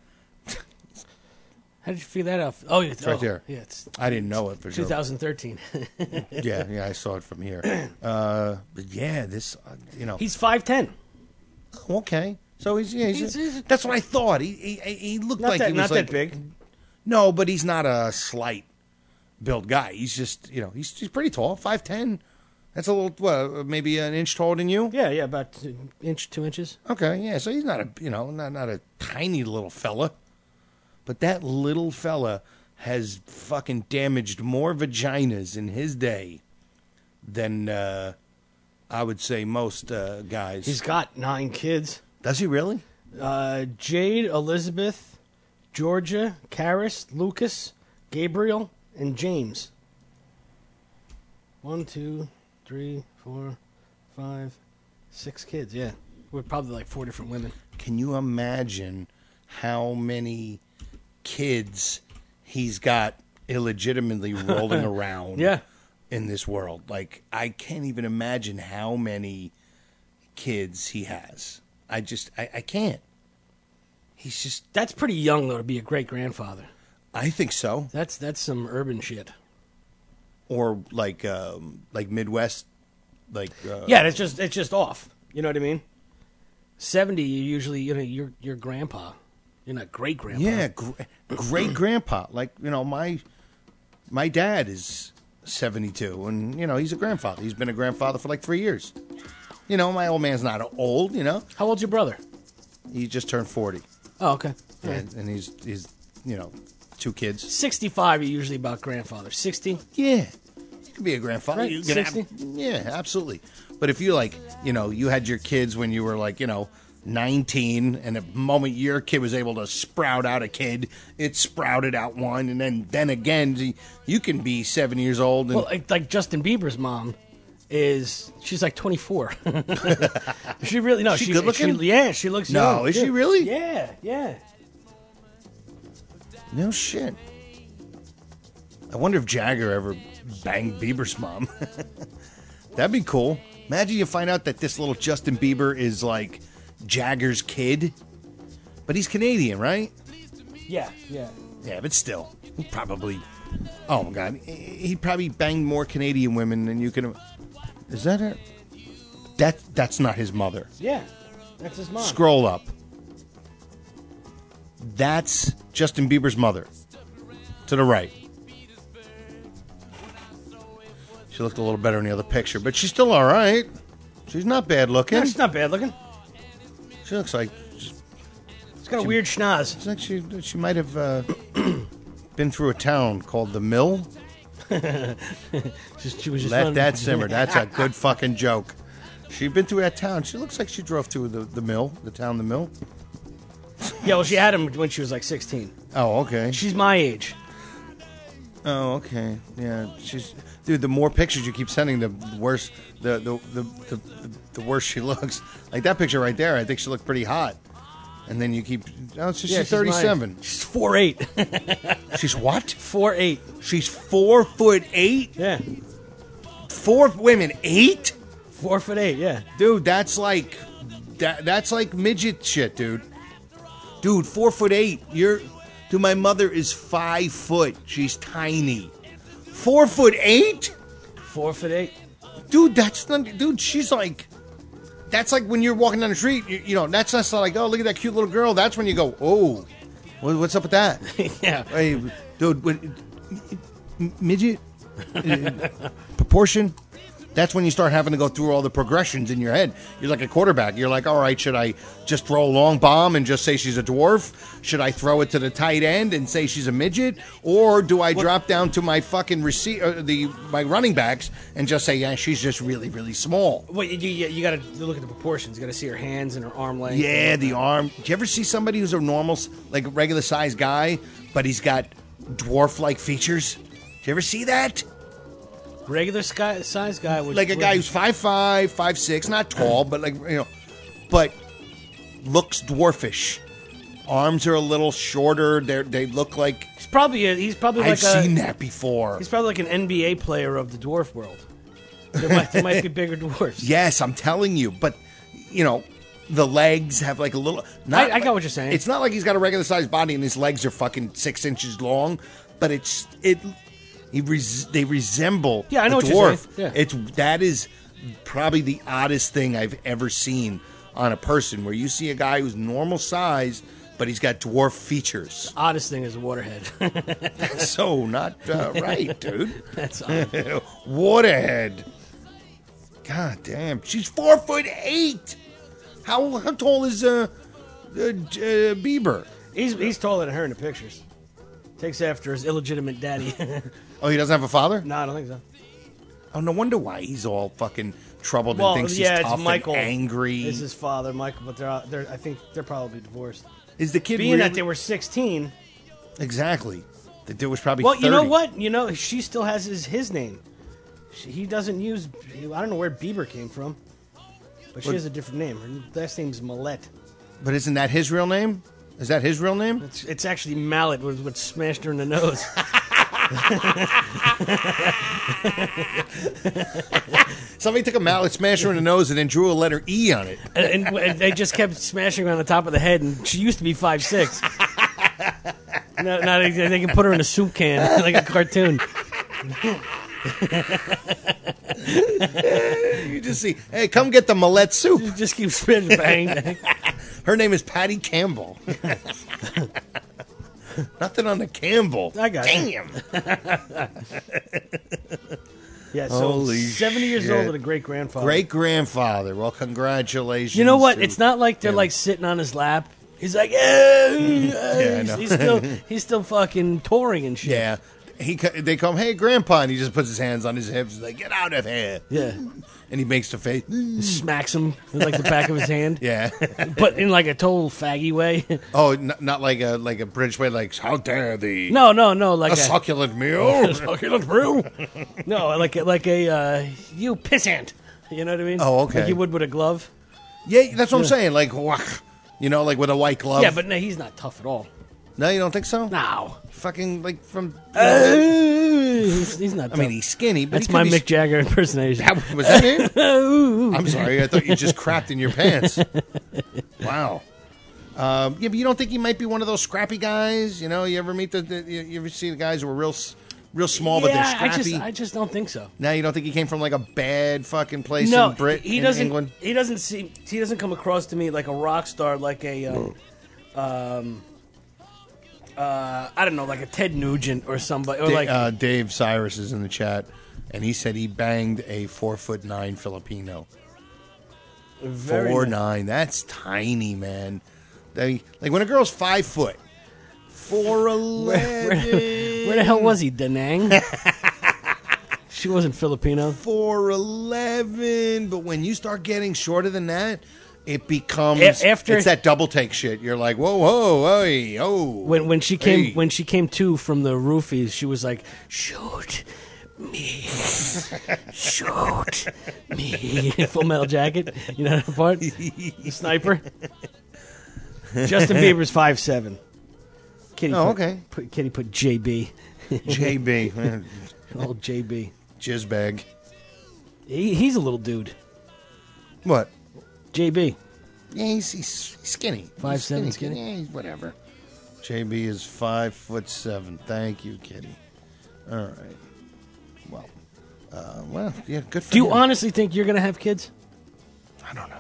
How did you figure that out? Oh, it's right there. Yeah, I didn't know it for 2013. Yeah, I saw it from here. But yeah, this, He's 5'10". Okay. So he's that's what I thought. He looked like he was not like, that big. No, but he's not a slight built guy. He's just, he's pretty tall, 5'10". That's a little, maybe an inch taller than you? Yeah, about 2 inches. Okay, yeah. So he's not a, not a tiny little fella. But that little fella has fucking damaged more vaginas in his day than I would say most guys. He's got 9 kids. Does he really? Jade, Elizabeth, Georgia, Karis, Lucas, Gabriel, and James. 1, 2, 3, 4, 5, 6 kids. Yeah, we're probably like 4 different women. Can you imagine how many kids he's got illegitimately rolling around in this world? Like, I can't even imagine how many kids he has. I can't. He's just... That's pretty young, though, to be a great-grandfather. I think so. That's some urban shit. Or like Midwest, like... yeah, it's just off. You know what I mean? 70, you usually, you're grandpa. You're not great-grandpa. Yeah, great-grandpa. Like, my dad is 72, and, he's a grandfather. He's been a grandfather for like 3 years. My old man's not old, How old's your brother? He just turned 40. Oh, okay. And he's 2 kids. 65, you're usually about grandfather. 60? Yeah. You can be a grandfather. Right, You can 60? Yeah, absolutely. But if you you had your kids when you were 19, and the moment your kid was able to sprout out a kid, it sprouted out one, and then again, you can be 7 years old. And, well, like Justin Bieber's mom she's like 24. She really, no, she good looking? She looks young. No, is she really? Yeah. No shit. I wonder if Jagger ever banged Bieber's mom. That'd be cool. Imagine you find out that this little Justin Bieber is like Jagger's kid. But he's Canadian, right? Yeah. Yeah, but still. He probably... Oh, my God. He probably banged more Canadian women than you can... Is that her? That's not his mother. Yeah, that's his mom. Scroll up. That's Justin Bieber's mother. To the right. She looked a little better in the other picture, but she's still all right. She's not bad looking. No, she's not bad looking. She looks like... She's got a weird schnoz. It's like she might have been through a town called The Mill. She was just Let that simmer. That's a good fucking joke. She'd been through that town. She looks like she drove through the mill, the town, The Mill. Yeah, well, she had him when she was like 16. Oh, okay. She's my age. Oh, okay. Yeah, dude. The more pictures you keep sending, the worse the worse she looks. Like that picture right there, I think she looked pretty hot. And then you keep. Oh, so she's 37. She's 4'8". She's what? 4'8". She's 4'8". Yeah. 4 women 8. 4'8". Yeah. Dude, that's like that's like midget shit, dude. Dude, 4'8". Dude, my mother is 5 foot. She's tiny. 4'8". 4'8". Dude, that's not. Dude, she's like. That's like when you're walking down the street. That's not like, oh, look at that cute little girl. That's when you go, oh, what's up with that? Yeah. Hey, dude, midget proportion. That's when you start having to go through all the progressions in your head. You're like a quarterback. You're like, all right, should I just throw a long bomb and just say she's a dwarf? Should I throw it to the tight end and say she's a midget? Or do I drop down to my fucking my running backs and just say, yeah, she's just really, really small? Well, you got to look at the proportions. You got to see her hands and her arm length. Yeah, the arm. Do you ever see somebody who's a normal, like a regular sized guy, but he's got dwarf-like features? Do you ever see that? Regular size guy would like a guy who's 5'5", 5'6", not tall, but but looks dwarfish. Arms are a little shorter. They look like he's probably I've seen that before. He's probably like an NBA player of the dwarf world. There might be bigger dwarfs. Yes, I'm telling you, but the legs have like a little. I got what you're saying. It's not like he's got a regular sized body and his legs are fucking 6 inches long, but they resemble I know a what you're dwarf. saying. Yeah. That is probably the oddest thing I've ever seen on a person, where you see a guy who's normal size, but he's got dwarf features. The oddest thing is a waterhead. That's so not right, dude. That's odd. Waterhead. God damn, she's 4'8". How tall is Bieber? He's taller than her in the pictures. Takes after his illegitimate daddy. Oh, he doesn't have a father? No, I don't think so. Oh, no wonder why he's all fucking troubled and thinks he's tough it's Michael. and angry. It's his father, Michael, but I think they're probably divorced. Is the kid being really... that they were 16? Exactly. The dude was probably 30. Well, you know what? She still has his name. He doesn't use. I don't know where Bieber came from, but she What- has a different name. Her last name's Millette. But isn't that his real name? Is that his real name? It's actually Mallet, what smashed her in the nose. Somebody took a mallet, smashed her in the nose, and then drew a letter E on it. and they just kept smashing her on the top of the head, and she used to be 5'6". Now they can put her in a soup can like a cartoon. You just see, hey, come get the Millette soup. You just keep spinning, bang. Her name is Patty Campbell. Nothing on the Campbell. I got it. Damn. Yeah, so Holy 70 years shit. old and a great-grandfather. Great-grandfather. Well, congratulations. You know what? to It's not like they're him. like sitting on his lap. He's like, yeah, I know. he's still fucking touring and shit. Yeah. They come, hey, Grandpa, and he just puts his hands on his hips. He's like, get out of here. Yeah. And he makes the face. Smacks him with like the back of his hand. Yeah. But in like a total faggy way. Oh, not like a British way, like, how dare thee? No, like a succulent meal? succulent meal? No, like a you pissant. You know what I mean? Oh, okay. Like you would with a glove. Yeah, that's what I'm Yeah. saying. Like, whack. You know, like with a white glove. Yeah, but no, he's not tough at all. No, you don't think so? No. Fucking, like, from... He's not tough. I mean, he's skinny, but That's he my could be Mick Jagger impersonation. Was that it? I'm sorry. I thought you just crapped in your pants. Wow. Yeah, but you don't think he might be one of those scrappy guys? You know, you ever meet you ever see the guys who are real small, but they're scrappy? I just don't think so. Now you don't think he came from like a bad fucking place No, in he in doesn't. England? He doesn't come across to me like a rock star, like a I don't know, like a Ted Nugent or somebody, or like Dave Cyrus is in the chat, and he said he banged a 4'9" Filipino. very 4'9". nice. That's tiny, man. Like when a girl's 5 foot, 4'11". Where the hell was he, Da Nang? She wasn't Filipino. 4'11", but when you start getting shorter than that, it becomes After- it's that double take shit. You're like, whoa, whoa, hey, oh. When she came to from the roofies, she was like, shoot me, shoot me. Full Metal Jacket, you know that part? The sniper. Justin Bieber's 5'7". Kitty okay. Kitty put JB. JB. Old JB. Jizzbag. He's a little dude. What? JB. Yeah, he's skinny. 5'7" skinny? Yeah, he's whatever. JB is 5'7". Thank you, Kitty. All right. Well, yeah, good for Do you him. honestly think you're going to have kids? I don't know.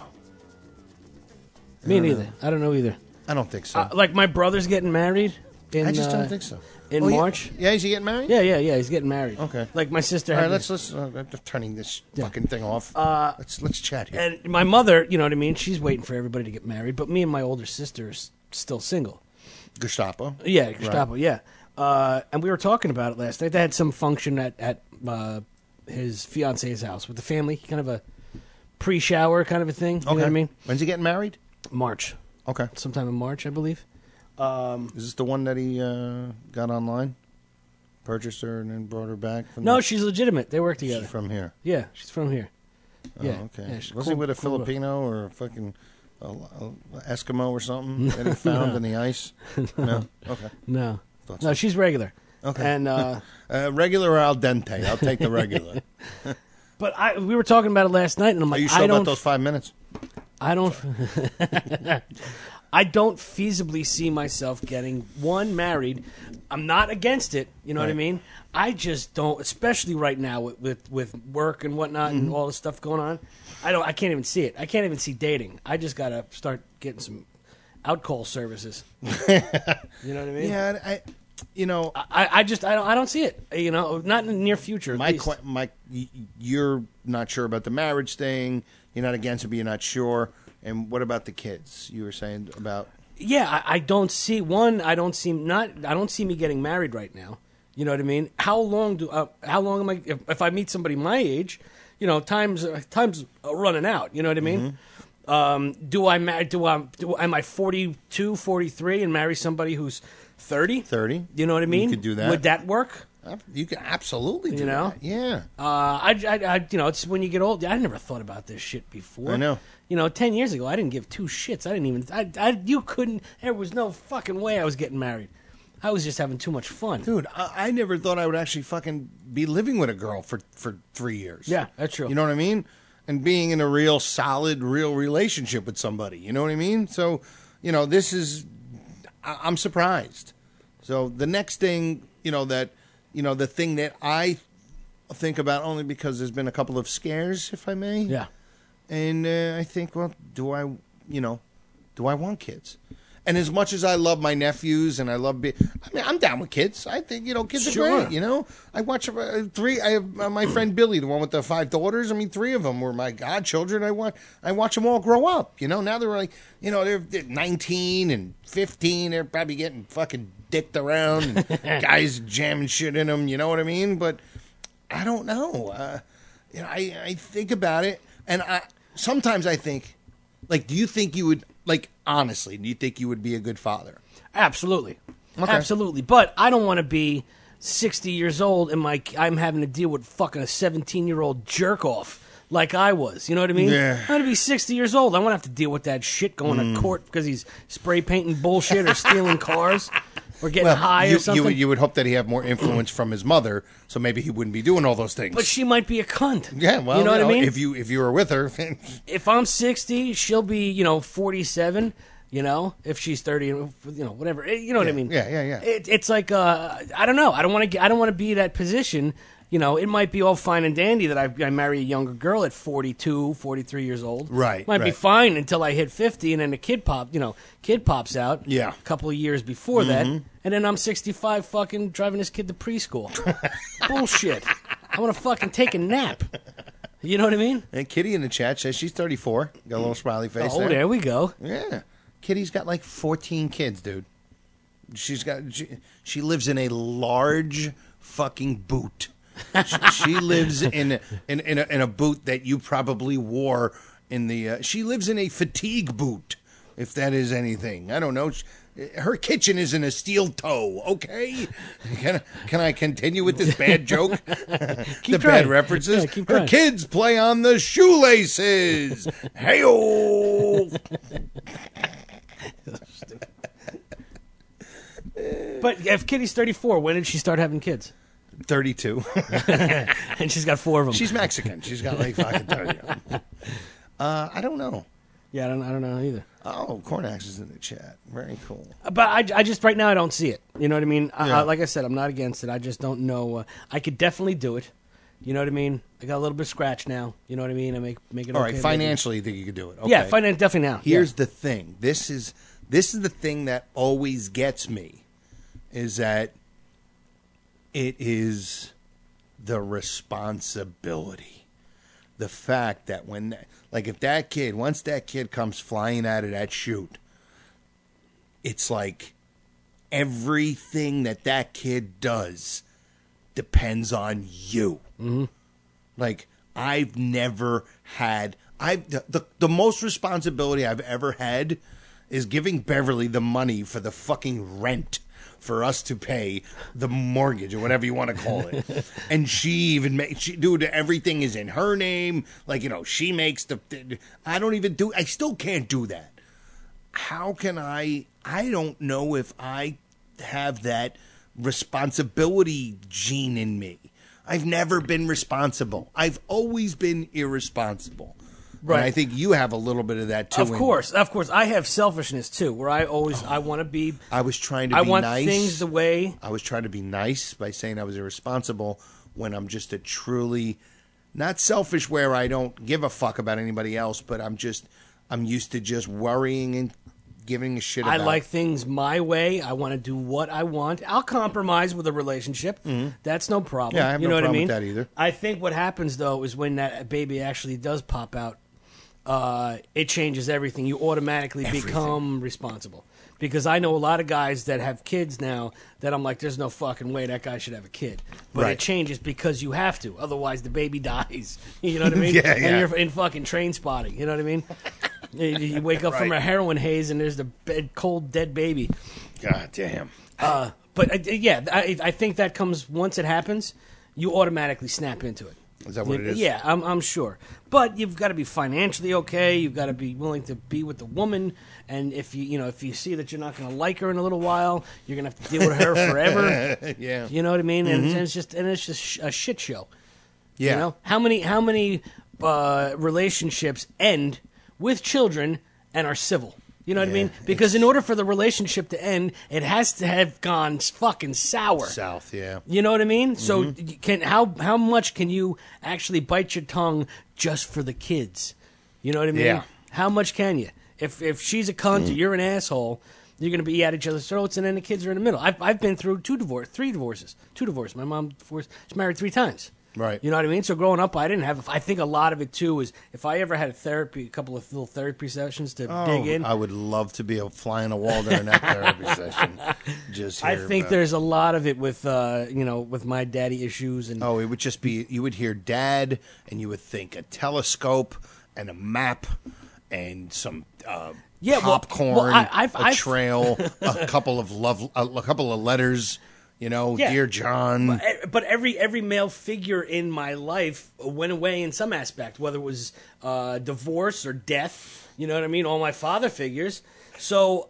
Me I don't neither. know. I don't know either. I don't think so. Like my brother's getting married. I just don't think so. In Oh, yeah. March. Yeah, is he getting married? Yeah. He's getting married. Okay. Like my sister. All right, had let's I'm turning this fucking thing off. Let's chat here. And my mother, you know what I mean? She's waiting for everybody to get married, but me and my older sister is still single. Gestapo. Yeah, Gestapo. Yeah. And we were talking about it last night. They had some function at his fiance's house with the family, kind of a pre-shower kind of a thing. You know what I mean? When's he getting married? March. Okay. Sometime in March, I believe. Is this the one that he got online? Purchased her and then brought her back? From No, the- she's legitimate. They work together. She's from here. Yeah, she's from here. Oh, Yeah. okay. Yeah, she's Was cool- he with a cool girl. Filipino or a fucking Eskimo or something that he found No. in the ice? No. Okay. No. Thought No, so. she's regular. Okay. And regular or al dente? I'll take the regular. but we were talking about it last night, and I'm Are like, you sure I about don't. those 5 minutes? I don't. I don't feasibly see myself getting married. I'm not against it. You know what I Right. mean? I just don't, especially right now with work and whatnot and all the stuff going on. I can't even see it. I can't even see dating. I just gotta start getting some out call services. You know what I mean? Yeah, I don't see it. You know, not in the near future. At least. You're not sure about the marriage thing. You're not against it, but you're not sure. And what about the kids? You were saying about. Yeah, I don't see I don't see me getting married right now. You know what I mean? How long am I? If I meet somebody my age, you know, time's running out. You know what I mean? Mm-hmm. Am I 42, 43 and marry somebody who's 30? 30. You know what I mean? You could do that. Would that work? You can absolutely do You know? that. Yeah. I it's when you get old. I never thought about this shit before. I know. 10 years ago, I didn't give two shits. I didn't even. You couldn't. There was no fucking way I was getting married. I was just having too much fun. Dude, I never thought I would actually fucking be living with a girl for 3 years. Yeah, that's true. You know what I mean? And being in a real solid, real relationship with somebody. You know what I mean? So, this is, I'm surprised. So the next thing, the thing that I think about only because there's been a couple of scares, if I may. Yeah. And I think, well, do I want kids? And as much as I love my nephews and I'm down with kids. I think, kids are great, I watch 3. I have my friend Billy, the one with the 5 daughters. 3 of them were my godchildren. I watch them all grow up, Now they're like, they're 19 and 15. They're probably getting fucking dicked around and guys jamming shit in them, you know what I mean? But I don't know. I think about it, and sometimes I think, like, do you think you would, like, honestly, do you think you would be a good father? Absolutely. Okay. Absolutely. But I don't want to be 60 years old and I'm having to deal with fucking a 17-year-old jerk-off like I was. You know what I mean? Yeah. I'm going to be 60 years old. I won't have to deal with that shit going to court because he's spray painting bullshit or stealing cars or getting high or something. You would hope that he have more influence from his mother, so maybe he wouldn't be doing all those things. But she might be a cunt. Yeah, well, you know what I mean? If you were with her. If I'm 60, she'll be, 47, if she's 30, whatever. You know what I mean? Yeah. It's like, I don't know. I don't want to be in that position. It might be all fine and dandy that I marry a younger girl at 42, 43 years old. Right. Might be fine until I hit 50 and then the kid pops out. Yeah. A couple of years before that. And then I'm 65 fucking driving this kid to preschool. Bullshit. I want to fucking take a nap. You know what I mean? And Kitty in the chat says she's 34. Got a little smiley face there. Oh, there we go. Yeah. Kitty's got like 14 kids, dude. She lives in a large fucking boot. She lives in a boot that you probably wore in the. She lives in a fatigue boot, if that is anything. I don't know. Her kitchen is in a steel toe. Okay, can I continue with this bad joke? Bad references. Yeah, her kids play on the shoelaces. Hey-o. But if Kitty's 34, when did she start having kids? 32. And she's got 4 of them. She's Mexican. She's got like fucking 30 of them. I don't know. Yeah, I don't know either. Oh, Cornax is in the chat. Very cool. But I just, right now, I don't see it. You know what I mean? Yeah. Like I said, I'm not against it. I just don't know. I could definitely do it. You know what I mean? I got a little bit of scratch now. You know what I mean? I make it all okay. right, financially, you think you could do it? Okay. Yeah, definitely now. Here's the thing. This is the thing that always gets me, is that it is the responsibility. The fact that if that kid, once that kid comes flying out of that chute, it's like everything that kid does depends on you. Mm-hmm. Like, I've never had... The most responsibility I've ever had is giving Beverly the money for the fucking rent for us to pay the mortgage or whatever you want to call it. And she even dude, everything is in her name. Like, she makes I still can't do that. How can I don't know if I have that responsibility gene in me. I've never been responsible. I've always been irresponsible. Right. And I think you have a little bit of that too. Of course. I have selfishness too, where I want to be. I was trying to be nice. I want things the way. I was trying to be nice by saying I was irresponsible when I'm just a truly, not selfish where I don't give a fuck about anybody else, but I'm used to just worrying and giving a shit about. I like things my way. I want to do what I want. I'll compromise with a relationship. Mm-hmm. That's no problem. Yeah, I have you no know problem what I mean? with that either. I think what happens though is when that baby actually does pop out, it changes everything. You automatically become responsible. Because I know a lot of guys that have kids now that I'm like, there's no fucking way that guy should have a kid. But Right. it changes because you have to. Otherwise, the baby dies. You know what I mean? Yeah, And yeah. you're in fucking train spotting. You know what I mean? You wake up from Right. a heroin haze and there's the cold, dead baby. God damn. But I think that comes once it happens, you automatically snap into it. Is that what it is? Yeah, I'm sure. But you've got to be financially okay. You've got to be willing to be with the woman. And if you see that you're not going to like her in a little while, you're going to have to deal with her forever. Yeah. You know what I mean? And Mhm. it's just a shit show. Yeah. You know? How many relationships end with children and are civil? You know what I mean? Because in order for the relationship to end, it has to have gone fucking sour. South, yeah. You know what I mean? So how much can you actually bite your tongue just for the kids? You know what I mean? Yeah. How much can you? If she's a cunt or you're an asshole, you're going to be at each other's throats, and then the kids are in the middle. I've been through two divorces. My mom divorced. She's married 3 times. Right. You know what I mean? So growing up, I didn't have. I think a lot of it too is if I ever had a couple of little therapy sessions to dig in. I would love to be a fly on the wall during that therapy session. Just I hear think about- there's a lot of it with with my daddy issues and it would just be you would hear dad and you would think a telescope and a map and some popcorn, a trail, a couple of letters. Yeah. Dear John. But every male figure in my life went away in some aspect, whether it was divorce or death. You know what I mean? All my father figures. So,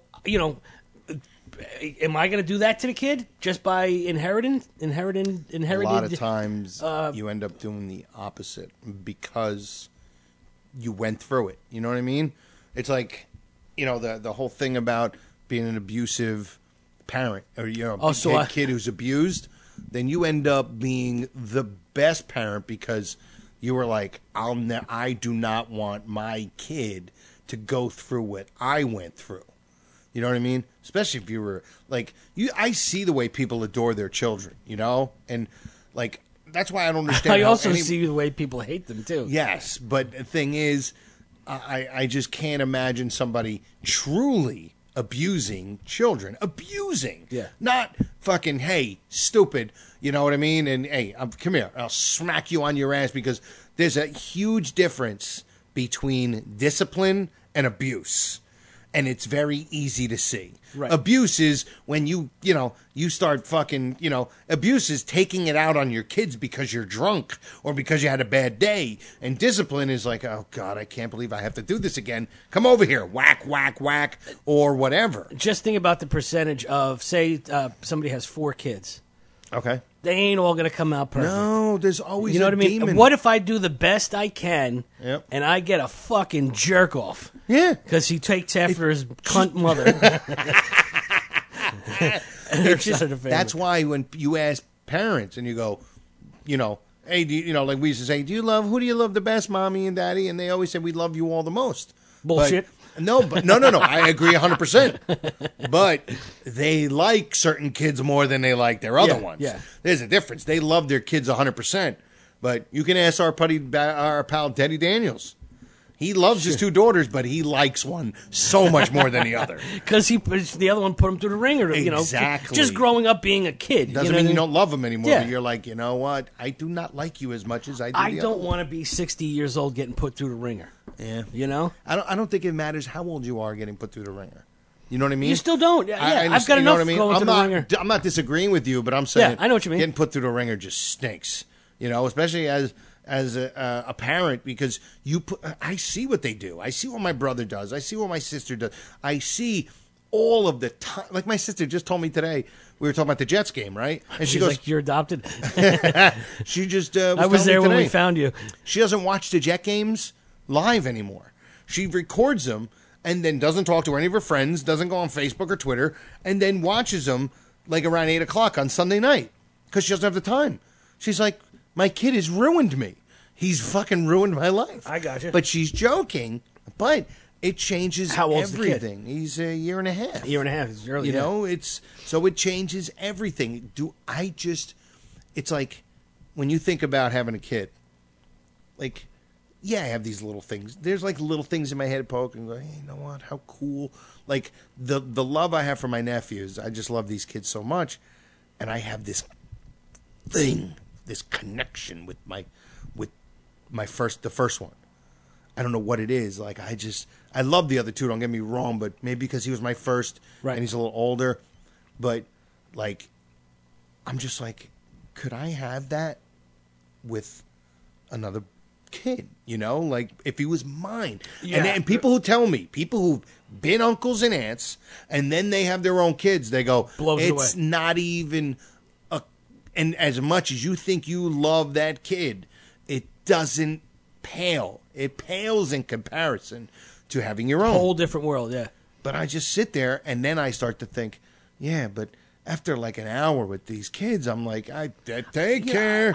am I going to do that to the kid just by inheriting? A lot of times you end up doing the opposite because you went through it. You know what I mean? It's like, the whole thing about being an abusive parent or kid who's abused, then you end up being the best parent because you were like, I do not want my kid to go through what I went through. You know what I mean? Especially if you were like I see the way people adore their children, and like that's why I don't understand. I how also see the way people hate them too. Yes, but the thing is, I just can't imagine somebody truly abusing children. Yeah. Not fucking, hey, stupid, you know what I mean? And, hey, come here, I'll smack you on your ass because there's a huge difference between discipline and abuse. And it's very easy to see. Right. Abuse is when you start fucking, abuse is taking it out on your kids because you're drunk or because you had a bad day. And discipline is like, oh, God, I can't believe I have to do this again. Come over here, whack, whack, whack, or whatever. Just think about the percentage of, say, somebody has 4 kids. Okay. They ain't all going to come out perfect. No, there's always you know a what I mean? demon. What if I do the best I can Yep. and I get a fucking jerk off? Yeah. Because he takes after his cunt mother. It's just, that's why when you ask parents and you go, hey, like we used to say, who do you love the best, mommy and daddy? And they always say, we love you all the most. Bullshit. No. I agree 100%. But they like certain kids more than they like their other ones. yeah. There's a difference. They love their kids 100%. But you can ask our pal Teddy Daniels. He loves his 2 daughters, but he likes one so much more than the other. Because the other one put him through the ringer. Exactly. Just growing up being a kid. Doesn't mean you don't love him anymore. Yeah. But you're like, you know what? I do not like you as much as I do. I don't want to be 60 years old getting put through the ringer. Yeah. You know? I don't think it matters how old you are getting put through the ringer. You know what I mean? You still don't. Yeah, I I've got enough going I'm through not, the ringer. I'm not disagreeing with you, but I'm saying I know what you mean. Getting put through the ringer just stinks. Especially as a parent, because I see what they do. I see what my brother does. I see what my sister does. I see all of the time. Like my sister just told me today, we were talking about the Jets game, right? And she She's goes, like, you're adopted. she just I was there when we found you. She doesn't watch the Jet games live anymore. She records them and then doesn't talk to any of her friends, doesn't go on Facebook or Twitter, and then watches them like around 8 o'clock on Sunday night because she doesn't have the time. She's like, my kid has ruined me. He's fucking ruined my life. I got you. But she's joking, but it changes How old's everything. the kid? He's a year and a half. A year and a half. It's early. So it changes everything. It's like when you think about having a kid, like, yeah, I have these little things. There's like little things in my head poke and go, hey, you know what? How cool. Like the love I have for my nephews, I just love these kids so much. And I have this thing, this connection with the first one. I don't know what it is. Like, I love the other two, don't get me wrong, but maybe because he was my first and he's a little older. But, like, I'm just like, could I have that with another kid? You know, like, if he was mine. Yeah. And people who tell me, people who've been uncles and aunts, and then they have their own kids, they go, Blows it it's away. not even and as much as you think you love that kid, it doesn't pale. It pales in comparison to having your own. Whole different world, yeah. But I just sit there, and then I start to think, yeah, but after like an hour with these kids, I'm like, I take care.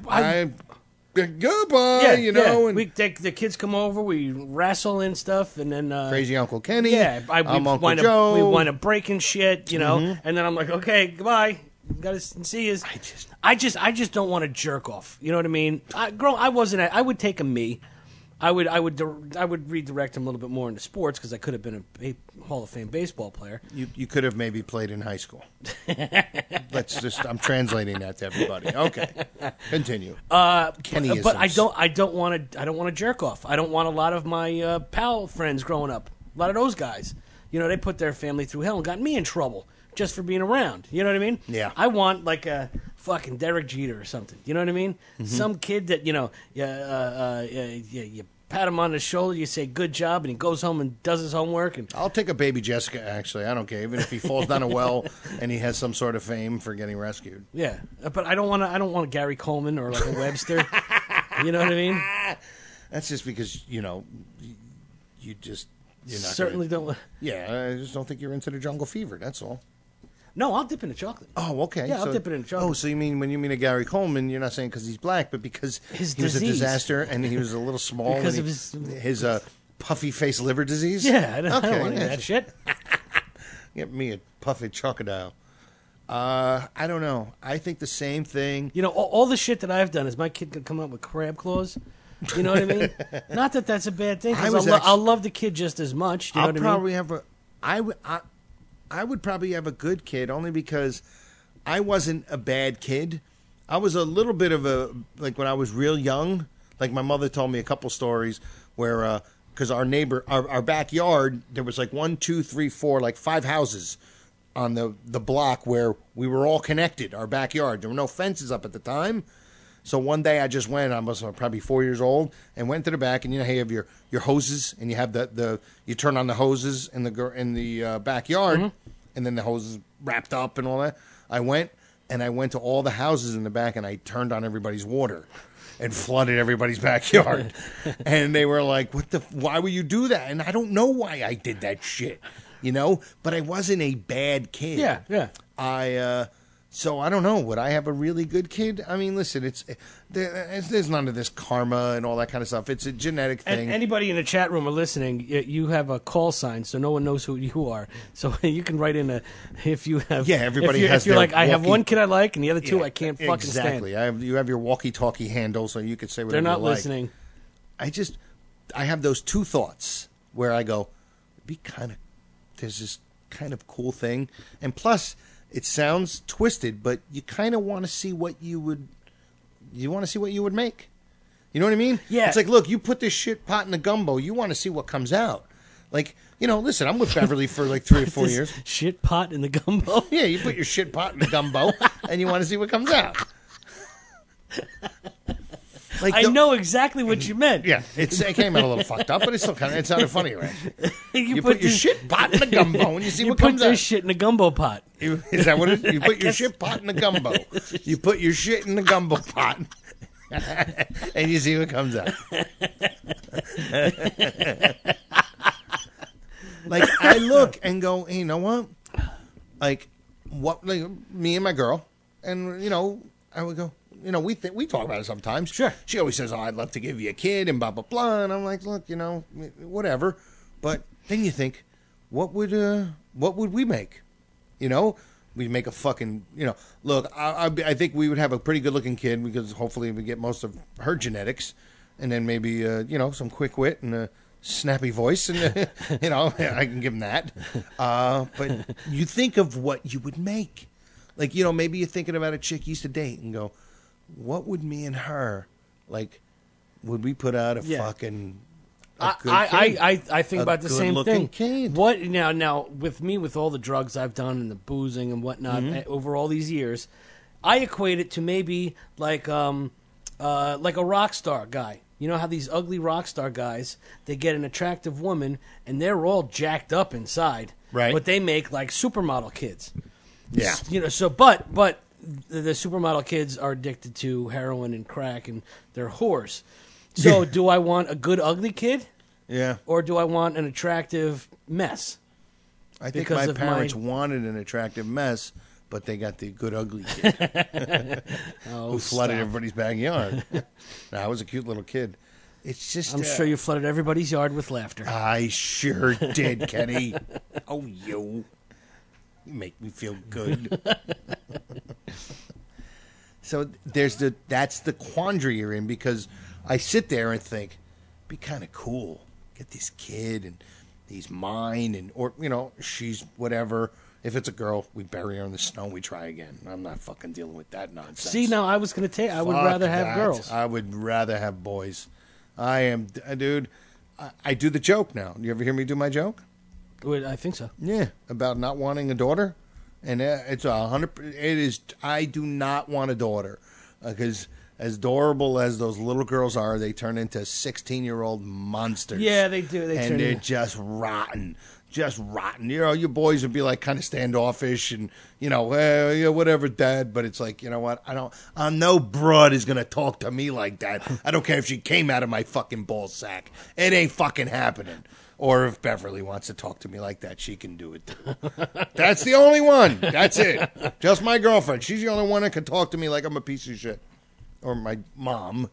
Goodbye, you know. And we the kids come over, we wrestle and stuff, and then crazy Uncle Kenny. Yeah, I'm Uncle Joe. We wind up breaking shit, you know. Mhm. And then I'm like, okay, goodbye. Gotta see you. I just don't want to jerk off. You know what I mean? I would take a me. I would redirect him a little bit more into sports because I could have been a Hall of Fame baseball player. You could have maybe played in high school. I'm translating that to everybody. Okay, continue. Kenny, but I don't want to jerk off. I don't want a lot of my pal friends growing up. A lot of those guys, you know, they put their family through hell and got me in trouble just for being around. You know what I mean? Yeah. I want like a fucking Derek Jeter or something. You know what I mean? Mhm. Some kid that, you know, you pat him on the shoulder, you say good job, and he goes home and does his homework. And I'll take a baby Jessica, actually. I don't care. Even if he falls down a well and he has some sort of fame for getting rescued. yeah, but I don't want a Gary Coleman or like a Webster. You know what I mean? That's just because, you know, you're not Certainly don't. Yeah, I just don't think you're into the jungle fever. That's all. No, I'll dip in the chocolate. Oh, okay. Yeah, I'll dip it in chocolate. Oh, so you mean when you mean a Gary Coleman, you're not saying because he's black, but because he was a disease. disaster and he was a little small. Because and of his puffy face liver disease. Yeah, I don't Okay, want any of that shit. Get me a puffy crocodile. I don't know. I think the same thing. You know, all the shit that I've done is my kid could come up with crab claws. You know what I mean? Not that that's a bad thing. 'Cause I'll love the kid just as much. Do you know what I mean? Probably have I would probably have a good kid only because I wasn't a bad kid. I was a little bit of like when I was real young, like my mother told me a couple stories where, because our neighbor, our backyard, there was like 1, 2, 3, 4, like 5 houses on the block where we were all connected, our backyard. There were no fences up at the time. So one day I just went, I was probably 4 years old, and went to the back, and you know how you have your hoses, and you have you turn on the hoses in the backyard, and then the hoses wrapped up and all that. I went to all the houses in the back, and I turned on everybody's water and flooded everybody's backyard. And they were like, why would you do that? And I don't know why I did that shit, you know? But I wasn't a bad kid. Yeah. So I don't know. Would I have a really good kid? I mean, listen, there's none of this karma and all that kind of stuff. It's a genetic thing. And anybody in the chat room or listening, you have a call sign, so no one knows who you are. So you can write in if you have. Yeah, everybody if has. If you're their like, I have walkie- one kid I like, and the other two I can't fucking exactly. stand. You have your walkie-talkie handle, so you could say whatever They're not you like. listening. I have those two thoughts where I go, there's this kind of cool thing, and plus. It sounds twisted, but you kind of want to see what you would make. You know what I mean? Yeah. It's like, look, you put this shit pot in the gumbo. You want to see what comes out. Like, you know, listen, I'm with Beverly for like 3 or 4 years. Shit pot in the gumbo? Yeah, you put your shit pot in the gumbo, and you want to see what comes out. Like I know exactly what you meant. Yeah, it came out a little fucked up, but it still it sounded funny, right? You put your this- shit pot in the gumbo, and you see what put comes out. this shit in a gumbo pot. Is that what it is? You put your guess- shit pot in the gumbo. You put your shit in the gumbo pot, and you see what comes out. Like, I look and go, hey, you know what? Like me and my girl, and, you know, I would go, you know, we talk about it sometimes. Sure. She always says, oh, I'd love to give you a kid and blah, blah, blah. And I'm like, look, you know, whatever. But then you think, what would we make? You know, we'd make a fucking, you know, look, I think we would have a pretty good looking kid because hopefully we get most of her genetics. And then maybe, you know, some quick wit and a snappy voice. And, you know, I can give him that. But you think of what you would make. Like, you know, maybe you're thinking about a chick you used to date and go, what would me and her, like, would we put out a fucking I think about the same thing. Kid. What now with me, with all the drugs I've done and the boozing and whatnot over all these years, I equate it to maybe like a rock star guy. You know how these ugly rock star guys, they get an attractive woman and they're all jacked up inside, right? But they make like supermodel kids. Yeah. You know, so but the supermodel kids are addicted to heroin and crack and they're whores. So do I want a good ugly kid? Yeah. Or do I want an attractive mess? I think my parents wanted an attractive mess, but they got the good ugly kid who flooded everybody's backyard. I was a cute little kid. It's just I'm sure you flooded everybody's yard with laughter. I sure did, Kenny. Oh, you make me feel good. So that's the quandary you're in, because I sit there and think, be kind of cool. Get this kid and he's mine, and or she's whatever. If it's a girl, we bury her in the snow and we try again. I'm not fucking dealing with that nonsense. See, now I was going to take. I would rather have girls. I would rather have boys. I am, dude. I do the joke now. You ever hear me do my joke? I think so. Yeah, about not wanting a daughter, and it's 100. It is. I do not want a daughter because as adorable as those little girls are, they turn into 16-year-old monsters. Yeah, they do. And they're just rotten. Just rotten. Your boys would be like kind of standoffish and, yeah, whatever, Dad. But it's like, you know what? No broad is going to talk to me like that. I don't care if she came out of my fucking ball sack. It ain't fucking happening. Or if Beverly wants to talk to me like that, she can do it too. That's the only one. That's it. Just my girlfriend. She's the only one that can talk to me like I'm a piece of shit. Or my mom.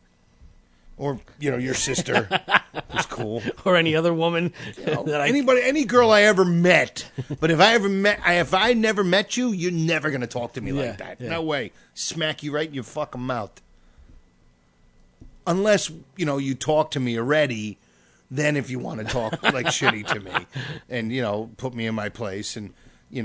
Or, your sister. Who's cool. Or any other woman. Any girl I ever met. But if I never met you, you're never going to talk to me like that. Yeah. No way. Smack you right in your fucking mouth. Unless, you talk to me already, then if you want to talk like shitty to me and, put me in my place and,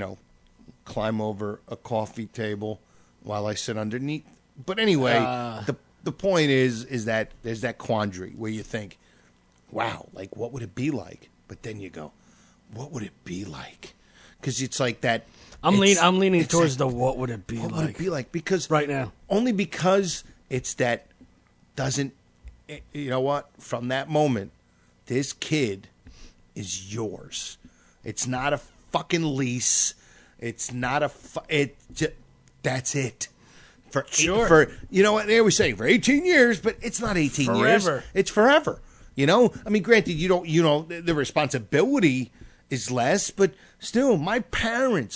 climb over a coffee table while I sit underneath. But anyway, the point is that there's that quandary where you think, wow, like what would it be like? But then you go, what would it be like? Because it's like that. I'm leaning towards the what would it be like? What would it be like? Because right now, only because it's that doesn't. You know what? From that moment, this kid is yours. It's not a fucking lease. It's not that's it. For you know what they always say, for 18 years, but it's not 18 years. It's forever. I mean, granted, the responsibility is less, but still, my parents,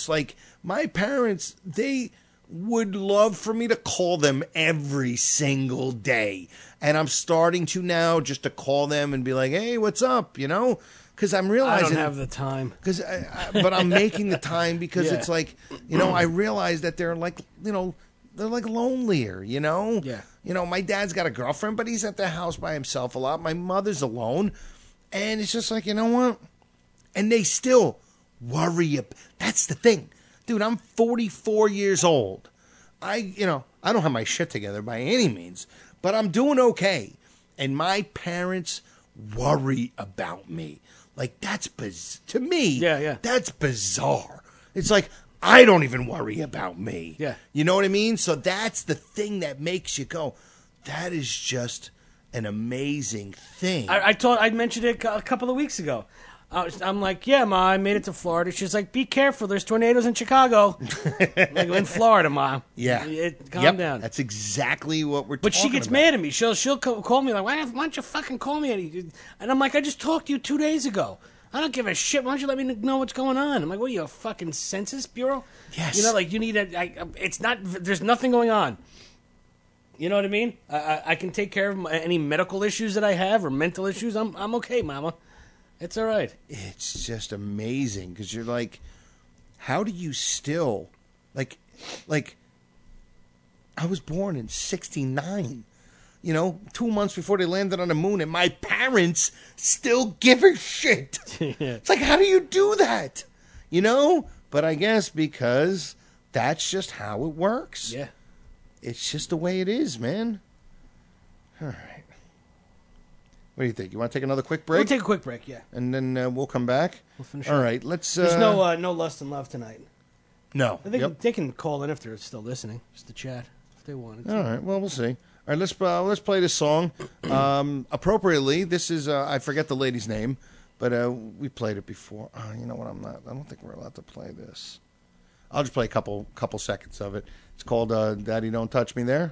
they would love for me to call them every single day. And I'm starting to now just to call them and be like, hey, what's up? Because I'm realizing I don't have the time. But I'm making the time because it's like, I realize that they're like, they're like lonelier, Yeah. My dad's got a girlfriend, but he's at the house by himself a lot. My mother's alone. And it's just like, you know what? And they still worry. That's the thing. Dude, I'm 44 years old. I don't have my shit together by any means, but I'm doing okay. And my parents worry about me. Like, that's to me. Yeah. That's bizarre. It's like, I don't even worry about me. Yeah. You know what I mean? So that's the thing that makes you go, that is just an amazing thing. I mentioned it a couple of weeks ago. I'm like, yeah, Ma, I made it to Florida. She's like, be careful. There's tornadoes in Chicago. Like, in Florida, Ma. Yeah. Calm down. That's exactly what we're talking about. But she gets mad at me. She'll call me like, why don't you fucking call me? And I'm like, I just talked to you 2 days ago. I don't give a shit. Why don't you let me know what's going on? I'm like, what are you, a fucking Census Bureau? Yes. You need it's not, there's nothing going on. You know what I mean? I can take care of any medical issues that I have or mental issues. I'm okay, Mama. It's all right. It's just amazing because you're like, how do you still, like, I was born in 1969. 2 months before they landed on the moon, and my parents still give a shit. It's like, how do you do that? But I guess because that's just how it works. Yeah. It's just the way it is, man. All right. What do you think? You want to take another quick break? We'll take a quick break, yeah. And then we'll come back. We'll finish All up. right, let's... There's no Lust and Love tonight. No. I think they can call in if they're still listening, just to chat, if they wanted to. All right, well, we'll see. All right, let's play this song. Appropriately, this is, I forget the lady's name, but we played it before. You know what, I don't think we're allowed to play this. I'll just play a couple seconds of it. It's called Daddy Don't Touch Me There.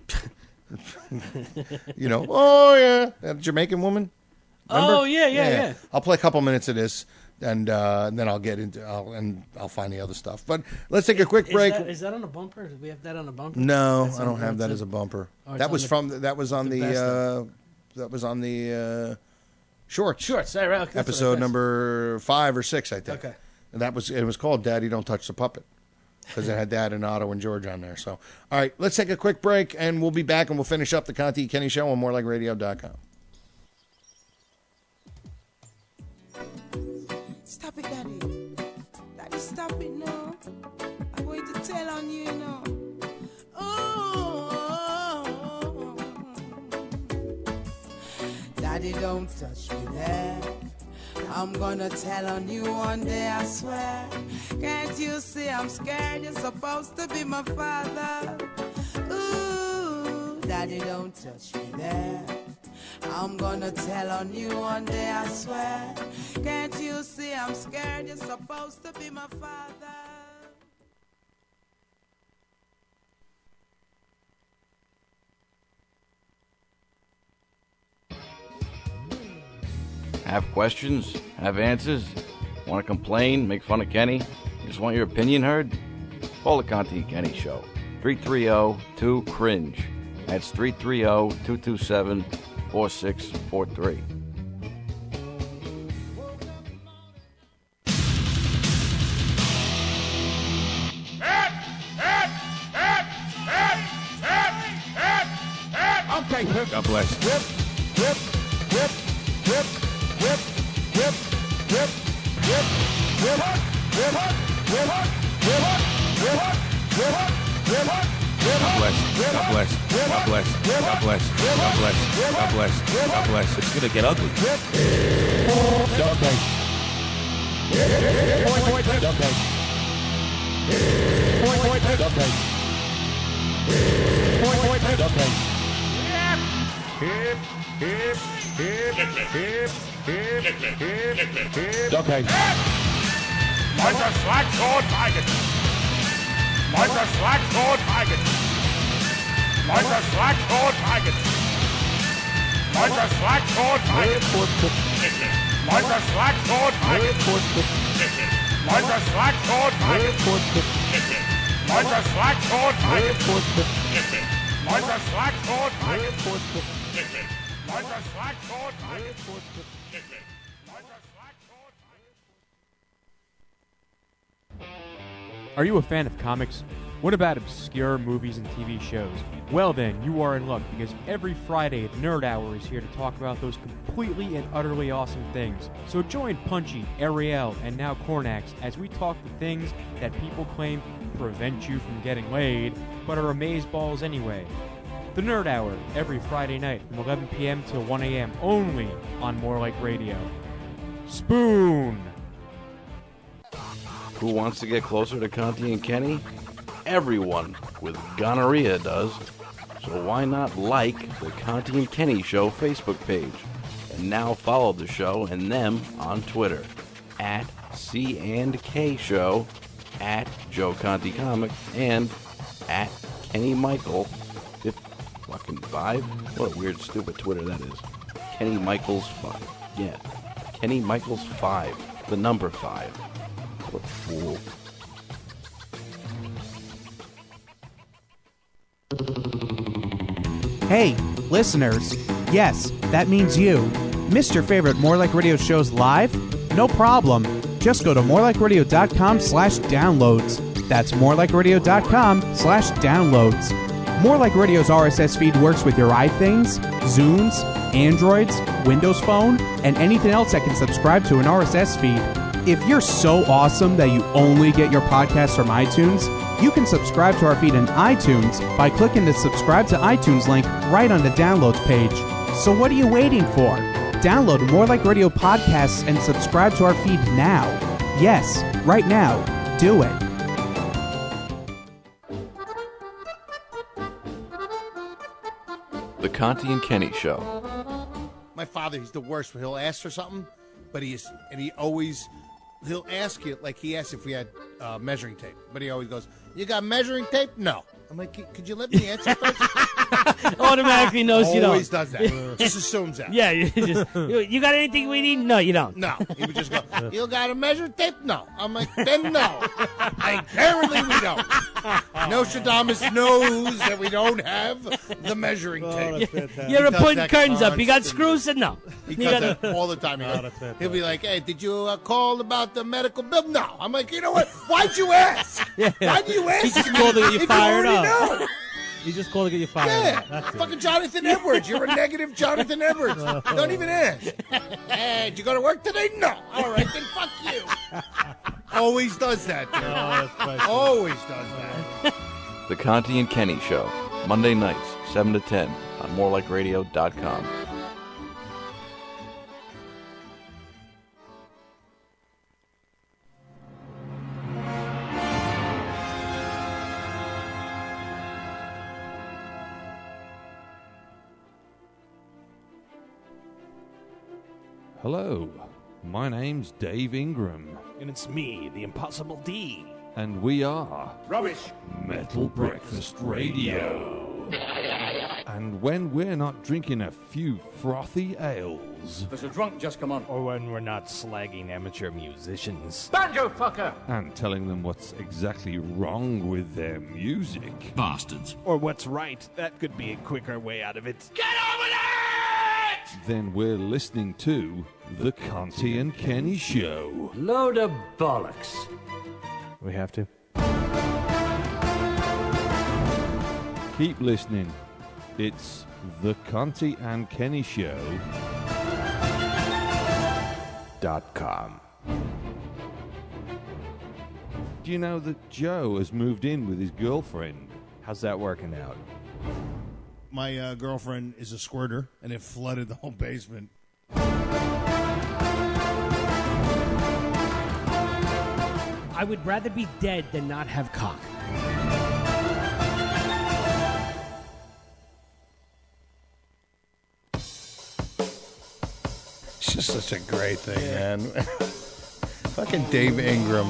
You know, oh yeah, that Jamaican woman. Remember? Oh yeah. I'll play a couple minutes of this, and then I'll get into I'll find the other stuff. But let's take a quick break. Is that on a bumper? Do we have that on a bumper? No, I don't have that as a bumper. Oh, that was on the Shorts. Shorts, right? Okay, Episode number 5 or 6, I think. Okay. And it was called Daddy Don't Touch the Puppet. Because it had Dad and Otto and George on there. So, all right, let's take a quick break, and we'll be back, and we'll finish up the Conti and Kenny Show on morelikeradio.com. Stop it, Daddy. Daddy, stop it now. I'm going to tell on you, you know. Oh, Daddy, don't touch me there. I'm gonna tell on you one day, I swear. Can't you see I'm scared? You're supposed to be my father. Ooh, Daddy, don't touch me there. I'm gonna tell on you one day, I swear. Can't you see I'm scared? You're supposed to be my father. Have questions? Have answers? Want to complain? Make fun of Kenny? Just want your opinion heard? Call the Conti and Kenny Show. 330-2-CRINGE. That's 330-227-4643. Okay. God bless. God bless. God bless. God bless. God bless. God bless. God bless. It's gonna get ugly. Okay. Okay. Meister Schlagsword Faggot. Meister Schlagsword Faggot. Meister Schlagsword Faggot. Meister Schlagsword Faggot. Meister Schlagsword Faggot. Meister Schlagsword Faggot. Meister Schlagsword Faggot. Meister Schlagsword Faggot. Meister Schlagsword Faggot. Are you a fan of comics? What about obscure movies and TV shows? Well then, you are in luck because every Friday, Nerd Hour is here to talk about those completely and utterly awesome things. So join Punchy, Ariel, and now Cornax as we talk the things that people claim prevent you from getting laid, but are amazeballs anyway. The Nerd Hour, every Friday night from 11 p.m. till 1 a.m. only on More Like Radio. Spoon! Who wants to get closer to Conti and Kenny? Everyone with gonorrhea does. So why not like the Conti and Kenny Show Facebook page? And now follow the show and them on Twitter. At C&K Show, at Joe Conti Comic, and at Kenny Michael 5. What a weird, stupid Twitter that is. Kenny Michaels 5. Yeah. Kenny Michaels 5. The number 5. What a fool. Hey, listeners. Yes, that means you. Missed your favorite More Like Radio shows live? No problem. Just go to morelikeradio.com/downloads. That's morelikeradio.com/downloads. More Like Radio's RSS feed works with your iThings, Zunes, Androids, Windows Phone, and anything else that can subscribe to an RSS feed. If you're so awesome that you only get your podcasts from iTunes, you can subscribe to our feed in iTunes by clicking the subscribe to iTunes link right on the downloads page. So what are you waiting for? Download More Like Radio podcasts and subscribe to our feed now. Yes, right now. Do it. The Conti and Kenny Show. My father, he's the worst. He'll ask for something, but he'll ask you, like he asked if we had measuring tape, but he always goes, "You got measuring tape?" No. I'm like, could you let me answer first? Automatically knows you don't. Always does that. Just assumes that. Yeah, you got anything we need? No, you don't. No. He would just go, "You got a measuring tape?" No. I'm like, then no. Apparently we don't. Nostradamus knows that we don't have the measuring tape. You're putting curtains up. You got screws? No. He does that all the time. He'll be like, "Hey, did you call about the medical bill?" No. I'm like, you know what? Why'd you ask? Why do you ask? He just called to get you fired up. Know. He just called to get you fired up. Yeah. Fucking Jonathan Edwards. You're a negative Jonathan Edwards. Don't even ask. Hey, did you go to work today? No. All right, then fuck you. Always does that, dude. Always does that. The Conti and Kenny Show. Monday nights, 7 to 10 on morelikeradio.com. Hello, my name's Dave Ingram. And it's me, the Impossible D. And we are... Rubbish! Metal Breakfast Radio. And when we're not drinking a few frothy ales... There's a drunk just come on. Or when we're not slagging amateur musicians. Banjo fucker! And telling them what's exactly wrong with their music. Bastards. Or what's right. That could be a quicker way out of it. Get over there! Then we're listening to The Conti and Kenny Show. Load of bollocks. We have to. Keep listening. It's The Conti and Kenny Show. .com. Do you know that Joe has moved in with his girlfriend? How's that working out? My girlfriend is a squirter, and it flooded the whole basement. I would rather be dead than not have cock. It's just such a great thing, man. Fucking Dave Ingram.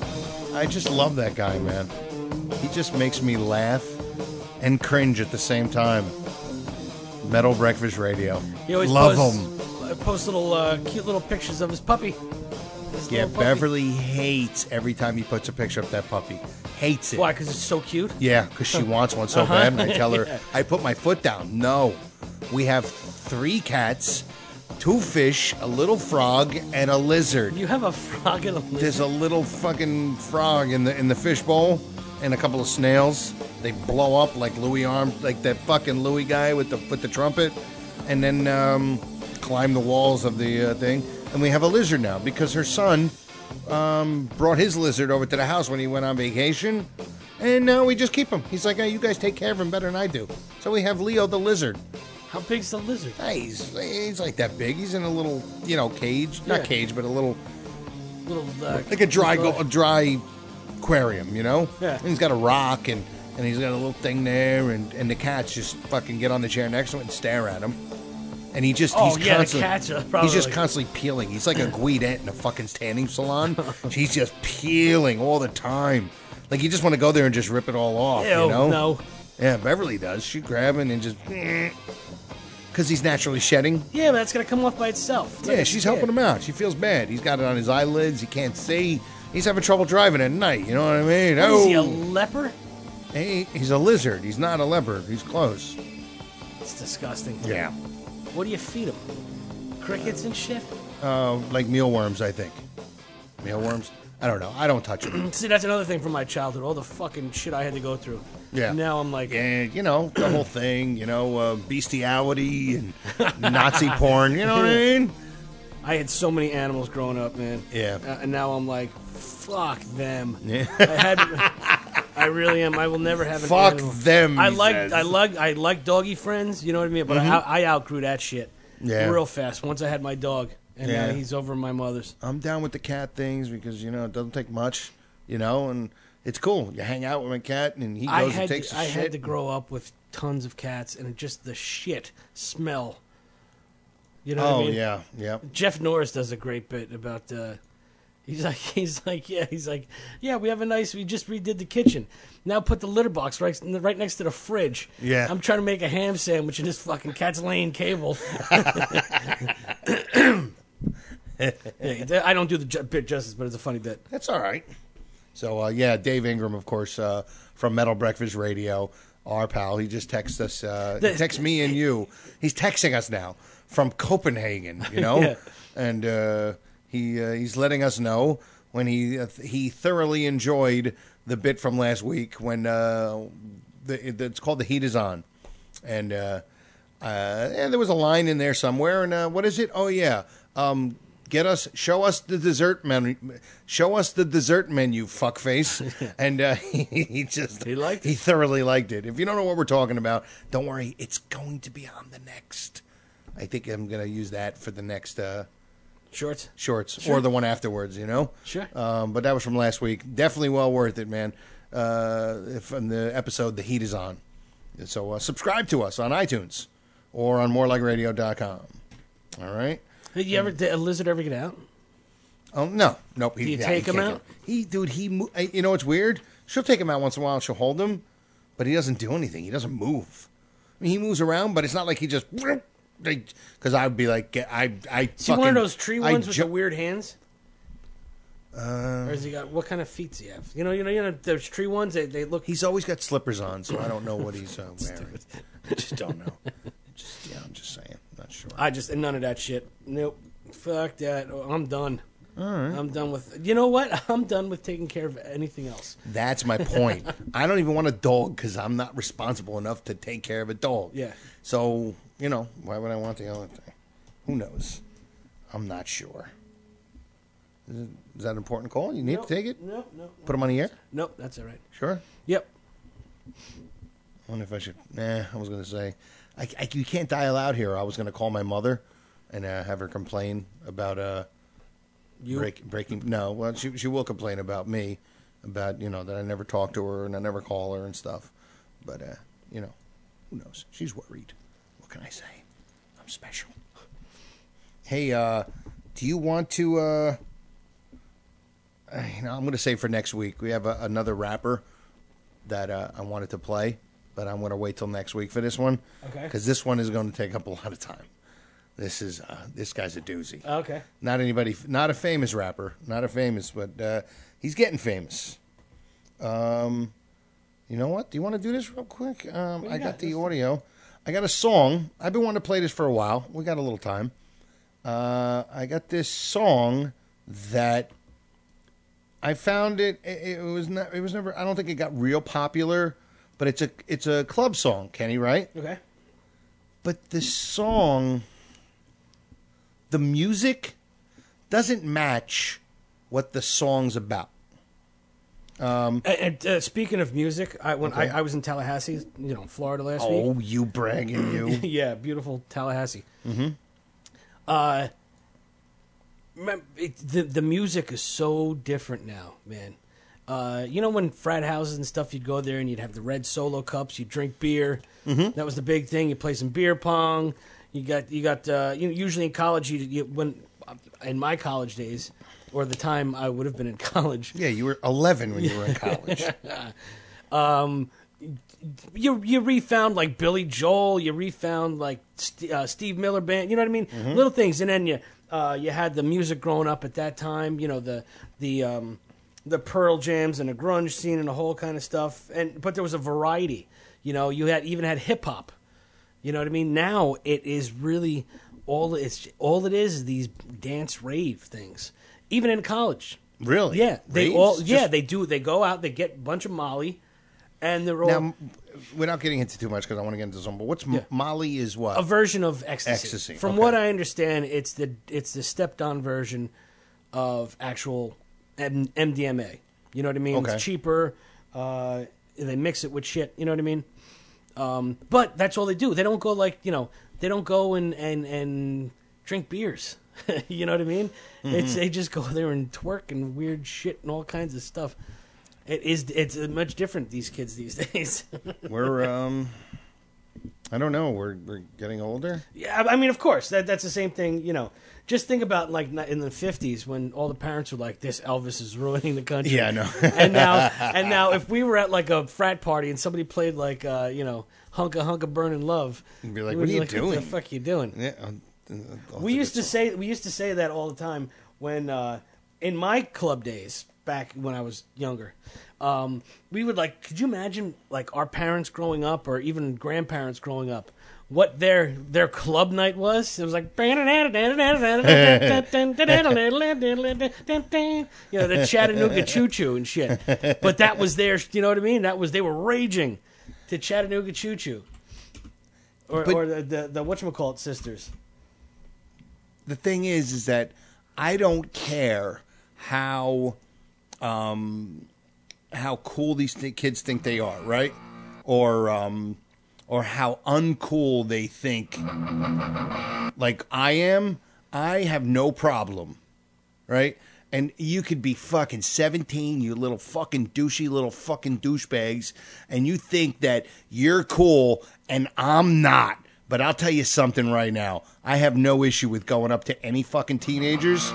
I just love that guy, man. He just makes me laugh and cringe at the same time. Metal Breakfast Radio. He always love posts little cute little pictures of his puppy. Yeah, Beverly hates every time he puts a picture of that puppy. Hates it. Why? Because it's so cute? Yeah, because she wants one so bad. And I tell her, I put my foot down. No. We have 3 cats, 2 fish, a little frog, and a lizard. You have a frog and a lizard? There's a little fucking frog in the fish bowl and a couple of snails. They blow up like Louis Arms, like that fucking Louis guy with the trumpet, and then climb the walls of the thing. And we have a lizard now because her son brought his lizard over to the house when he went on vacation, and now we just keep him. He's like, "Oh, you guys take care of him better than I do." So we have Leo the lizard. How big's the lizard? Hey, he's like that big. He's in a little, cage. Not cage, but a little like a dry aquarium, Yeah. And he's got a rock and he's got a little thing there, and the cats just fucking get on the chair next to it and stare at him. And he's constantly, the cats are probably he's just constantly peeling. He's like a guidette in a fucking tanning salon. He's just peeling all the time. Like you just want to go there and just rip it all off, Ew, you know? No. Yeah, Beverly does. She'd grab it and just... Because he's naturally shedding. Yeah, but that's going to come off by itself. Yeah, she's helping him out. She feels bad. He's got it on his eyelids. He can't see. He's having trouble driving at night. You know what I mean? What, is he a leper? Hey, he's a lizard. He's not a leopard. He's close. It's disgusting. Yeah. What do you feed him? Crickets and shit? Like mealworms, I think. Mealworms? I don't know. I don't touch them. See, that's another thing from my childhood. All the fucking shit I had to go through. Yeah. Now I'm like... Yeah, the whole thing, bestiality and Nazi porn, you know what I mean? I had so many animals growing up, man. Yeah. And now I'm like, fuck them. Yeah. I really am. I will never have an Fuck animal. them, I like doggy friends, you know what I mean? But I outgrew that shit. Yeah. real fast. Once I had my dog, and Yeah. now he's over at my mother's. I'm down with the cat things because it doesn't take much, and it's cool. You hang out with my cat, and he goes and takes a I shit. had to grow up with tons of cats, and just the shit smell. You know what I mean? Yeah, yeah. Jeff Norris does a great bit about. He's like, yeah, we have we just redid the kitchen. Now put the litter box right next to the fridge. Yeah. I'm trying to make a ham sandwich, and this fucking cat's laying cable. I don't do the bit justice, but it's a funny bit. That's all right. So, Dave Ingram, of course, from Metal Breakfast Radio, our pal. He just texted us. He texts me and you. He's texting us now from Copenhagen, Yeah. And he's letting us know when he thoroughly enjoyed the bit from last week when it's called The Heat Is On. And there was a line in there somewhere. And what is it? Oh, yeah. Show us the dessert menu. Show us the dessert menu, fuckface. And he thoroughly liked it. If you don't know what we're talking about, don't worry. It's going to be on the next. I think I'm going to use that for the next shorts, sure. Or the one afterwards. Sure. But that was from last week. Definitely well worth it, man. From the episode, The Heat Is On. So subscribe to us on iTunes or on morelikeradio.com. All right. Did a lizard ever get out? Oh, no. Nope. Do you take him out? You know what's weird? She'll take him out once in a while. She'll hold him, but he doesn't do anything. He doesn't move. I mean, he moves around, but it's not like he just... Because I'd be like... See one of those tree ones with the weird hands? Or has he got... What kind of feet does he have? You know, those tree ones, they look... He's always got slippers on, so I don't know what he's wearing. I just don't know. I'm just saying. Not sure. None of that shit. Nope. Fuck that. I'm done. All right. I'm done with... You know what? I'm done with taking care of anything else. That's my point. I don't even want a dog because I'm not responsible enough to take care of a dog. Yeah. So, why would I want the other thing? Who knows? I'm not sure. Is that an important call? You need to take it? No. Put him on the air? Nope, that's all right. Sure? Yep. I wonder if I should... I was going to say... you can't dial out here. I was going to call my mother and have her complain about breaking... No, well, she will complain about me, about, that I never talk to her and I never call her and stuff. But, who knows? She's worried. What can I say? I'm special. Hey, do you want to... I'm going to say for next week, we have another rapper that I wanted to play. But I'm going to wait till next week for this one. Okay. Because this one is going to take up a lot of time. This guy's a doozy. Okay. Not a famous rapper. But he's getting famous. You know what? Do you want to do this real quick? I got the audio. I got a song. I've been wanting to play this for a while. We got a little time. I got this song that I found it. It was never. I don't think it got real popular. But it's a club song, Kenny, right? Okay. But the song, the music doesn't match what the song's about. Speaking of music, I was in Tallahassee, Florida last week. Oh, you bragging, you. Yeah, beautiful Tallahassee. Mm-hmm. The music is so different now, man. When frat houses and stuff, you'd go there and you'd have the red Solo cups, you'd drink beer. Mm-hmm. That was the big thing. You play some beer pong. You got usually in college, in my college days, or the time I would have been in college. Yeah, you were 11 when you were in college. You refound like Billy Joel. You refound like Steve Miller Band. You know what I mean? Mm-hmm. Little things, and then you had the music growing up at that time. The Pearl Jams and the grunge scene and the whole kind of stuff. But there was a variety. You had hip hop. You know what I mean? Now it is really all it is these dance rave things. Even in college. Really? Yeah. They Raves? they do. They go out, they get a bunch of Molly, and they're all Now, without getting into too much because I want to get into some, but what's Molly is what? a version of ecstasy. From what I understand, it's the stepped on version of actual MDMA. You know what I mean? Okay. It's cheaper. They mix it with shit. You know what I mean? But that's all they do. They don't go they don't go and drink beers. You know what I mean? Mhm. They just go there and twerk and weird shit and all kinds of stuff. It's much different, these kids these days. We're I don't know. We're getting older. Yeah, I mean, of course, that's the same thing. Just think about like in the 50s when all the parents were like, "This Elvis is ruining the country." Yeah, I know. and now, if we were at like a frat party and somebody played like "Hunka Burning Love," you'd be like, we'd "What are you What doing? the fuck are you doing?" Yeah, we used to say that all the time when in my club days back when I was younger. We would like, could you imagine like our parents growing up or even grandparents growing up, what their club night was? It was like the Chattanooga Choo Choo and shit. But that was their, you know what I mean? They were raging to Chattanooga Choo Choo. Or the whatchamacallit sisters. The thing is that I don't care how cool these kids think they are, right? Or how uncool they think. Like I am, I have no problem, right? And you could be fucking 17, you little fucking douchey little fucking douchebags, and you think that you're cool and I'm not. But I'll tell you something right now. I have no issue with going up to any fucking teenagers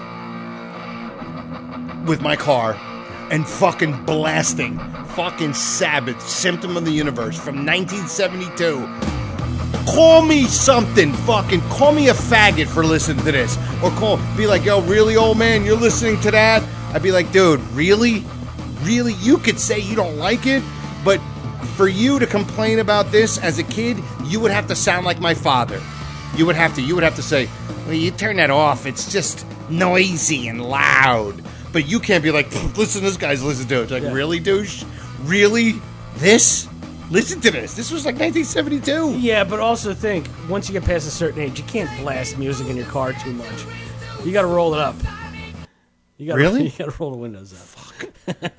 with my car and fucking blasting fucking Sabbath, Symptom of the Universe from 1972. Call me something, fucking call me a faggot for listening to this. Or be like, yo, really, old man, you're listening to that? I'd be like, dude, really? Really? You could say you don't like it, but for you to complain about this as a kid, you would have to sound like my father. You would have to say, well, you turn that off, it's just noisy and loud. But you can't be like, listen, this guy's listening to it. It's like, really, douche? Really? This? Listen to this. This was like 1972. Yeah, but also think, once you get past a certain age, you can't blast music in your car too much. You got to roll it up. Really? You got to roll the windows up. Fuck.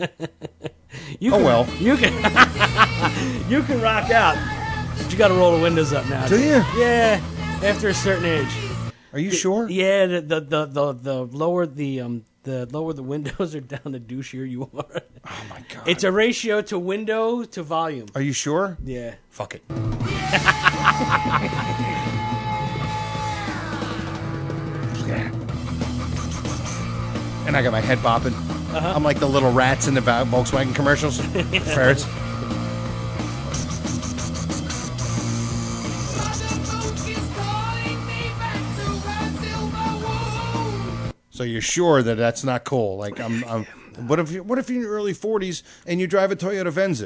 Well. You can you can rock out, but you got to roll the windows up now. Do you? Yeah, after a certain age. Are you sure? Yeah, the lower the lower the windows are down, the douchier you are. Oh my god! It's a ratio to window to volume. Are you sure? Yeah. Fuck it. Yeah. And I got my head bopping. Uh-huh. I'm like the little rats in the Volkswagen commercials. Ferrets. So you're sure that that's not cool? Like what if you're in your early 40s and you drive a Toyota Venza?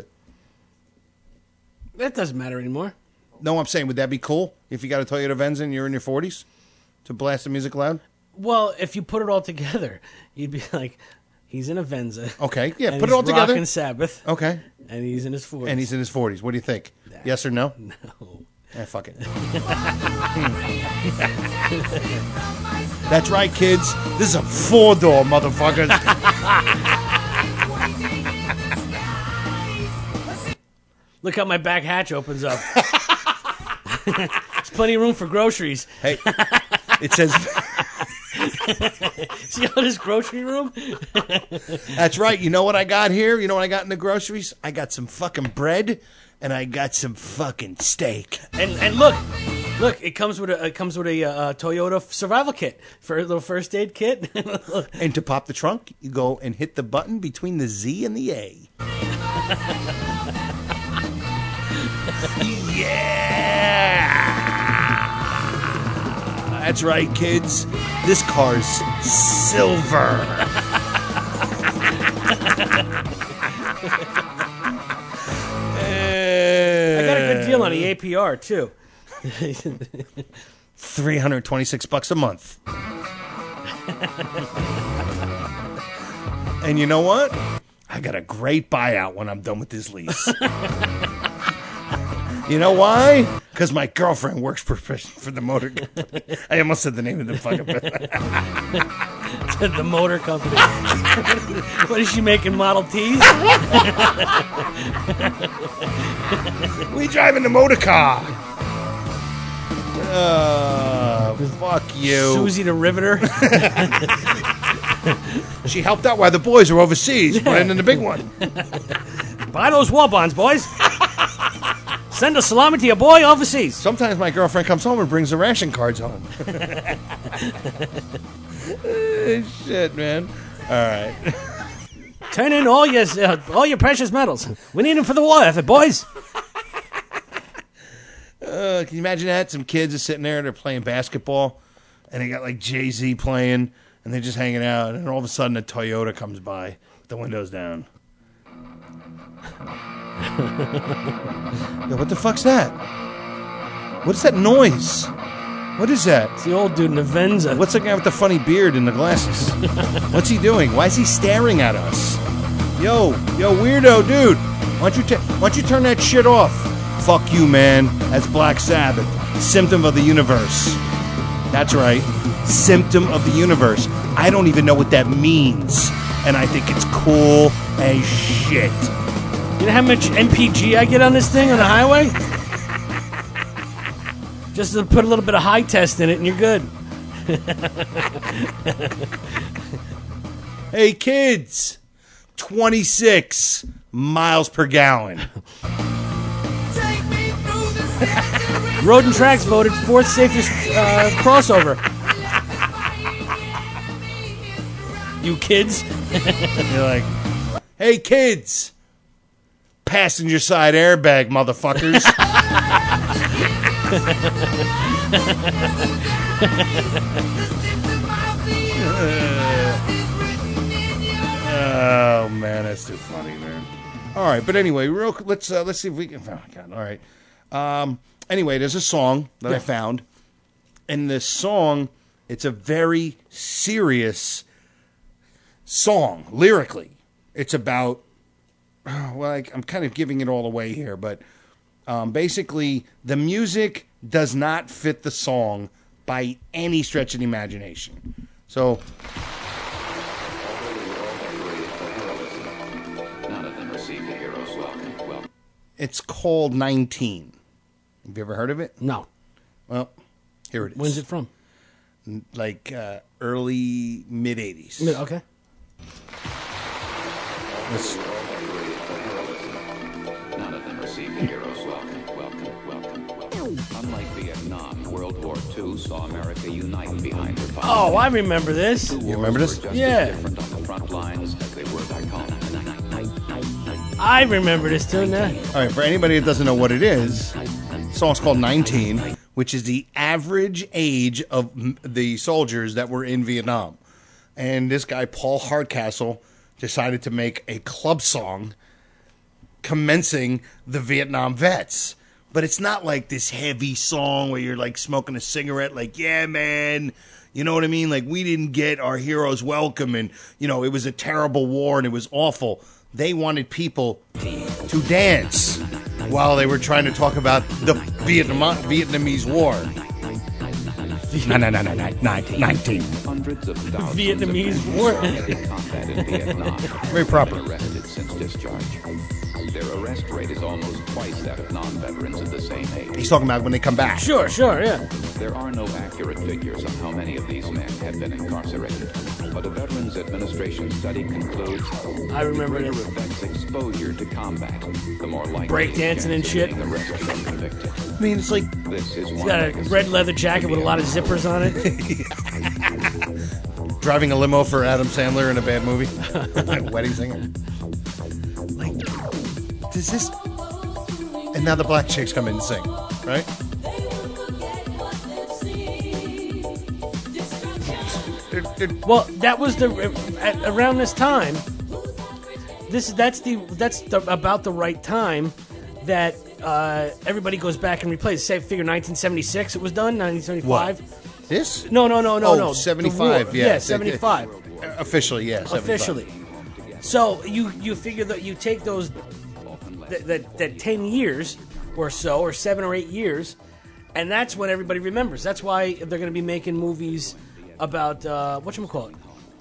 That doesn't matter anymore. No, I'm saying, would that be cool if you got a Toyota Venza and you're in your 40s to blast the music loud? Well, if you put it all together, you'd be like, he's in a Venza. Okay, yeah, and put it all he's together. rocking Sabbath. Okay. And he's in his 40s. And he's in his 40s. What do you think? Yes or no? No. Fuck it. That's right, kids. This is a 4-door, motherfuckers. Look how my back hatch opens up. There's plenty of room for groceries. Hey, it says... See all this grocery room? That's right. You know what I got here? You know what I got in the groceries? I got some fucking bread and I got some fucking steak. And look, it comes with a Toyota survival kit for a little first aid kit. And to pop the trunk, you go and hit the button between the Z and the A. Yeah. That's right, kids. This car's silver. I got a good deal on the APR too. $326 a month. And you know what? I got a great buyout when I'm done with this lease. You know why? Because my girlfriend works for the motor company. I almost said the name of the fucking business. The motor company. What is she making, Model Ts? We driving the motor car. Fuck you. Susie the Riveter. She helped out while the boys were overseas, putting in the big one. Buy those war bonds, boys. Send a salami to your boy overseas. Sometimes my girlfriend comes home and brings the ration cards home. Shit, man. All right. Turn in all your precious metals. We need them for the war effort, boys. Can you imagine that? Some kids are sitting there, they're playing basketball, and they got like Jay-Z playing, and they're just hanging out, and all of a sudden a Toyota comes by with the windows down. Yo, what the fuck's that? What is that noise? What is that? It's the old dude in the Venza. What's the guy with the funny beard and the glasses? What's he doing? Why is he staring at us? Yo, weirdo dude. Why don't you turn that shit off? Fuck you, man. That's Black Sabbath. Symptom of the universe. That's right. Symptom of the universe. I don't even know what that means. And I think it's cool as shit. You know how much MPG I get on this thing on the highway? Just to put a little bit of high test in it and you're good. Hey, kids. 26 miles per gallon. Road and Tracks voted fourth safest crossover. You kids. You're like, hey, kids. Passenger side airbag, motherfuckers. Oh man, that's too funny, man. All right, but anyway, let's see if we can. Oh God, all right. Anyway, there's a song that I found, and this song, it's a very serious song lyrically. It's about. Well, I'm kind of giving it all away here, but basically, the music does not fit the song by any stretch of the imagination. So, none of them received a hero's welcome. it's called 19. Have you ever heard of it? No. Well, here it is. When's it from? Like early mid 80s. Okay. None of them received a hero's welcome. Unlike Vietnam, World War II saw America unite behind her. Oh, I remember this. You remember this? Yeah. Different on the front lines as they were back home. I remember this too now. All right, for anybody that doesn't know what it is, the song's called 19, which is the average age of the soldiers that were in Vietnam. And this guy, Paul Hardcastle, decided to make a club song commencing the Vietnam vets. But it's not like this heavy song where you're like smoking a cigarette, like, yeah, man, you know what I mean? Like, we didn't get our heroes welcome, and, you know, it was a terrible war and it was awful. They wanted people to dance while they were trying to talk about the Vietnamese war. 19. Vietnamese war. Very proper. Arrested since discharge. Their arrest rate is almost twice that of non-veterans of the same age. He's talking about when they come back. Sure, yeah. There are no accurate figures on how many of these men have been incarcerated, but a Veterans Administration study concludes I remember the this. greater a vet's exposure to combat, the more likely Breakdancing and shit. arrested and convicted. I mean, it's like This is He's one got a legacy red leather jacket with a lot of zippers on it. driving a limo for Adam Sandler in a bad movie. Wedding singer. Like, does this... And now the black chicks come in and sing, right? Well, that was around this time. That's about the right time that everybody goes back and replays. Say, figure 1976 it was done, 1975. What? This? No. 75, yeah. 75. Officially, yeah. 75. Officially. So you figure that you take those that 10 years or so, or 7 or 8 years, and that's when everybody remembers. That's why they're going to be making movies about whatchamacallit?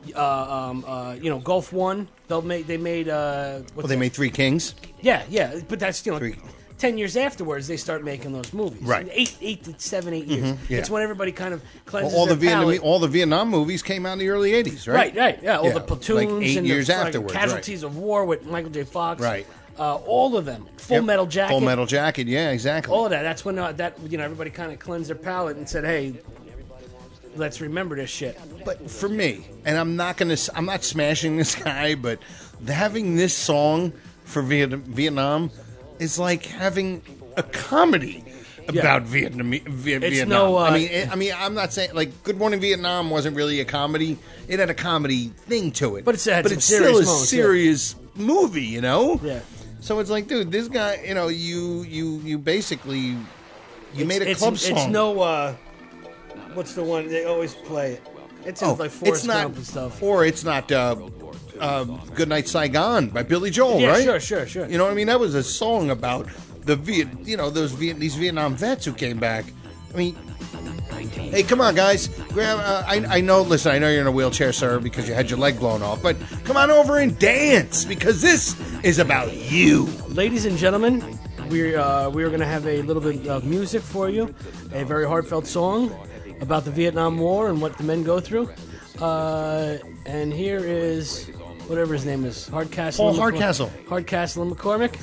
Gulf One. They made. They made Three Kings. Yeah, but that's 3 10 years afterwards they start making those movies. Right. 8 to 7, 8 years. Mhm, yeah. It's when everybody kind of cleanses all the their palate. all the Vietnam movies came out in the early '80s, right? Right. Yeah, all the platoons like 8 and years the fucking afterwards, casualties of war with Michael J. Fox. Right. All of them. Full Metal Jacket. Full Metal Jacket. Yeah, exactly. All of that. That's when everybody kind of cleansed their palate and said, "Hey, let's remember this shit." But for me, and I'm not smashing this guy, but having this song for Vietnam is like having a comedy about Vietnam. no, I mean, I'm not saying like Good Morning Vietnam wasn't really a comedy. It had a comedy thing to it, But it's had some it's serious still a moments, serious movie, you know. Yeah. So it's like, dude, this guy, you basically made a club song. It's no. What's the one they always play? It's in like Forrest Gump and stuff. Or it's not Good Night Saigon by Billy Joel, Yeah, right? sure. You know what I mean? That was a song about these Vietnam vets who came back. I mean, hey, come on, guys. Grab. I know. Listen, I know you're in a wheelchair, sir, because you had your leg blown off. But come on over and dance because this is about you, ladies and gentlemen. We are going to have a little bit of music for you, a very heartfelt song about the Vietnam War and what the men go through. And here is whatever his name is, Paul Hardcastle. Hardcastle and McCormick.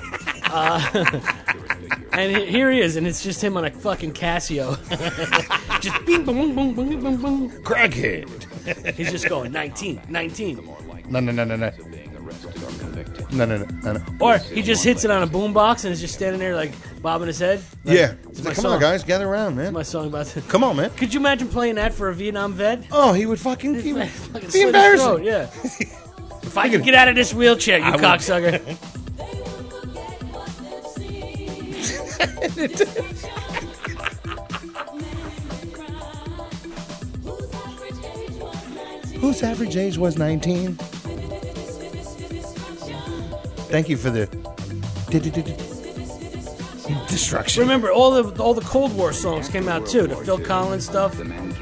And here he is, and it's just him on a fucking Casio. Just bing, boom, boom, boom, boom, boom. Crackhead. He's just going 19. No. Or he just hits it on a boombox and is just standing there like bobbing his head. Like, Yeah. it's my Come song. on, guys, gather around, man. It's my song about to. Come on, man. Could you imagine playing that for a Vietnam vet? Oh, he would fucking He'd be slit his embarrassing. throat, yeah. If I could get out of this wheelchair, you I would. cocksucker. Whose average age was 19? Thank you for the destruction. Remember, all the Cold War songs came out too. The Phil Collins stuff.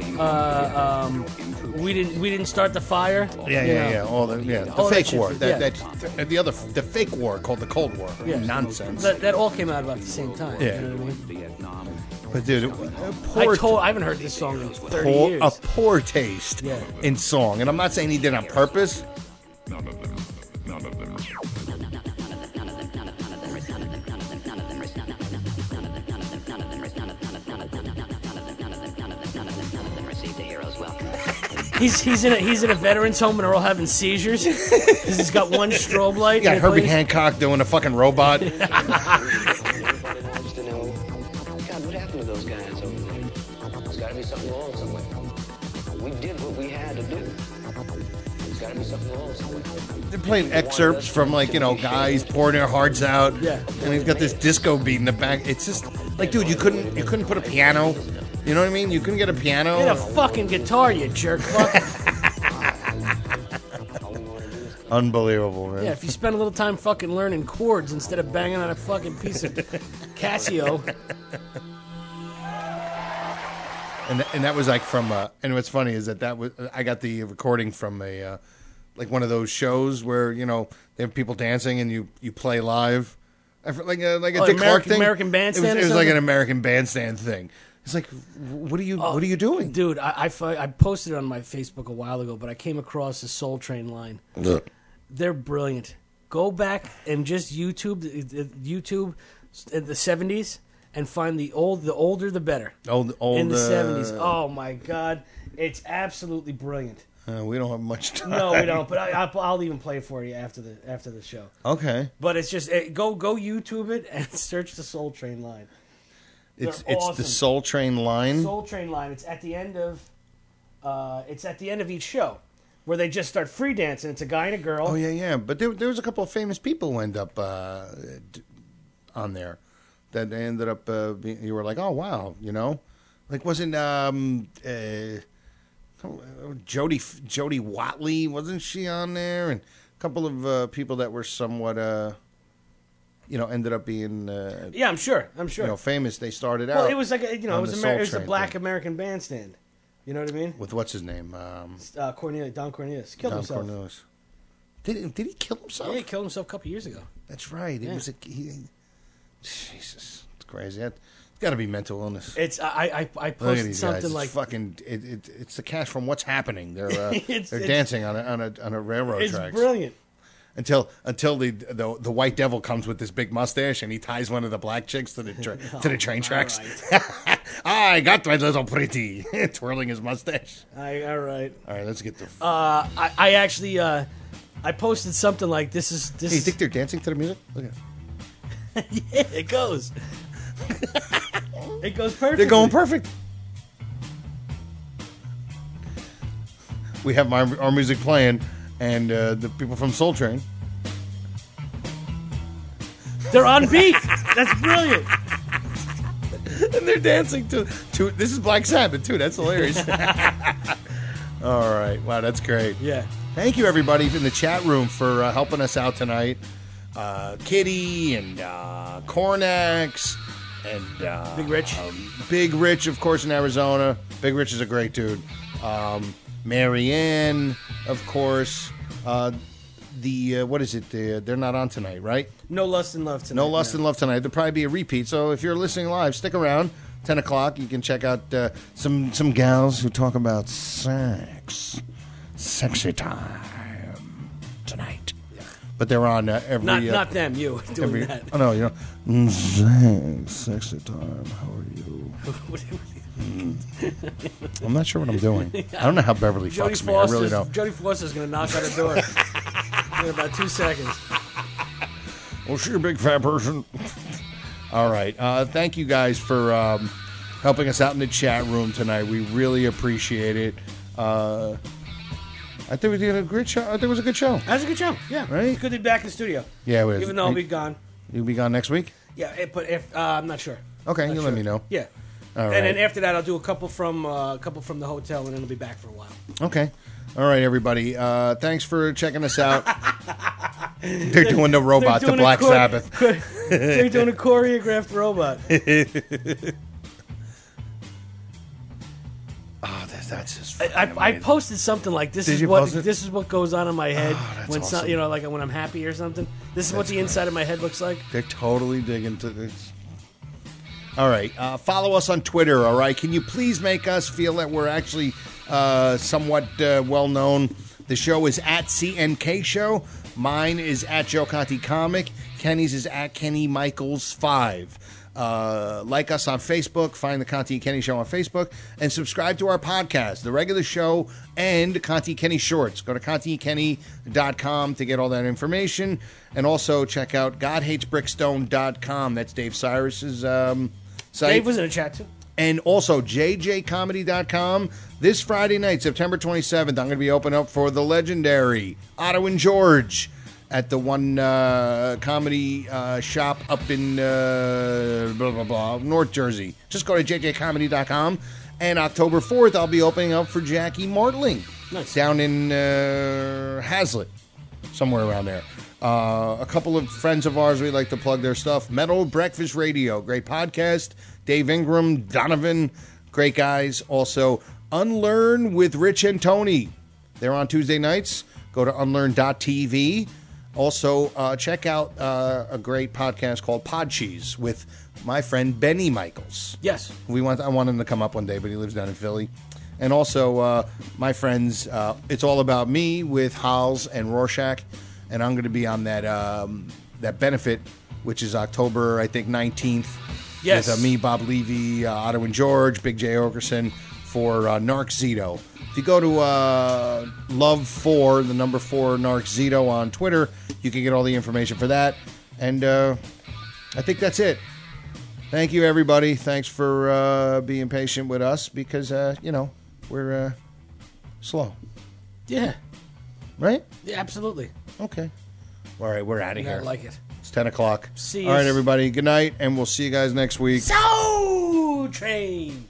We didn't start the fire. Yeah. All the All that fake shit. war. Yeah. The fake war called the Cold War. Yeah. Nonsense. That all came out about the same time. Yeah. You know what I mean? But dude, I haven't heard this song in 30 years. A poor taste in song, and I'm not saying he did it on purpose. He's in a veterans home and they're all having seizures because he's got one strobe light. You got Herbie Hancock doing a fucking robot. God, what happened to those guys over there? There's got to be something wrong somewhere. We did what we had to do. There's got to be something wrong somewhere. They're playing excerpts from guys pouring their hearts out. Yeah. And he's got this disco beat in the back. It's just like, dude, you couldn't put a piano. You know what I mean? You couldn't get a piano. Get a fucking guitar, you jerk fuck. Unbelievable, man. Yeah, if you spend a little time fucking learning chords instead of banging on a fucking piece of Casio. And that was like from and what's funny is that was I got the recording from a one of those shows where they have people dancing and you play live, like a Dick Clark thing. American Bandstand. It was like an American Bandstand thing. It's like, what are you doing, dude? I posted it on my Facebook a while ago, but I came across the Soul Train line. Ugh. They're brilliant. Go back and just YouTube in the 70s and find the older the better. Old in the 70s. Oh my God, it's absolutely brilliant. We don't have much time. No, we don't. But I'll even play it for you after the show. Okay. But it's just go YouTube it and search the Soul Train line. It's awesome. the Soul Train line. Soul Train line. It's at the end of each show where they just start free dancing. It's a guy and a girl. Oh yeah. But there was a couple of famous people who end up on there that ended up. You were like, oh wow, like wasn't Jodie Watley, wasn't she on there? And a couple of people that were somewhat ended up being yeah, I'm sure famous. They started out. Well, it was like it was a Black American Bandstand. You know what I mean? With what's his name? Don Cornelius killed Don himself. Cornelius. Did he kill himself? Yeah, he killed himself a couple years ago. That's right. Yeah. Jesus, it's crazy. It's got to be mental illness. It's I Look at posted these something guys. like It's fucking. It's the cash from What's Happening. They're It's- they're it's- dancing on a railroad it's tracks. brilliant. Until the white devil comes with this big mustache and he ties one of the black chicks to the to the train tracks. I got my little pretty, twirling his mustache. All right. All right, let's get the. I actually I posted something like this is. Hey, you think they're dancing to the music? Look at it. Yeah, it goes. It goes perfect. They're going perfect. We have our music playing, and the people from Soul Train. They're on beat. That's brilliant. And they're dancing to this is Black Sabbath too. That's hilarious. All right, wow, that's great. Yeah. Thank you everybody in the chat room for helping us out tonight. Kitty and Cornex and Big Rich, of course, in Arizona. Big Rich is a great dude. Marianne, of course. What is it? They're not on tonight, right? No Lust and Love tonight. No Lust and Love tonight. There'll probably be a repeat. So if you're listening live, stick around. 10 o'clock. You can check out some gals who talk about sex. Sexy time tonight. But they're on every... Not them, you doing that. Oh, no, you know. Sexy time. How are you? I'm not sure what I'm doing. I don't know how Beverly fucks me. I really don't. Jodie Foster's going to knock on the door in about 2 seconds. Well, she's a big fat person. All right. Thank you guys for helping us out in the chat room tonight. We really appreciate it. I think we did a great show. I think it was a good show. That was a good show. Yeah. Right? It's good to be back in the studio. Yeah, it was. Even though I'll be gone. You'll be gone next week? Yeah, but if I'm not sure. Okay, Not you'll sure. let me know. Yeah. All right. And then after that, I'll do a couple from the hotel, and then I'll be back for a while. Okay. All right, everybody. Thanks for checking us out. They're doing the robot, the Black Sabbath. They're doing a choreographed robot. Oh, that's just. I posted something like this. Did Is you what post it? this is what goes on in my head when awesome. like when I'm happy or something. This is what That's the inside of my head looks like. They're totally digging to this. All right. Follow us on Twitter, all right? Can you please make us feel that we're actually somewhat well-known? The show is at CNK Show. Mine is at Joe Conti Comic. Kenny's is at Kenny Michaels 5. Like us on Facebook. Find the Conti and Kenny Show on Facebook. And subscribe to our podcast, The Regular Show and Conti Kenny Shorts. Go to ContiandKenny.com to get all that information. And also check out GodHatesBrickstone.com. That's Dave Cyrus's site. Dave was in a chat too. And also JJComedy.com. This Friday night, September 27th, I'm going to be opening up for the legendary Otto and George at the one comedy shop up in North Jersey. Just go to JJComedy.com. And October 4th, I'll be opening up for Jackie Martling. Nice. Down in Hazlitt, somewhere around there. A couple of friends of ours, we like to plug their stuff. Metal Breakfast Radio, great podcast. Dave Ingram, Donovan, great guys. Also, Unlearn with Rich and Tony. They're on Tuesday nights. Go to unlearn.tv. Also, check out a great podcast called Pod Cheese with my friend Benny Michaels. Yes. I want him to come up one day, but he lives down in Philly. And also, my friends, It's All About Me with Hals and Rorschach. And I'm going to be on that benefit, which is October, I think, 19th. Yes. With me, Bob Levy, Otto and George, Big J. Okerson for Narc Zito. If you go to Love 4, the number 4 Narc Zito on Twitter, you can get all the information for that. And I think that's it. Thank you, everybody. Thanks for being patient with us because, we're slow. Yeah. Right? Yeah, absolutely. Okay. All right, we're out of Yeah, I here. like it. It's 10 o'clock. See All right, yous. everybody. Good night, and we'll see you guys next week. Soul Train.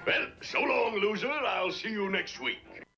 Well, so long, loser. I'll see you next week.